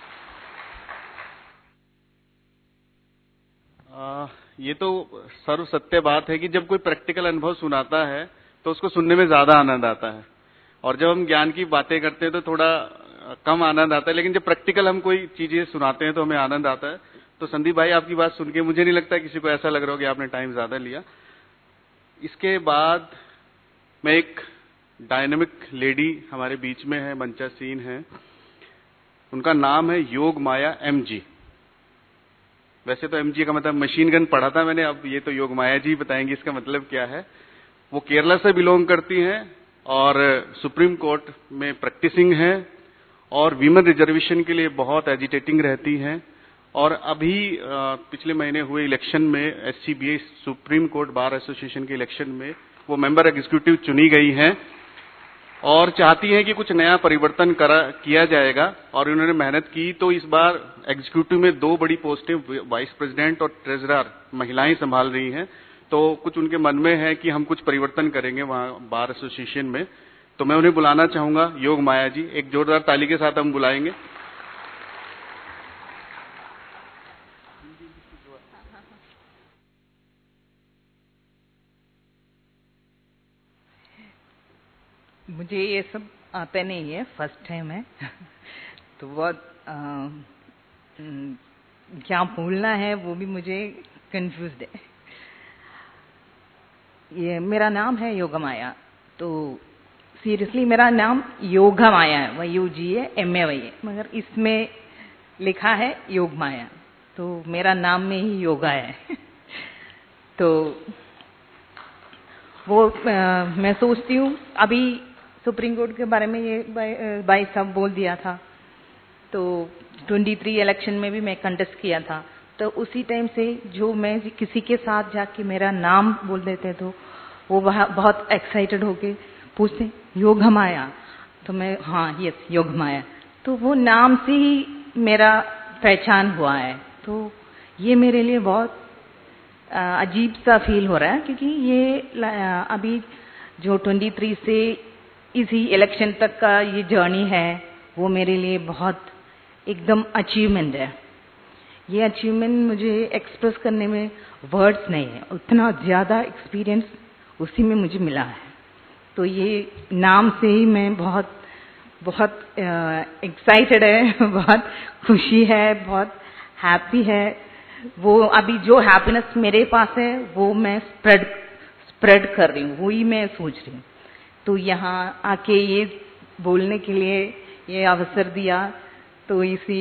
ये तो सर्व सत्य बात है कि जब कोई प्रैक्टिकल अनुभव सुनाता है तो उसको सुनने में ज्यादा आनंद आता है, और जब हम ज्ञान की बातें करते हैं तो थोड़ा कम आनंद आता है, लेकिन जब प्रैक्टिकल हम कोई चीजें सुनाते हैं तो हमें आनंद आता है। तो संदीप भाई, आपकी बात सुन के मुझे नहीं लगता किसी को ऐसा लग रहा हो कि आपने टाइम ज्यादा लिया। इसके बाद मैं एक डायनेमिक लेडी हमारे बीच में है, मंचा सीन है, उनका नाम है योग माया MG। वैसे तो MG का मतलब मशीन गन पढ़ा था मैंने, अब ये तो योग माया जी बताएंगे इसका मतलब क्या है। वो केरला से बिलोंग करती हैं और सुप्रीम कोर्ट में प्रैक्टिसिंग है और वीमेन रिजर्वेशन के लिए बहुत एजिटेटिंग रहती हैं। और अभी पिछले महीने हुए इलेक्शन में SCBA supreme court bar association के इलेक्शन में वो मेंबर एग्जीक्यूटिव चुनी गई हैं और चाहती हैं कि कुछ नया परिवर्तन किया जाएगा, और उन्होंने मेहनत की। तो इस बार एग्जीक्यूटिव में 2 बड़ी पोस्टें वाइस प्रेसिडेंट और ट्रेजरर महिलाएं संभाल रही हैं। तो कुछ उनके मन में है कि हम कुछ परिवर्तन करेंगे वहां बार एसोसिएशन में। तो मैं उन्हें बुलाना चाहूंगा, योग माया जी, एक जोरदार ताली के साथ हम बुलाएंगे। मुझे ये सब आता नहीं है, फर्स्ट टाइम है तो बहुत क्या बोलना है वो भी मुझे कंफ्यूज्ड है। ये मेरा नाम है योगा माया, तो सीरियसली मेरा नाम योगा माया है, वह UG है, MAY है, मगर इसमें लिखा है योग माया, तो मेरा नाम में ही योगा है तो वो मैं सोचती हूँ, अभी सुप्रीम कोर्ट के बारे में ये भाई साहब बोल दिया था, तो 23 इलेक्शन में भी मैं कंटेस्ट किया था। तो उसी टाइम से जो मैं किसी के साथ जाके मेरा नाम बोल देते तो वो बहुत एक्साइटेड होके पूछते योग माया, तो मैं हाँ यस योग माया, तो वो नाम से ही मेरा पहचान हुआ है। तो ये मेरे लिए बहुत अजीब सा फील हो रहा है, क्योंकि ये अभी जो 23 से इसी इलेक्शन तक का ये जर्नी है वो मेरे लिए बहुत एकदम अचीवमेंट है, ये अचीवमेंट मुझे एक्सप्रेस करने में वर्ड्स नहीं है, उतना ज़्यादा एक्सपीरियंस उसी में मुझे मिला है। तो ये नाम से ही मैं बहुत बहुत एक्साइटेड है, बहुत खुशी है, बहुत हैप्पी है। वो अभी जो हैप्पीनेस मेरे पास है वो मैं स्प्रेड कर रही हूँ, वही मैं सोच रही हूँ। तो यहाँ आके ये बोलने के लिए ये अवसर दिया, तो इसी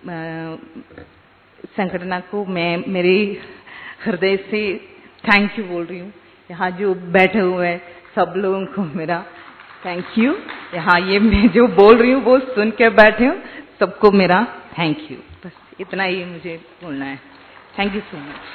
संगठन को मैं मेरे हृदय से थैंक यू बोल रही हूँ। यहाँ जो बैठे हुए हैं सब लोगों को मेरा थैंक यू। यहाँ ये मैं जो बोल रही हूँ वो सुन के बैठे हूँ, सबको मेरा थैंक यू। बस इतना ही मुझे बोलना है। Thank you so much.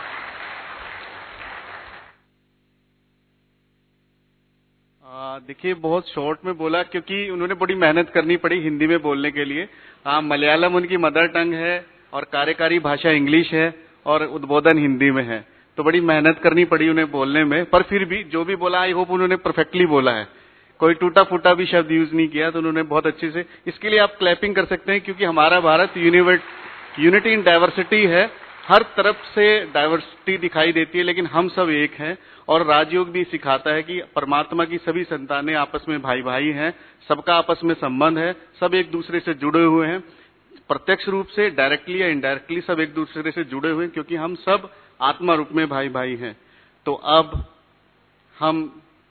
देखिए, बहुत शॉर्ट में बोला क्योंकि उन्होंने बड़ी मेहनत करनी पड़ी हिंदी में बोलने के लिए। मलयालम उनकी मदर टंग है और कार्यकारी भाषा इंग्लिश है और उद्बोधन हिंदी में है, तो बड़ी मेहनत करनी पड़ी उन्हें बोलने में। पर फिर भी जो भी बोला, आई होप उन्होंने परफेक्टली बोला है, कोई टूटा फूटा भी शब्द यूज नहीं किया, तो उन्होंने बहुत अच्छे से। इसके लिए आप क्लैपिंग कर सकते हैं, क्योंकि हमारा भारत यूनिटी इन डाइवर्सिटी है। हर तरफ से डाइवर्सिटी दिखाई देती है, लेकिन हम सब एक हैं। और राजयोग भी सिखाता है कि परमात्मा की सभी संतानें आपस में भाई भाई हैं, सबका आपस में संबंध है, सब एक दूसरे से जुड़े हुए हैं, प्रत्यक्ष रूप से, डायरेक्टली या इनडायरेक्टली सब एक दूसरे से जुड़े हुए हैं, क्योंकि हम सब आत्मा रूप में भाई भाई हैं। तो अब हम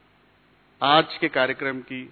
आज के कार्यक्रम की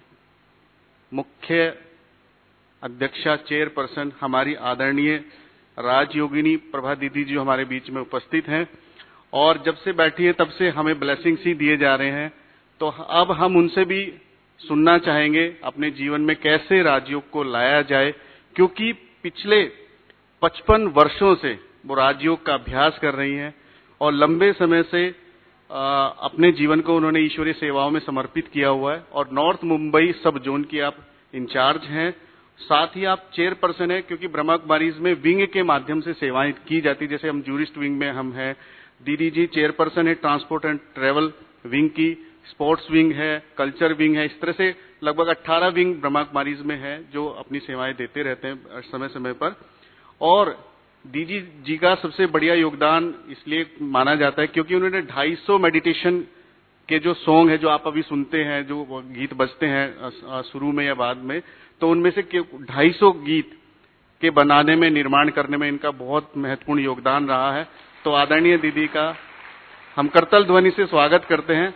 मुख्य अध्यक्षा, चेयरपर्सन, हमारी आदरणीय राजयोगिनी प्रभा दीदी जी हमारे बीच में उपस्थित हैं, और जब से बैठी है तब से हमें ब्लेसिंग्स ही दिए जा रहे हैं। तो अब हम उनसे भी सुनना चाहेंगे अपने जीवन में कैसे राजयोग को लाया जाए, क्योंकि पिछले 55 वर्षों से वो राजयोग का अभ्यास कर रही हैं और लंबे समय से अपने जीवन को उन्होंने ईश्वरीय सेवाओं में समर्पित किया हुआ है। और नॉर्थ मुंबई सब जोन की आप इंचार्ज हैं, साथ ही आप चेयरपर्सन हैं, क्योंकि ब्रह्मा कुमारीज में विंग के माध्यम से सेवाएं की जाती, जैसे हम जूरिस्ट विंग में हम हैं। दीदी जी चेयरपर्सन है ट्रांसपोर्ट एंड ट्रेवल विंग की, स्पोर्ट्स विंग है, कल्चर विंग है। इस तरह से लगभग 18 विंग ब्रह्मा कुमारीज में है जो अपनी सेवाएं देते रहते हैं समय समय पर। और दीदी जी का सबसे बढ़िया योगदान इसलिए माना जाता है क्योंकि उन्होंने 250 मेडिटेशन के जो सॉन्ग है, जो आप अभी सुनते हैं, जो गीत बजते हैं शुरू में या बाद में, तो उनमें से 250 गीत के बनाने में, निर्माण करने में इनका बहुत महत्वपूर्ण योगदान रहा है। तो आदरणीय दीदी का हम करतल ध्वनि से स्वागत करते हैं,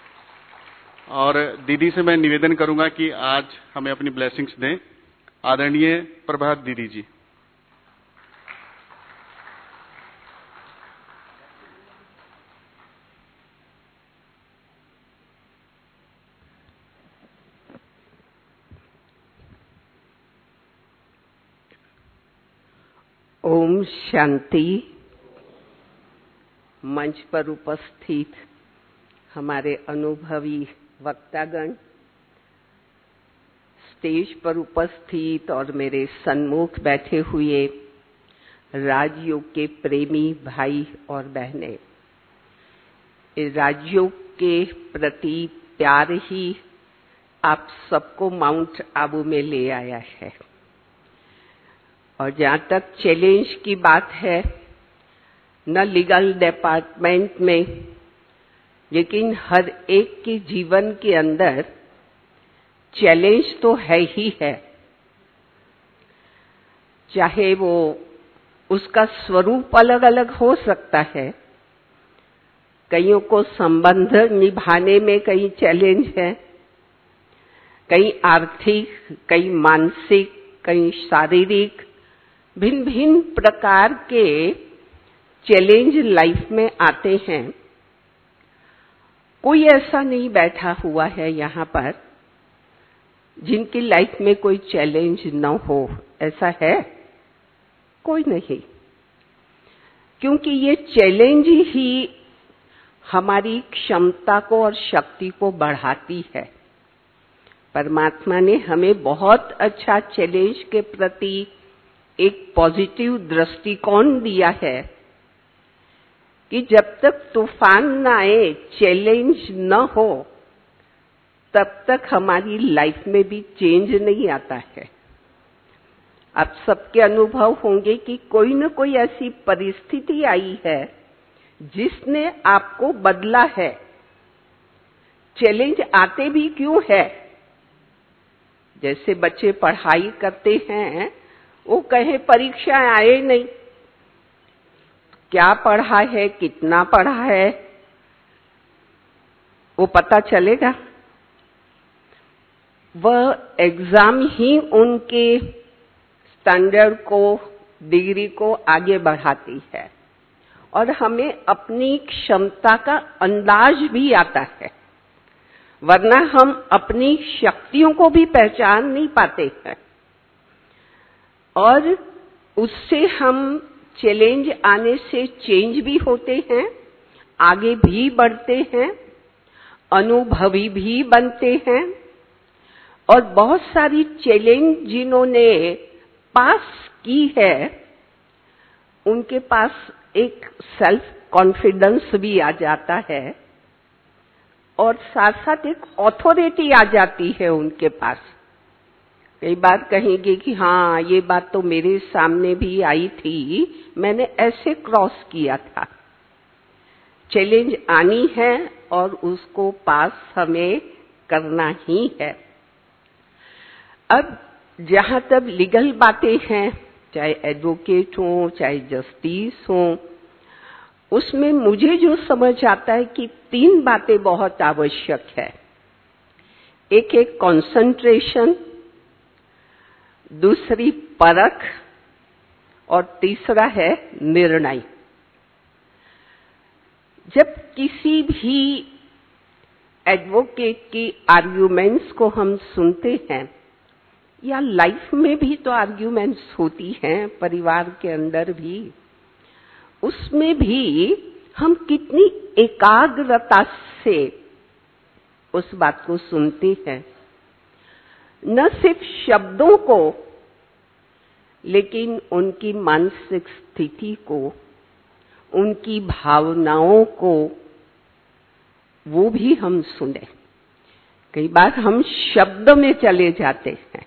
और दीदी से मैं निवेदन करूंगा कि आज हमें अपनी ब्लेसिंग्स दें। आदरणीय प्रभात दीदी जी। ओम शांति। मंच पर उपस्थित हमारे अनुभवी वक्तागण, स्टेज पर उपस्थित और मेरे सन्मुख बैठे हुए राजयोग के प्रेमी भाई और बहनें, राजयोग के प्रति प्यार ही आप सबको माउंट आबू में ले आया है। और जहाँ तक चैलेंज की बात है, न लीगल डिपार्टमेंट में, लेकिन हर एक के जीवन के अंदर चैलेंज तो है ही है, चाहे वो उसका स्वरूप अलग अलग हो सकता है। कईयों को संबंध निभाने में कई चैलेंज है, कई आर्थिक, कई मानसिक, कई शारीरिक, भिन्न भिन्न प्रकार के चैलेंज लाइफ में आते हैं। कोई ऐसा नहीं बैठा हुआ है यहाँ पर जिनकी लाइफ में कोई चैलेंज न हो, ऐसा है? कोई नहीं, क्योंकि ये चैलेंज ही हमारी क्षमता को और शक्ति को बढ़ाती है। परमात्मा ने हमें बहुत अच्छा चैलेंज के प्रति एक पॉजिटिव दृष्टिकोण दिया है कि जब तक तूफान न आए, चैलेंज न हो, तब तक हमारी लाइफ में भी चेंज नहीं आता है। आप सबके अनुभव होंगे कि कोई न कोई ऐसी परिस्थिति आई है जिसने आपको बदला है। चैलेंज आते भी क्यों है? जैसे बच्चे पढ़ाई करते हैं, वो कहे परीक्षा आए नहीं, क्या पढ़ा है, कितना पढ़ा है, वो पता चलेगा। वह एग्जाम ही उनके स्टैंडर्ड को, डिग्री को आगे बढ़ाती है और हमें अपनी क्षमता का अंदाज भी आता है, वरना हम अपनी शक्तियों को भी पहचान नहीं पाते हैं और उससे हम चैलेंज आने से चेंज भी होते हैं, आगे भी बढ़ते हैं, अनुभवी भी बनते हैं। और बहुत सारी चैलेंज जिन्होंने पास की है, उनके पास एक सेल्फ कॉन्फिडेंस भी आ जाता है और साथ साथ एक ऑथोरिटी आ जाती है उनके पास। कई बार कहेंगे कि हाँ, ये बात तो मेरे सामने भी आई थी, मैंने ऐसे क्रॉस किया था। चैलेंज आनी है और उसको पास हमें करना ही है। अब जहां तक लीगल बातें हैं, चाहे एडवोकेट हो, चाहे जस्टिस हो, उसमें मुझे जो समझ आता है कि 3 बातें बहुत आवश्यक है। एक है कंसंट्रेशन, दूसरी परख और तीसरा है निर्णय। जब किसी भी एडवोकेट की आर्ग्यूमेंट्स को हम सुनते हैं, या लाइफ में भी तो आर्ग्यूमेंट्स होती हैं, परिवार के अंदर भी, उसमें भी हम कितनी एकाग्रता से उस बात को सुनते हैं, न सिर्फ शब्दों को, लेकिन उनकी मानसिक स्थिति को, उनकी भावनाओं को, वो भी हम सुने। कई बार हम शब्द में चले जाते हैं,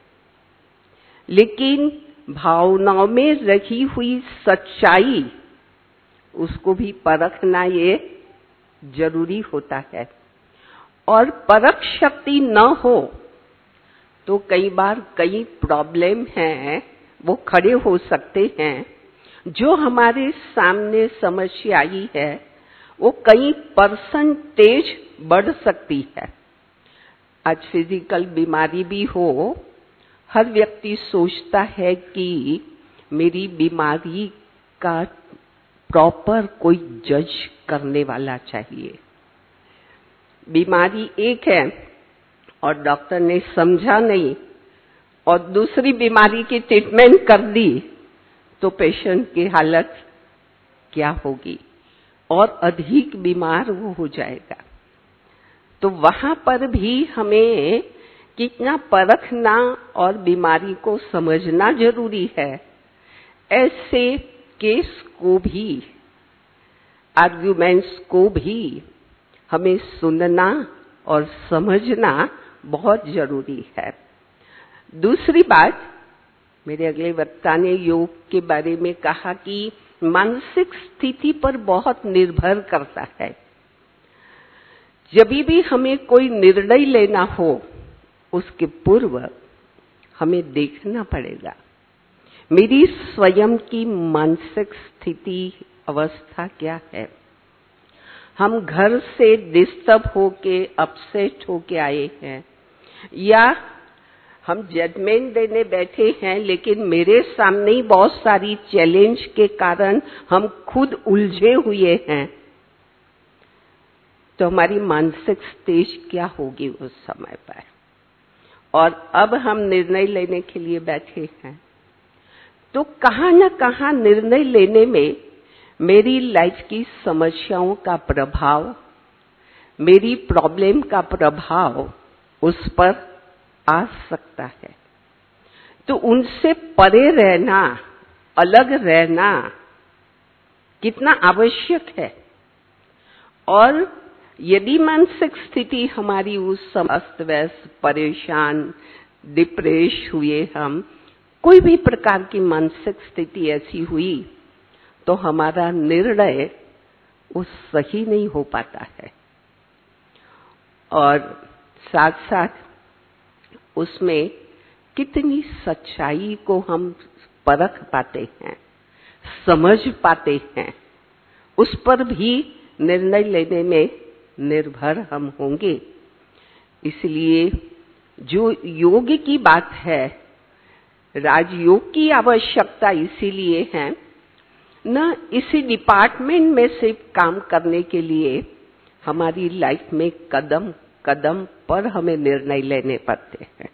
लेकिन भावनाओं में रखी हुई सच्चाई, उसको भी परखना ये जरूरी होता है। और परख शक्ति न हो तो कई बार कई प्रॉब्लम हैं, वो खड़े हो सकते हैं। जो हमारे सामने समस्या आई है, वो कई परसेंटेज बढ़ सकती है। आज फिजिकल बीमारी भी हो, हर व्यक्ति सोचता है कि मेरी बीमारी का प्रॉपर कोई जज करने वाला चाहिए। बीमारी एक है और डॉक्टर ने समझा नहीं और दूसरी बीमारी की ट्रीटमेंट कर दी, तो पेशेंट की हालत क्या होगी, और अधिक बीमार वो हो जाएगा। तो वहां पर भी हमें कितना परखना और बीमारी को समझना जरूरी है। ऐसे केस को भी, आर्ग्यूमेंट्स को भी हमें सुनना और समझना बहुत जरूरी है। दूसरी बात, मेरे अगले वक्ता ने योग के बारे में कहा कि मानसिक स्थिति पर बहुत निर्भर करता है। जब भी हमें कोई निर्णय लेना हो, उसके पूर्व हमें देखना पड़ेगा मेरी स्वयं की मानसिक स्थिति, अवस्था क्या है। हम घर से डिस्टर्ब होके, अपसेट होके आए हैं, या हम जजमेंट देने बैठे हैं, लेकिन मेरे सामने ही बहुत सारी चैलेंज के कारण हम खुद उलझे हुए हैं, तो हमारी मानसिक स्टेज क्या होगी उस समय पर। और अब हम निर्णय लेने के लिए बैठे हैं, तो कहां न कहां निर्णय लेने में मेरी लाइफ की समस्याओं का प्रभाव, मेरी प्रॉब्लम का प्रभाव उस पर आ सकता है। तो उनसे परे रहना, अलग रहना कितना आवश्यक है। और यदि मानसिक स्थिति हमारी उस समय अस्त व्यस्त, परेशान, डिप्रेस हुए हम, कोई भी प्रकार की मानसिक स्थिति ऐसी हुई तो हमारा निर्णय वो सही नहीं हो पाता है, और साथ साथ उसमें कितनी सच्चाई को हम परख पाते हैं, समझ पाते हैं, उस पर भी निर्णय लेने में निर्भर हम होंगे। इसलिए जो योग की बात है, राजयोग की आवश्यकता इसीलिए है, न इसी डिपार्टमेंट में सिर्फ काम करने के लिए हमारी लाइफ में कदम कदम पर हमें निर्णय लेने पड़ते हैं।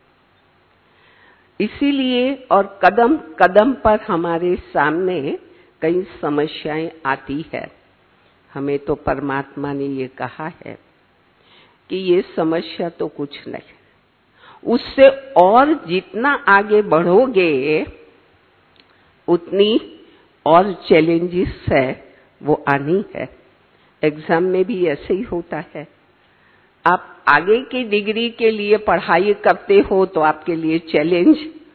इसीलिए और कदम कदम पर हमारे सामने कई समस्याएं आती है। हमें तो परमात्मा ने ये कहा है कि ये समस्या तो कुछ नहीं, उससे और जितना आगे बढ़ोगे उतनी और चैलेंजेस है वो आनी है। एग्जाम में भी ऐसे ही होता है। आप आगे की डिग्री के लिए पढ़ाई करते हो तो आपके लिए चैलेंज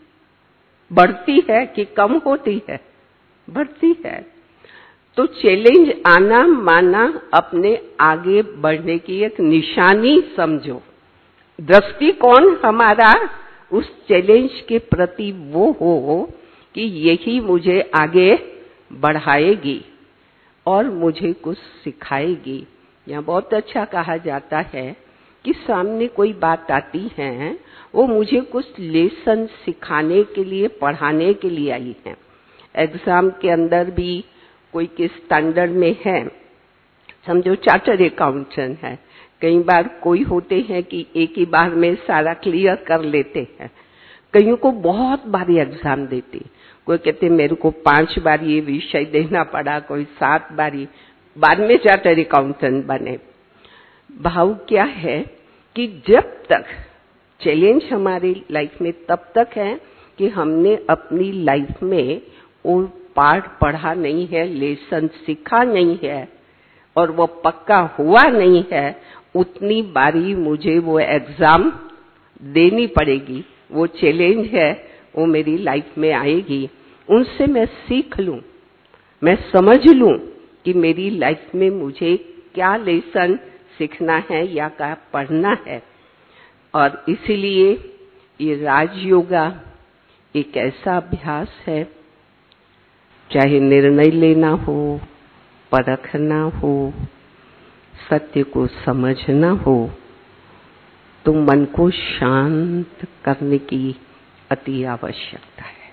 बढ़ती है कि कम होती है? बढ़ती है। तो चैलेंज आना माना अपने आगे बढ़ने की एक निशानी समझो। दृष्टिकोण हमारा उस चैलेंज के प्रति वो हो कि यही मुझे आगे बढ़ाएगी और मुझे कुछ सिखाएगी। यहाँ बहुत अच्छा कहा जाता है कि सामने कोई बात आती है, वो मुझे कुछ लेसन सिखाने के लिए, पढ़ाने के लिए आई है। एग्जाम के अंदर भी कोई किस स्टैंडर्ड में है, समझो चार्टर्ड अकाउंटेंट है, कई बार कोई होते हैं कि एक ही बार में सारा क्लियर कर लेते हैं, कईयों को बहुत बारी एग्जाम देती, कोई कहते मेरे को 5 बार ये विषय देना पड़ा, कोई 7 बारी, बाद में चार्टर्ड अकाउंटेंट बने। भाव क्या है कि जब तक चैलेंज हमारी लाइफ में तब तक है कि हमने अपनी लाइफ में वो पाठ पढ़ा नहीं है, लेसन सीखा नहीं है और वो पक्का हुआ नहीं है, उतनी बारी मुझे वो एग्जाम देनी पड़ेगी। वो चैलेंज है, वो मेरी लाइफ में आएगी। उनसे मैं सीख लूं, मैं समझ लूं कि मेरी लाइफ में मुझे क्या लेसन सीखना है या क्या पढ़ना है। और इसीलिए ये राजयोगा एक ऐसा अभ्यास है, चाहे निर्णय लेना हो, परखना हो, सत्य को समझना हो, तो मन को शांत करने की अति आवश्यकता है।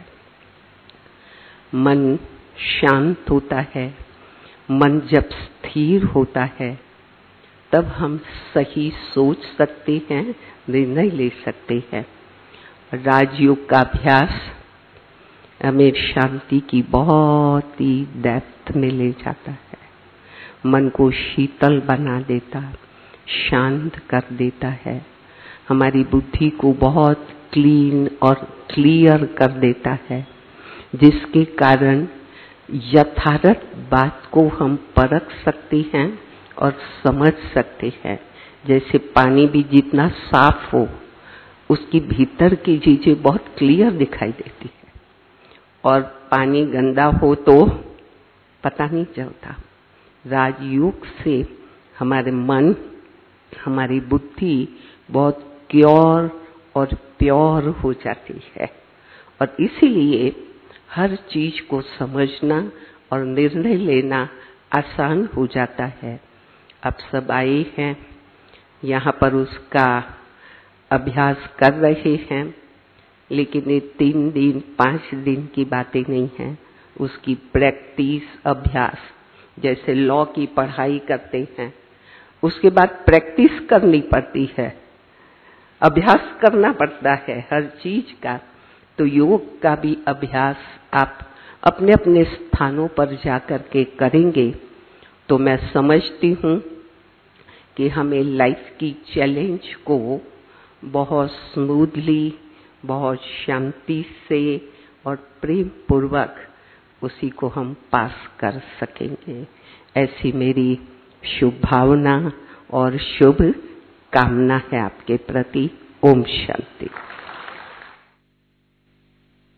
मन शांत होता है, मन जब स्थिर होता है, तब हम सही सोच सकते हैं, निर्णय ले सकते हैं। राजयोग का अभ्यास हमें शांति की बहुत ही डेप्थ में ले जाता है, मन को शीतल बना देता, शांत कर देता है, हमारी बुद्धि को बहुत क्लीन और क्लियर कर देता है, जिसके कारण यथार्थ बात को हम परख सकते हैं और समझ सकते हैं। जैसे पानी भी जितना साफ हो, उसकी भीतर की चीजें बहुत क्लियर दिखाई देती है, और पानी गंदा हो तो पता नहीं चलता। राजयोग से हमारे मन, हमारी बुद्धि बहुत क्योर और प्योर हो जाती है, और इसीलिए हर चीज को समझना और निर्णय लेना आसान हो जाता है। अब सब आए हैं यहाँ पर, उसका अभ्यास कर रहे हैं, लेकिन ये 3 दिन 5 दिन की बातें नहीं हैं, उसकी प्रैक्टिस, अभ्यास, जैसे लॉ की पढ़ाई करते हैं, उसके बाद प्रैक्टिस करनी पड़ती है, अभ्यास करना पड़ता है हर चीज का। तो योग का भी अभ्यास आप अपने अपने स्थानों पर जाकर के करेंगे तो मैं समझती हूँ कि हमें लाइफ की चैलेंज को बहुत स्मूथली, बहुत शांति से और प्रेम पूर्वक उसी को हम पास कर सकेंगे। ऐसी मेरी शुभ भावना और शुभ कामना है आपके प्रति। ओम शांति।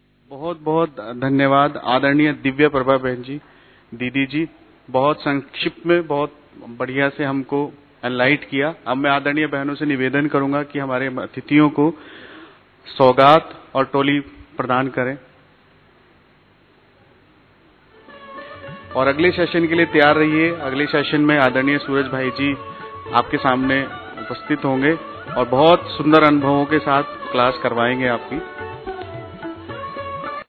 बहुत बहुत धन्यवाद आदरणीय दिव्य प्रभा बहन जी, दीदी जी। बहुत संक्षिप्त में बहुत बढ़िया से हमको एनलाइट किया। अब मैं आदरणीय बहनों से निवेदन करूंगा कि हमारे अतिथियों को सौगात और टोली प्रदान करें और अगले सेशन के लिए तैयार रहिए। अगले सेशन में आदरणीय सूरज भाई जी आपके सामने उपस्थित होंगे और बहुत सुंदर अनुभवों के साथ क्लास करवाएंगे आपकी।